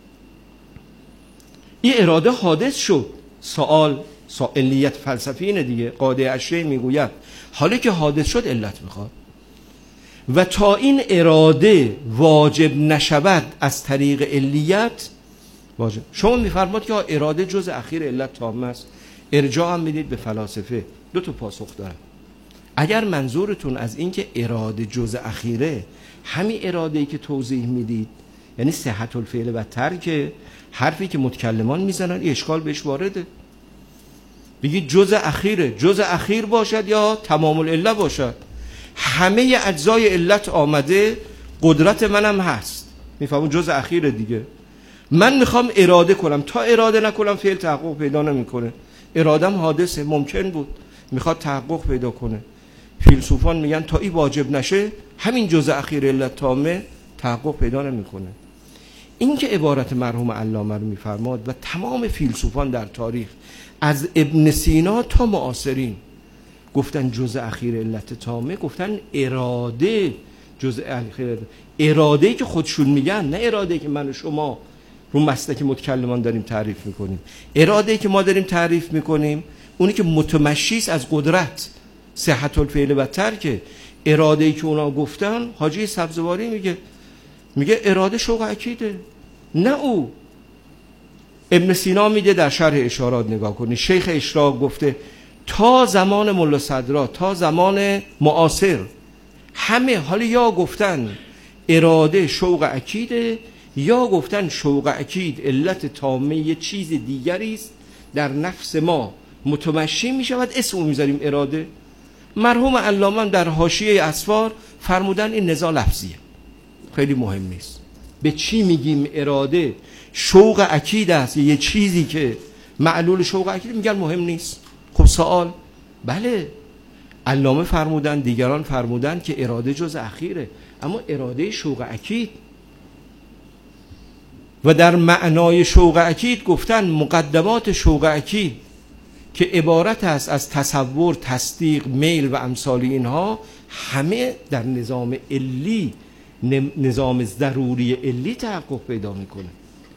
این اراده حادث شد. سوال، علیت فلسفی اینه دیگه. قاعده اشیاء میگوید حالی که حادث شد علت میخواد، و تا این اراده واجب نشود از طریق علیت واجب. شما میفرماد که اراده جز اخیر علت تامه است، ارجاع هم میدید به فلاسفه. دو تا پاسخ دارم. اگر منظورتون از این که اراده جز اخیره همین اراده‌ای که توضیح میدید، یعنی صحت الفعل و ترک، حرفی که متکلمان میزنن اشکال بهش وارده. بگید جز اخیره، جز اخیر باشد یا تمام العله باشد، همه اجزای علت آمده، قدرت منم هست، میفهمون جز اخیره دیگه. من میخوام اراده کنم، تا اراده نکنم فعل تحقق پیدا نمیکنه. ارادم حادثه، ممکن بود، میخواد تحقق پیدا کنه. فیلسوفان میگن تا این واجب نشه همین جز اخیر علت تامه تحقق پیدا نمیکنه. این که عبارت مرحوم علامه رو میفرماد و تمام فیلسوفان در تاریخ از ابن سینا تا معاصرین گفتن جز اخیر علت تامه، گفتن اراده جز اخیر، اراده که خودشون میگن، نه اراده که من و شما رو مسلک متکلمان داریم تعریف میکنیم. اراده که ما داریم تعریف میکنیم اونی که متمشیس از قدرت، صحت الفعل و ترک. اراده که اونا گفتن، حاجی سبزواری میگه میگه اراده شوق اکیده، نه او ابن سینا میگه در شرح اشارات نگاه کنید، شیخ اشراق گفته تا زمان ملا صدرا تا زمان معاصر همه حالا یا گفتن اراده شوق اکیده یا گفتن شوق اکید علت تامه یه چیز دیگری است در نفس ما متمشی می شود، اسمو میذاریم اراده. مرحوم علامه در حاشیه اسفار فرمودن این نزاع لفظیه، خیلی مهم نیست به چی میگیم اراده شوق اکید است یه چیزی که معلول شوق اکید، میگن مهم نیست. خب سوال، بله علامه فرمودن دیگران فرمودن که اراده جز اخیره، اما اراده شوق اکید و در معنای شوق اکید گفتن مقدمات شوق اکید که عبارت است از تصور، تصدیق، میل و امثال اینها همه در نظام علی، نظام ضروری علی تحقق پیدا میکنه.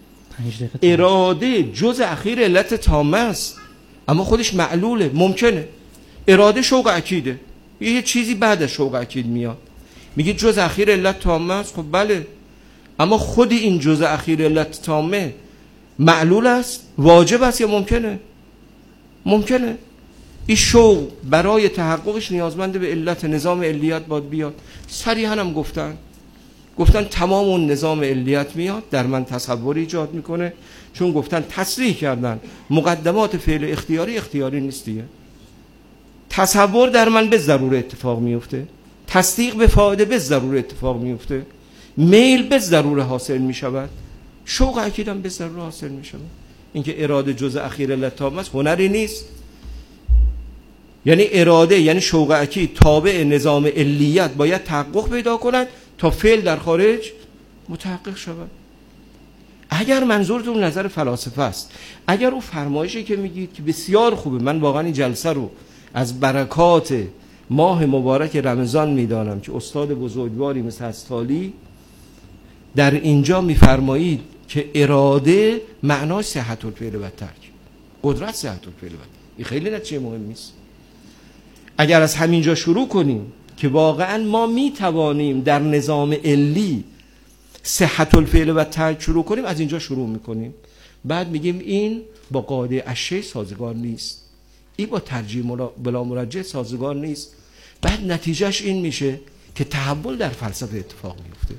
اراده جز اخیر علت تامه است اما خودش معلوله. ممکنه اراده شوق اکیده، یه چیزی بعد از شوق اکید میاد، میگه جز اخیر علت تامه است. خب بله، اما خود این جز اخیر علت تامه معلول است، واجب است یا ممکنه؟ ممکنه. این شوق برای تحققش نیازمند به علت نظام علیت باید بیاد. صریحاً هم گفتن گفتن تمام اون نظام علیت میاد در من تصور ایجاد میکنه، چون گفتن تصریح کردن مقدمات فعل اختیاری اختیاری نیست دیگه. تصور در من به ضرور اتفاق میفته، تصدیق به فایده به ضرور اتفاق میفته، میل به ضرور حاصل میشود، شوق اکیدم به ضرور حاصل میشود. اینکه اراده جز اخیر علت تامه است هنری نیست. یعنی اراده یعنی شوق اکید تابع نظام علیت باید تحقق پیدا کند تا فعل در خارج متحقق شود. اگر منظورتون نظر فلاسفه است، اگر او فرمایشی که میگید که بسیار خوبه، من واقعا این جلسه رو از برکات ماه مبارک رمضان میدانم که استاد بزرگواری مثل هستالی در اینجا میفرمایید که اراده معناش صحت الفعل و ترک، قدرت صحت الفعل و ترک. این خیلی نتیجه مهم نیست. اگر از همینجا شروع کنیم که واقعا ما میتوانیم در نظام علی صحت الفعل و ترک شروع کنیم، از اینجا شروع میکنیم، بعد میگیم این با قاعده الشیء سازگار نیست، این با ترجیح بلا مرجح سازگار نیست. بعد نتیجهش این میشه که تحول در فلسفه اتفاق میفته.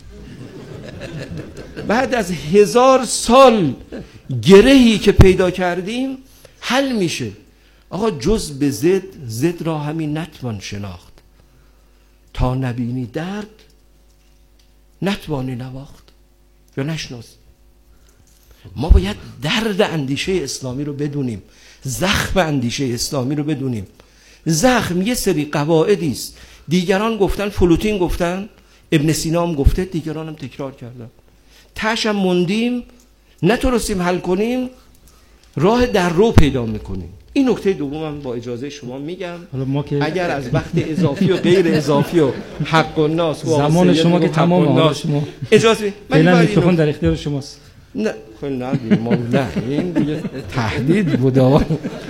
بعد از هزار سال گرهی که پیدا کردیم حل میشه. آقا جز به زد، زد را همین نتوان شناخت، تا نبینی درد نتوانی نواخت یا نشناسی. ما باید درد اندیشه اسلامی رو بدونیم، زخم اندیشه اسلامی رو بدونیم. زخم یه سری قواعدی است، دیگران گفتن، فلوتین گفتن، ابن سینا هم گفته، دیگران هم تکرار کردن، تاش هم موندیم، نتونستیم حل کنیم، راه در رو پیدا میکنیم. این نکته دومم با اجازه شما میگم، ما که اگر از وقت اضافی و غیر اضافی و حق و ناس و زمان شما که تمام شما اجازه من میکروفون در اختیار شماست. نه خیلی نه ما نه این دیگه تهدید بوده.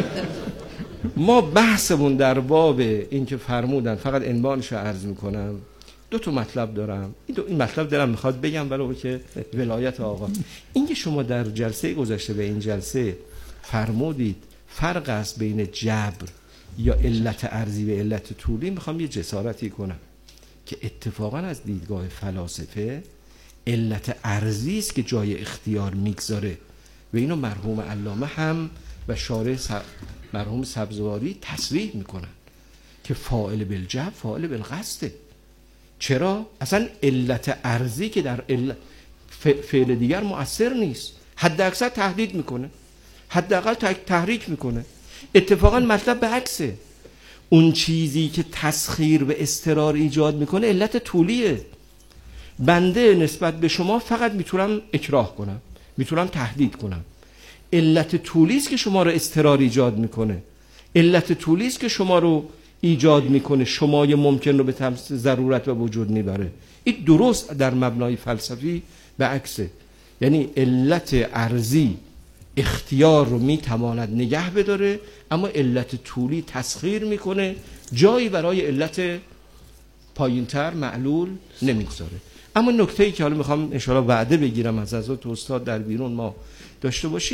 ما بحثمون در باب این که فرمودن، فقط عنوانش رو عرض میکنم، دو تا مطلب دارم. این دو این مطلب دارم میخواد بگم ولو که ولایت آقا. این که شما در جلسه گذشته به این جلسه فرمودید فرق است بین جبر یا علت ارضی و علت طولی، میخوام یه جسارتی کنم که اتفاقا از دیدگاه فلاسفه علت ارضی است که جای اختیار میگذاره و اینو مرحوم علامه هم و شارح سب... مرحوم سبزواری تصریح میکنن که فاعل بالجبر فاعل بالقصد. چرا؟ اصلا علت ارضی که در علت ف... فعل دیگر مؤثر نیست، حد اکثر تهدید میکنه، حداقل تحریک میکنه. اتفاقا مطلب به عکسه، اون چیزی که تسخیر و اضطرار ایجاد میکنه علت طولیه. بنده نسبت به شما فقط میتونم اکراه کنم، میتونم تهدید کنم. علت طولی است که شما رو اضطرار ایجاد میکنه، علت طولی است که شما رو ایجاد میکنه، شمای ممکن رو به ضرورت و وجود میبره. این درست در مبنای فلسفی به عکسه، یعنی علت ارضی اختیار رو میتواند نگه بداره، اما علت طولی تسخیر میکنه، جایی برای علت پایینتر معلول نمیگذاره. اما نکته‌ای که حالا میخوام ان شاءالله وعده بگیرم از حضرت استاد در بیرون ما داشته باشیم،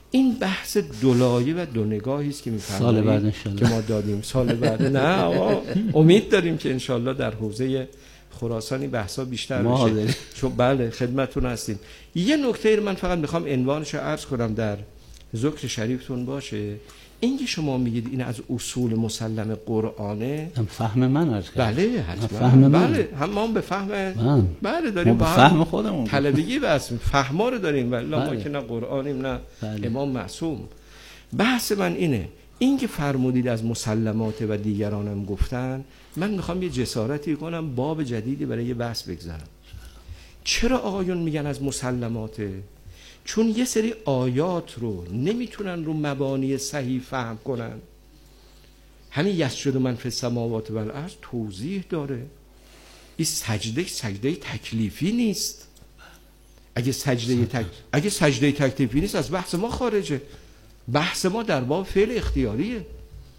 این بحث دولایه و دو نگاهی است که می‌فرمایید سال بعد انشالله که ما دادیم. سال بعد نه آقا، امید داریم که انشالله در حوزه خراسانی بحثا بیشتر بشه. چون بله خدمتتون هستیم. یه نکته رو من فقط میخوام عنوانش رو عرض کنم در ذکر شریفتون باشه. اینکه شما میگید این از اصول مسلم قرآنه، فهم من عرض کردم. بله حتما فهم من. بله هم ما به فهم من. بله داریم با فهم خودمون طلبگی بس فهما رو داریم ولی بله. ما که نه قرآنیم نه بله. امام معصوم. بحث من اینه، اینکه فرمودید از مسلمات و دیگرانم گفتن، من میخوام یه جسارتی کنم باب جدیدی برای یه بحث بگذارم. چرا آقایون میگن از مسلماته؟ چون یه سری آیات رو نمیتونن رو مبانی صحیح فهم کنن. همین یسجد من فی السماوات و الارض توضیح داره. این سجده سجده تکلیفی نیست. اگه سجده تک... اگه سجده تکلیفی نیست از بحث ما خارجه. بحث ما در باب فعل اختیاریه.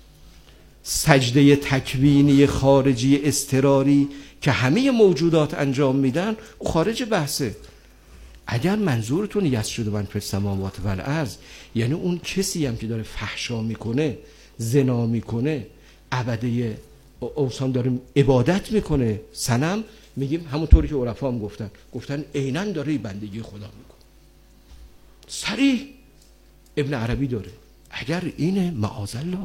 سجده تکوینی خارجی اضطراری که همه موجودات انجام میدن او خارج بحثه. اگر منظورتون یسجد من فی السماوات و الارض یعنی اون کسی هم که داره فحشا میکنه، زنا میکنه، عبده اوثان داره عبادت میکنه، صنم، میگیم همونطوری که عرفا هم گفتن گفتن عیناً داره بندگی خدا میکنه. صریح ابن عربی داره. اگر اینه معاذالله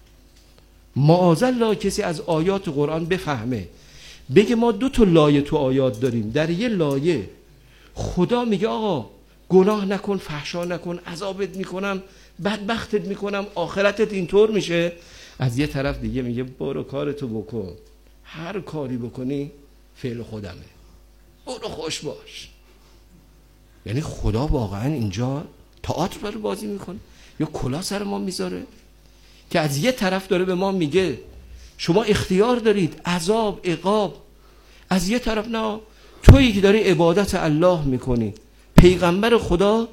معاذالله کسی از آیات قرآن بفهمه بگه ما دو تا لایه تو آیات داریم، در یه لایه خدا میگه آقا گناه نکن، فحشا نکن، عذابت میکنم، بدبختت میکنم، آخرتت اینطور میشه، از یه طرف دیگه میگه برو کارتو بکن، هر کاری بکنی فعل خودمه، برو خوش باش. یعنی خدا واقعا اینجا تئاتر برای بازی میکنه یا کلاه سر ما میذاره که از یه طرف داره به ما میگه شما اختیار دارید، عذاب، عقاب، از یه طرف نه، تویی که داری عبادت الله میکنی، پیغمبر خدا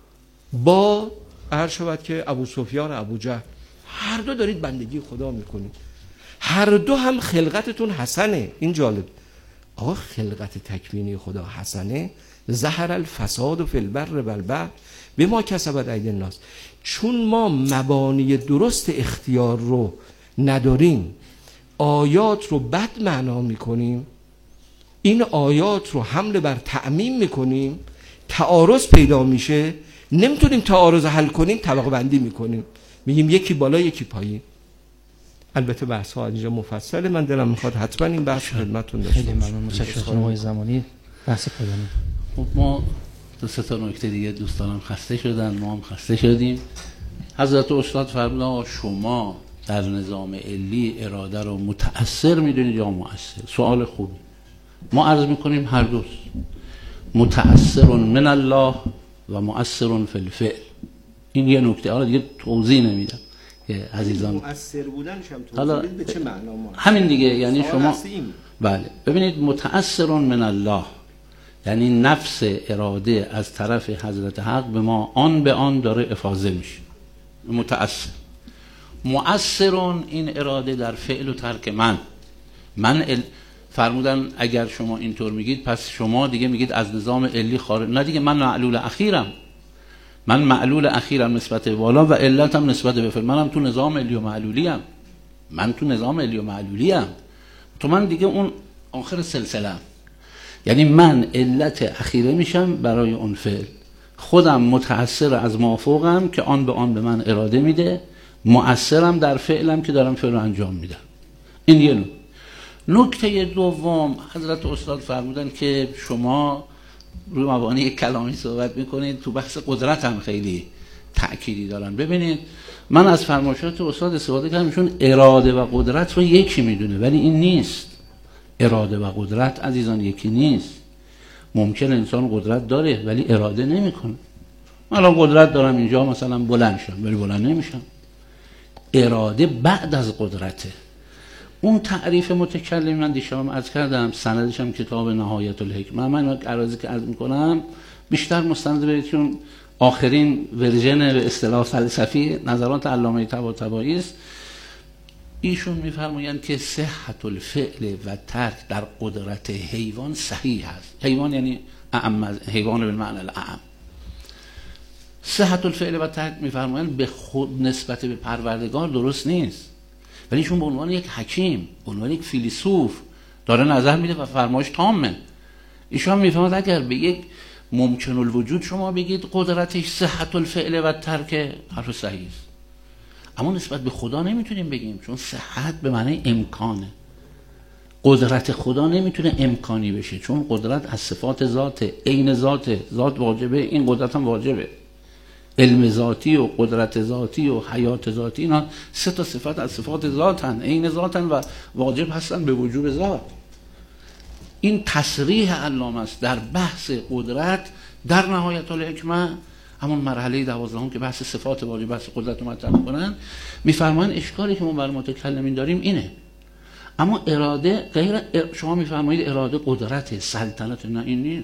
با عرض شود که ابو سفیان، ابو جهل، هر دو دارید بندگی خدا میکنید، هر دو هم خلقتتون حسنه. این جالب. آقا خلقت تکوینی خدا حسنه، ظهر الفساد فی البر و البحر بما کسبت ایدی الناس. چون ما مبانی درست اختیار رو نداریم، آیات رو بد معنا میکنیم، این آیات رو حمل بر تعمیم میکنیم، تعارض پیدا میشه، نمیتونیم تعارض حل کنیم، طبقه بندی میکنیم، میگیم یکی بالا یکی پایین. البته بحث ها اینجا مفصله، من دلم میخواد حتما این بحث خدمتتون داشته خیلی ممنون. متشکرم آقای زمانی. بحث پایانی. خب ما دو سه تا نکته دیگه، دوستانم خسته شدن، ما هم خسته شدیم. حضرت استاد فرمودن آقا شما در نظام علی اراده رو متأثر میدونید یا مؤثر؟ سوال خوبی. ما عرض میکنیم هر دوست، متأثر من الله و مؤثر فی الفعل. این یه نکته، حالا دیگه توضیح نمیدم که عزیزان مؤثر بودنش هم توضیح بدید به چه معنا ما همین دیگه. یعنی شما بله ببینید متأثر من الله یعنی نفس اراده از طرف حضرت حق به ما آن به آن داره افاضه میشه، متأثر. مؤثر این اراده در فعل و ترک من من ال... فرمودن اگر شما اینطور میگید پس شما دیگه میگید از نظام علی خارج. نه دیگه، من معلول اخیرم، من معلول اخیرم نسبت به بالا و علتم نسبت به فعل. منم تو نظام علی و معلولی ام، من تو نظام علی و معلولی ام، تو من دیگه اون آخر سلسله ام. یعنی من علت اخیره میشم برای اون فعل، خودم متأثر از مافوقم که آن به آن به من اراده میده، مؤثرم در فعلم که دارم فعل رو انجام میدم. این یه نکته. نکته دوم، حضرت استاد فرمودن که شما روی مبانی کلامی صحبت میکنید، تو بحث قدرت هم خیلی تأکیدی دارن. ببینید من از فرمایشات استاد استفاده کردم چون اراده و قدرت رو یکی میدونه، ولی این نیست. اراده و قدرت عزیزان یکی نیست. ممکن انسان قدرت داره ولی اراده نمیکنه. من الان قدرت دارم اینجا مثلا بلند شم ولی بلند نمیشم. اراده بعد از قدرته. اون تعریف متکلم من دیشب عرض کردم، سندش هم کتاب نهایت الحکمه. من عرضی که عرض میکنم بیشتر مستند به چون آخرین ورژن به اصطلاح فلسفی نظرات علامه طباطبایی است. ایشون میفرمایند که صحت الفعل و ترک در قدرت حیوان صحیح است. حیوان یعنی اعم، حیوان به معنی الاعم. صحت الفعل و ترک میفرمایند به خود نسبت به پروردگار درست نیست، ولی ایشون به عنوان یک حکیم، به عنوان یک فیلسوف داره نظر میده و فرمایش تامه. ایشون میفهمد اگر به یک ممکن الوجود شما بگید قدرتش صحت الفعل و ترک، حرف صحیح است، اما نسبت به خدا نمیتونیم بگیم، چون صحت به معنی امکانه. قدرت خدا نمیتونه امکانی بشه، چون قدرت از صفات ذات، عین ذات، ذات واجبه، این قدرت هم واجبه. علم ذاتی و قدرت ذاتی و حیات ذاتی، اینا سه تا صفت از صفات ذاتن، عین ذاتن و واجب هستن به وجوب ذات. این تصریح علامه است در بحث قدرت در نهایت الحکمه، همون مرحله دوازدهم که بحث صفات واجب، بحث قدرت رو مطرح می‌کنن، می‌فرمایند اشکالی که ما بر متکلمین داریم اینه. اما اراده غیر، شما می‌فرمایید اراده قدرت، سلطنت، نه این نیست.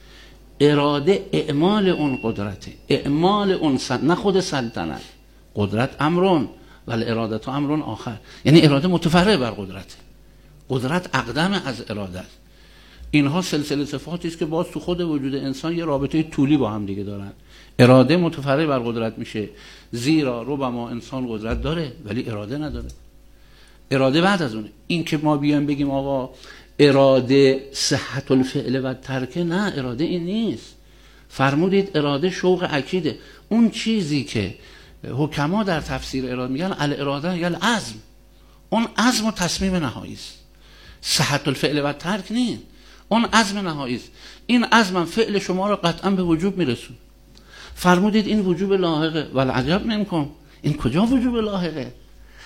اراده اعمال اون قدرته، اعمال اون سلطنت، نه خود سلطنت. قدرت امرون ولی ارادت امرون آخر، یعنی اراده متفرع بر قدرته، قدرت اقدم از اراده است. اینها سلسله صفاتی است که باز تو خود وجود انسان یه رابطه طولی با هم دیگه دارن. اراده متفرع بر قدرت میشه، زیرا ربما انسان قدرت داره ولی اراده نداره. اراده بعد از اونه. این که ما بیایم بگیم آقا اراده صحت الفعل و ترکه، نه، اراده این نیست. فرمودید اراده شوق اکیده، اون چیزی که حکما در تفسیر اراده میگن الاراده یا العزم، اون عزم و تصمیم نهایی است. صحت الفعل و ترک نیست، اون عزم نهایی است. این عزم فعل شما رو قطعا به وجوب میرسون. فرمودید این وجوب لاحقه، ولی عجب نمی‌کنم این کجا وجوب لاحقه؟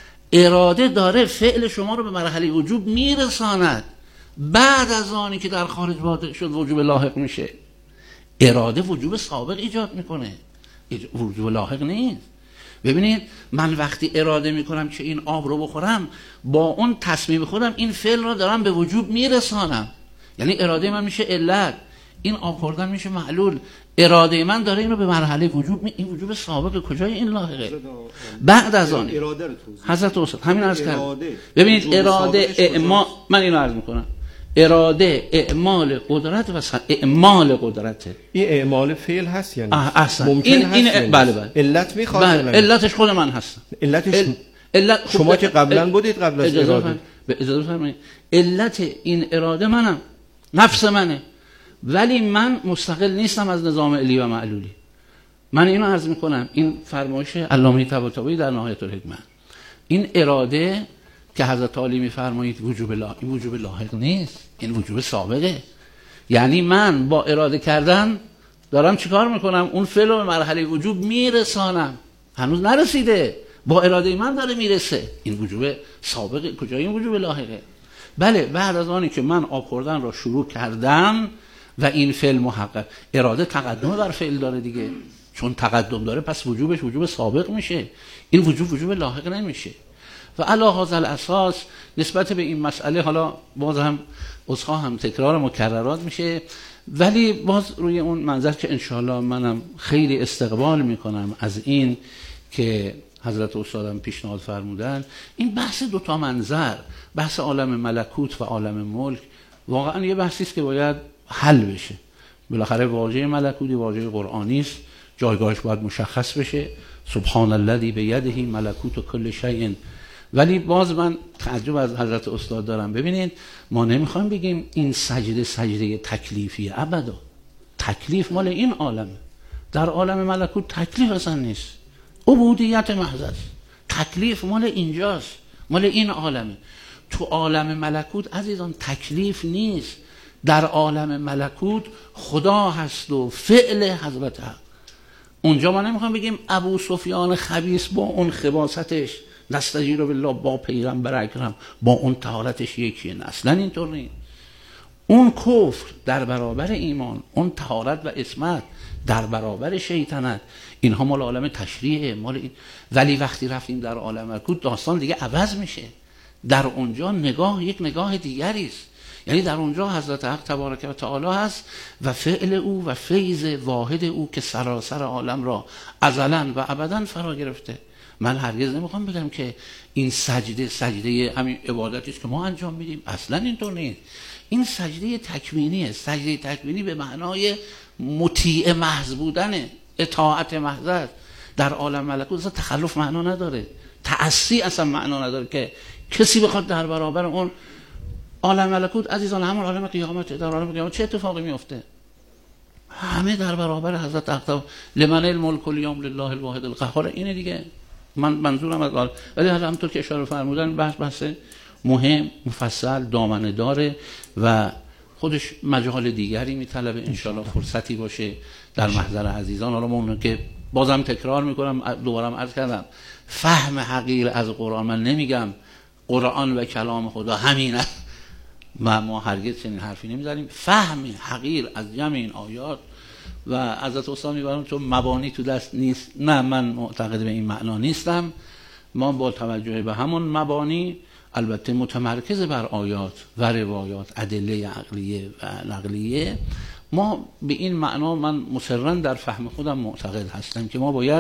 اراده داره فعل شما رو به مرحله وجوب میرساند، بعد از آنی که در خارج واقع شد وجوب لاحق میشه. اراده وجوب سابق ایجاد میکنه، وجوب لاحق نیست. ببینید من وقتی اراده میکنم که این آب رو بخورم، با اون تصمیم خودم این فعل رو دارم به وجوب میرسانم، یعنی اراده من میشه علت، این آب خوردن میشه معلول. اراده من داره اینو به مرحله وجوب می... این وجوب سابق کجای این لاحقه؟ بعد از آن حضرت استاد همین عرض کرد. ببینید اراده اعمال، من اینو عرض میکنم، اراده اعمال قدرت و سن... اعمال قدرته. این اعمال فعل هست یعنی ممکن این هست این یعنی. بله بله علت میخواد، بله. علتش خود من هستم. علتش ال... علت شما که قبلا بودید قبل از اراده. به اجازه فرمایید، علت این اراده منم، نفس منه، ولی من مستقل نیستم از نظام علی و معلولی. من اینو عرض میکنم، این فرمایش علامه طباطبایی در نهایت الحکمه. این اراده که حضرت علی میفرمایید وجوب لا... این وجوب لاحق نیست، این وجوب سابقه. یعنی من با اراده کردن دارم چیکار میکنم؟ اون فعل رو به مرحله وجوب میرسانم، هنوز نرسیده، با اراده من داره میرسه. این وجوب سابقه، کجای این وجوب لاحقه؟ بله، بعد از آنی که من آب خوردن را شروع کردم و این فعل محقق، اراده تقدم بر فعل داره دیگه، چون تقدم داره پس وجوبش وجوب سابق میشه، این وجوب وجوب لاحق نمیشه. و علی هذا الاساس نسبت به این مسئله، حالا باز هم عذرخواهم هم تکرار مکررات میشه، ولی باز روی اون منظر که انشاءالله منم خیلی استقبال میکنم از این که حضرت استادم پیشنهاد فرمودن، این بحث دوتا منظر، بحث عالم ملکوت و عالم ملک، واقعا یه بحثی است که باید حل بشه. بالاخره واژه ملکوتی واژه قرآنی است، جایگاهش باید مشخص بشه، سبحان الذی بیده ملکوت کل شیء. ولی باز من تعجب از حضرت استاد دارم. ببینید ما نمیخوایم بگیم این سجده سجده تکلیفیه، ابدا. تکلیف مال این عالمه، در عالم ملکوت تکلیف اصلا نیست، عبودیت محض است. تکلیف مال اینجاست، مال این عالمه. تو عالم ملکوت عزیزان تکلیف نیست، در عالم ملکوت خدا هست و فعل حضرت حق. اونجا ما نمیخوام بگیم ابو سفیان خبیث با اون خباستش نستجیر بالله با پیغمبر اکرم با اون طهارتش یکیه، نه اصلا اینطور نیست. اون کفر در برابر ایمان، اون طهارت و عصمت در برابر شیطنت، اینها مال عالم تشریعه، مال این. ولی وقتی رفتیم در عالم ملکوت داستان دیگه عوض میشه. در اونجا نگاه یک نگاه دیگری است. یعنی در اونجا حضرت حق تبارک و تعالی هست و فعل او و فیض واحد او که سراسر عالم را ازلا و ابدا فرا گرفته. من هرگز نمیخوام بگم که این سجده سجده همین عبادتی است که ما انجام میدیم، اصلا اینطور نیست. این سجده تکوینیه. سجده تکوینی به معنای مطیع محض بودنه. اطاعت محض است. در عالم ملکوت اصلا تخلف معنا نداره، تعصی اصلا معنا نداره که کسی بخواد در برابر اون عالم ملکوت. عزیزان همون عالم قیامت، در عالم قیامت چه اتفاقی میفته؟ همه در برابر حضرت اقدام. لمن الملک الیوم لله الواحد القهار. اینه دیگه. من منظورم از آل، ولی همونطور که اشاره فرمودن بحث بحث مهم، مفصل، دامنه داره و خودش مجال دیگری میطلبه. انشالله فرصتی باشه در محضر عزیزان. حالا من که بازم تکرار میکنم، دوبارم عرض کردم، فهم حقیر از قرآن، من نمیگم قرآن و کلام خدا همینه و ما هرگز چنین حرفی نمیزنیم، فهم حقیر از جمع این آیات و حضرت استاد میبرم چون مبانی تو دست نیست. نه، من معتقد به این معنا نیستم. ما با توجه به همون مبانی، البته متمرکز بر آیات و روایات، ادله عقلیه و نقلیه، ما به این معنا من مصرا در فهم خودم معتقد هستم که ما باید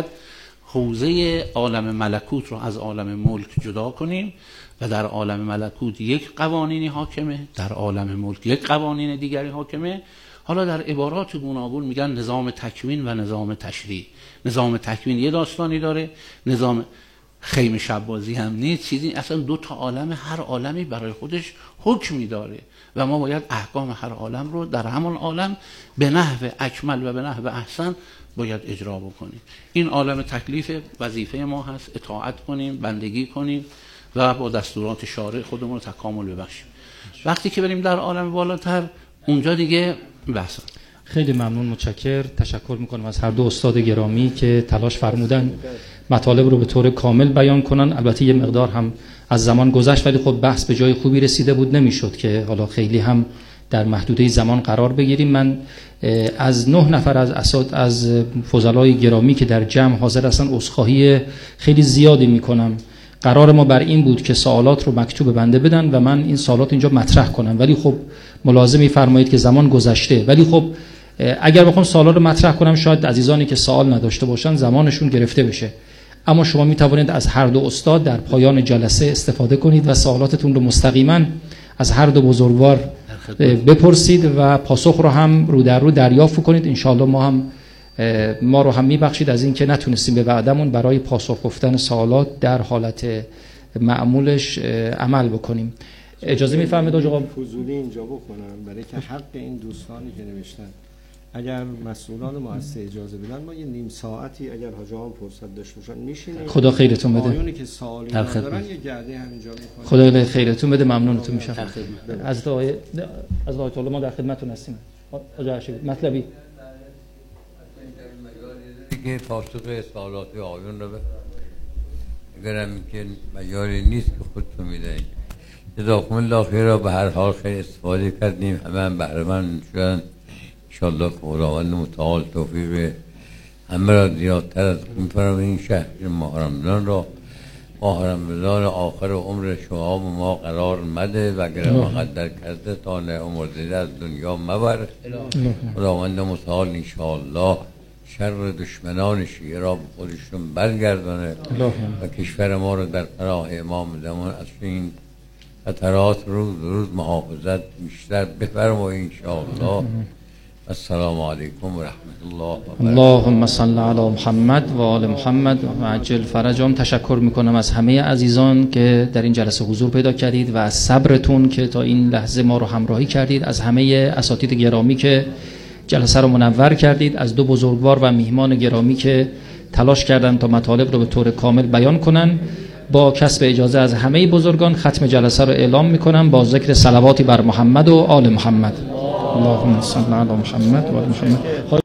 حوزه عالم ملکوت رو از عالم ملک جدا کنیم و در عالم ملکوت یک قوانینی حاکمه، در عالم ملک یک قوانین دیگری حاکمه. حالا در عبارات گوناگون میگن نظام تکوین و نظام تشریع. نظام تکوین یه داستانی داره، نظام خیمه شبازی هم نیست، چیزی، اصلا دو تا عالم، هر عالمی برای خودش حکمی داره و ما باید احکام هر عالم رو در همون عالم به نحو اکمل و به نحو احسن باید اجرا بکنیم. این عالم تکلیف وظیفه ما هست، اطاعت کنیم، بندگی کنیم و با دستورات شارع خودمون رو تکامل ببخشیم. وقتی که بریم در عالم بالاتر، اونجا دیگه بحث. خیلی ممنون، متشکر، تشکر میکنم از هر دو استاد گرامی که تلاش فرمودن مطالب رو به طور کامل بیان کنن. البته یه مقدار هم از زمان گذشت ولی خب بحث به جای خوبی رسیده بود، نمیشد که حالا خیلی هم در محدوده زمان قرار بگیریم. من از نه نفر از اساتید از فضلای گرامی که در جمع حاضر هستن عذرخواهی خیلی زیادی میکنم. قرار ما بر این بود که سوالات رو مکتوب بنده بدن و من این سوالات اینجا مطرح کنم، ولی خب ملاحظه می‌فرمایید که زمان گذشته. ولی خب اگر بخوام سوالا رو مطرح کنم شاید عزیزانی که سوال نداشته باشن زمانشون گرفته بشه، اما شما می توانید از هر دو استاد در پایان جلسه استفاده کنید و سوالاتتون رو مستقیما از هر دو بزرگوار بپرسید و پاسخ رو هم رو در رو دریافت کنید. انشاءالله ما هم ما رو هم میبخشید از این که نتونستیم به وعدمون برای پاسخ گفتن سوالات در حالت معمولش عمل بکنیم. اجازه میفرمایید آقا فضولی اینجا بکنم برای که حق این دوستانی که نوشتن، اگر مسئولان مؤسسه اجازه بدن ما یه نیم ساعتی اگر حاجام فرصت داشته باشن میشینیم. خدا خیرتون بده. آیونی که سوالی ندارن یه گرده همینجا خدا میکنیم. خیرتون بده، ممنونتون میشم. از آقای از آقای طالب ما در خدمتتون هستیم. آقا ارشد مطلبی دیگه پاسخ سوالات آیون رو اگرم که مجالی نیست که خودتون میدهید. جزاکم الله خیر. به هر حال خیلی استفاده کردیم، همه هم بهره مند شدن. انشاءالله خداوند متعال توفیق همه را زیادتر از می‌فرماید. این شهر ماه رمضان را ماه رمضان آخر عمر شما ما قرار مده و اگر مقدر کرده تا نه عمر دیده از دنیا مبر. خداوند متعال انشاءالله شر دشمنان شیعه را به خودشون برگردانه و کشور ما رو در پناه امام زمان از این خطرات روز روز محافظت بیشتر بفرمایید انشاءالله. السلام علیکم و رحمت الله و برکاته. اللهم صل علی محمد و آل محمد و عجل فرجهم. تشکر میکنم از همه عزیزان که در این جلسه حضور پیدا کردید و از صبرتون که تا این لحظه ما رو همراهی کردید، از همه اساتید گرامی که جلسه رو منور کردید، از دو بزرگوار و میهمان گرامی که تلاش کردند تا مطالب رو به طور کامل بیان کنن. با کسب اجازه از همه بزرگان ختم جلسه رو اعلام میکنم با ذکر صلواتی بر محمد و آل محمد. اللهم صل علی محمد و آل محمد.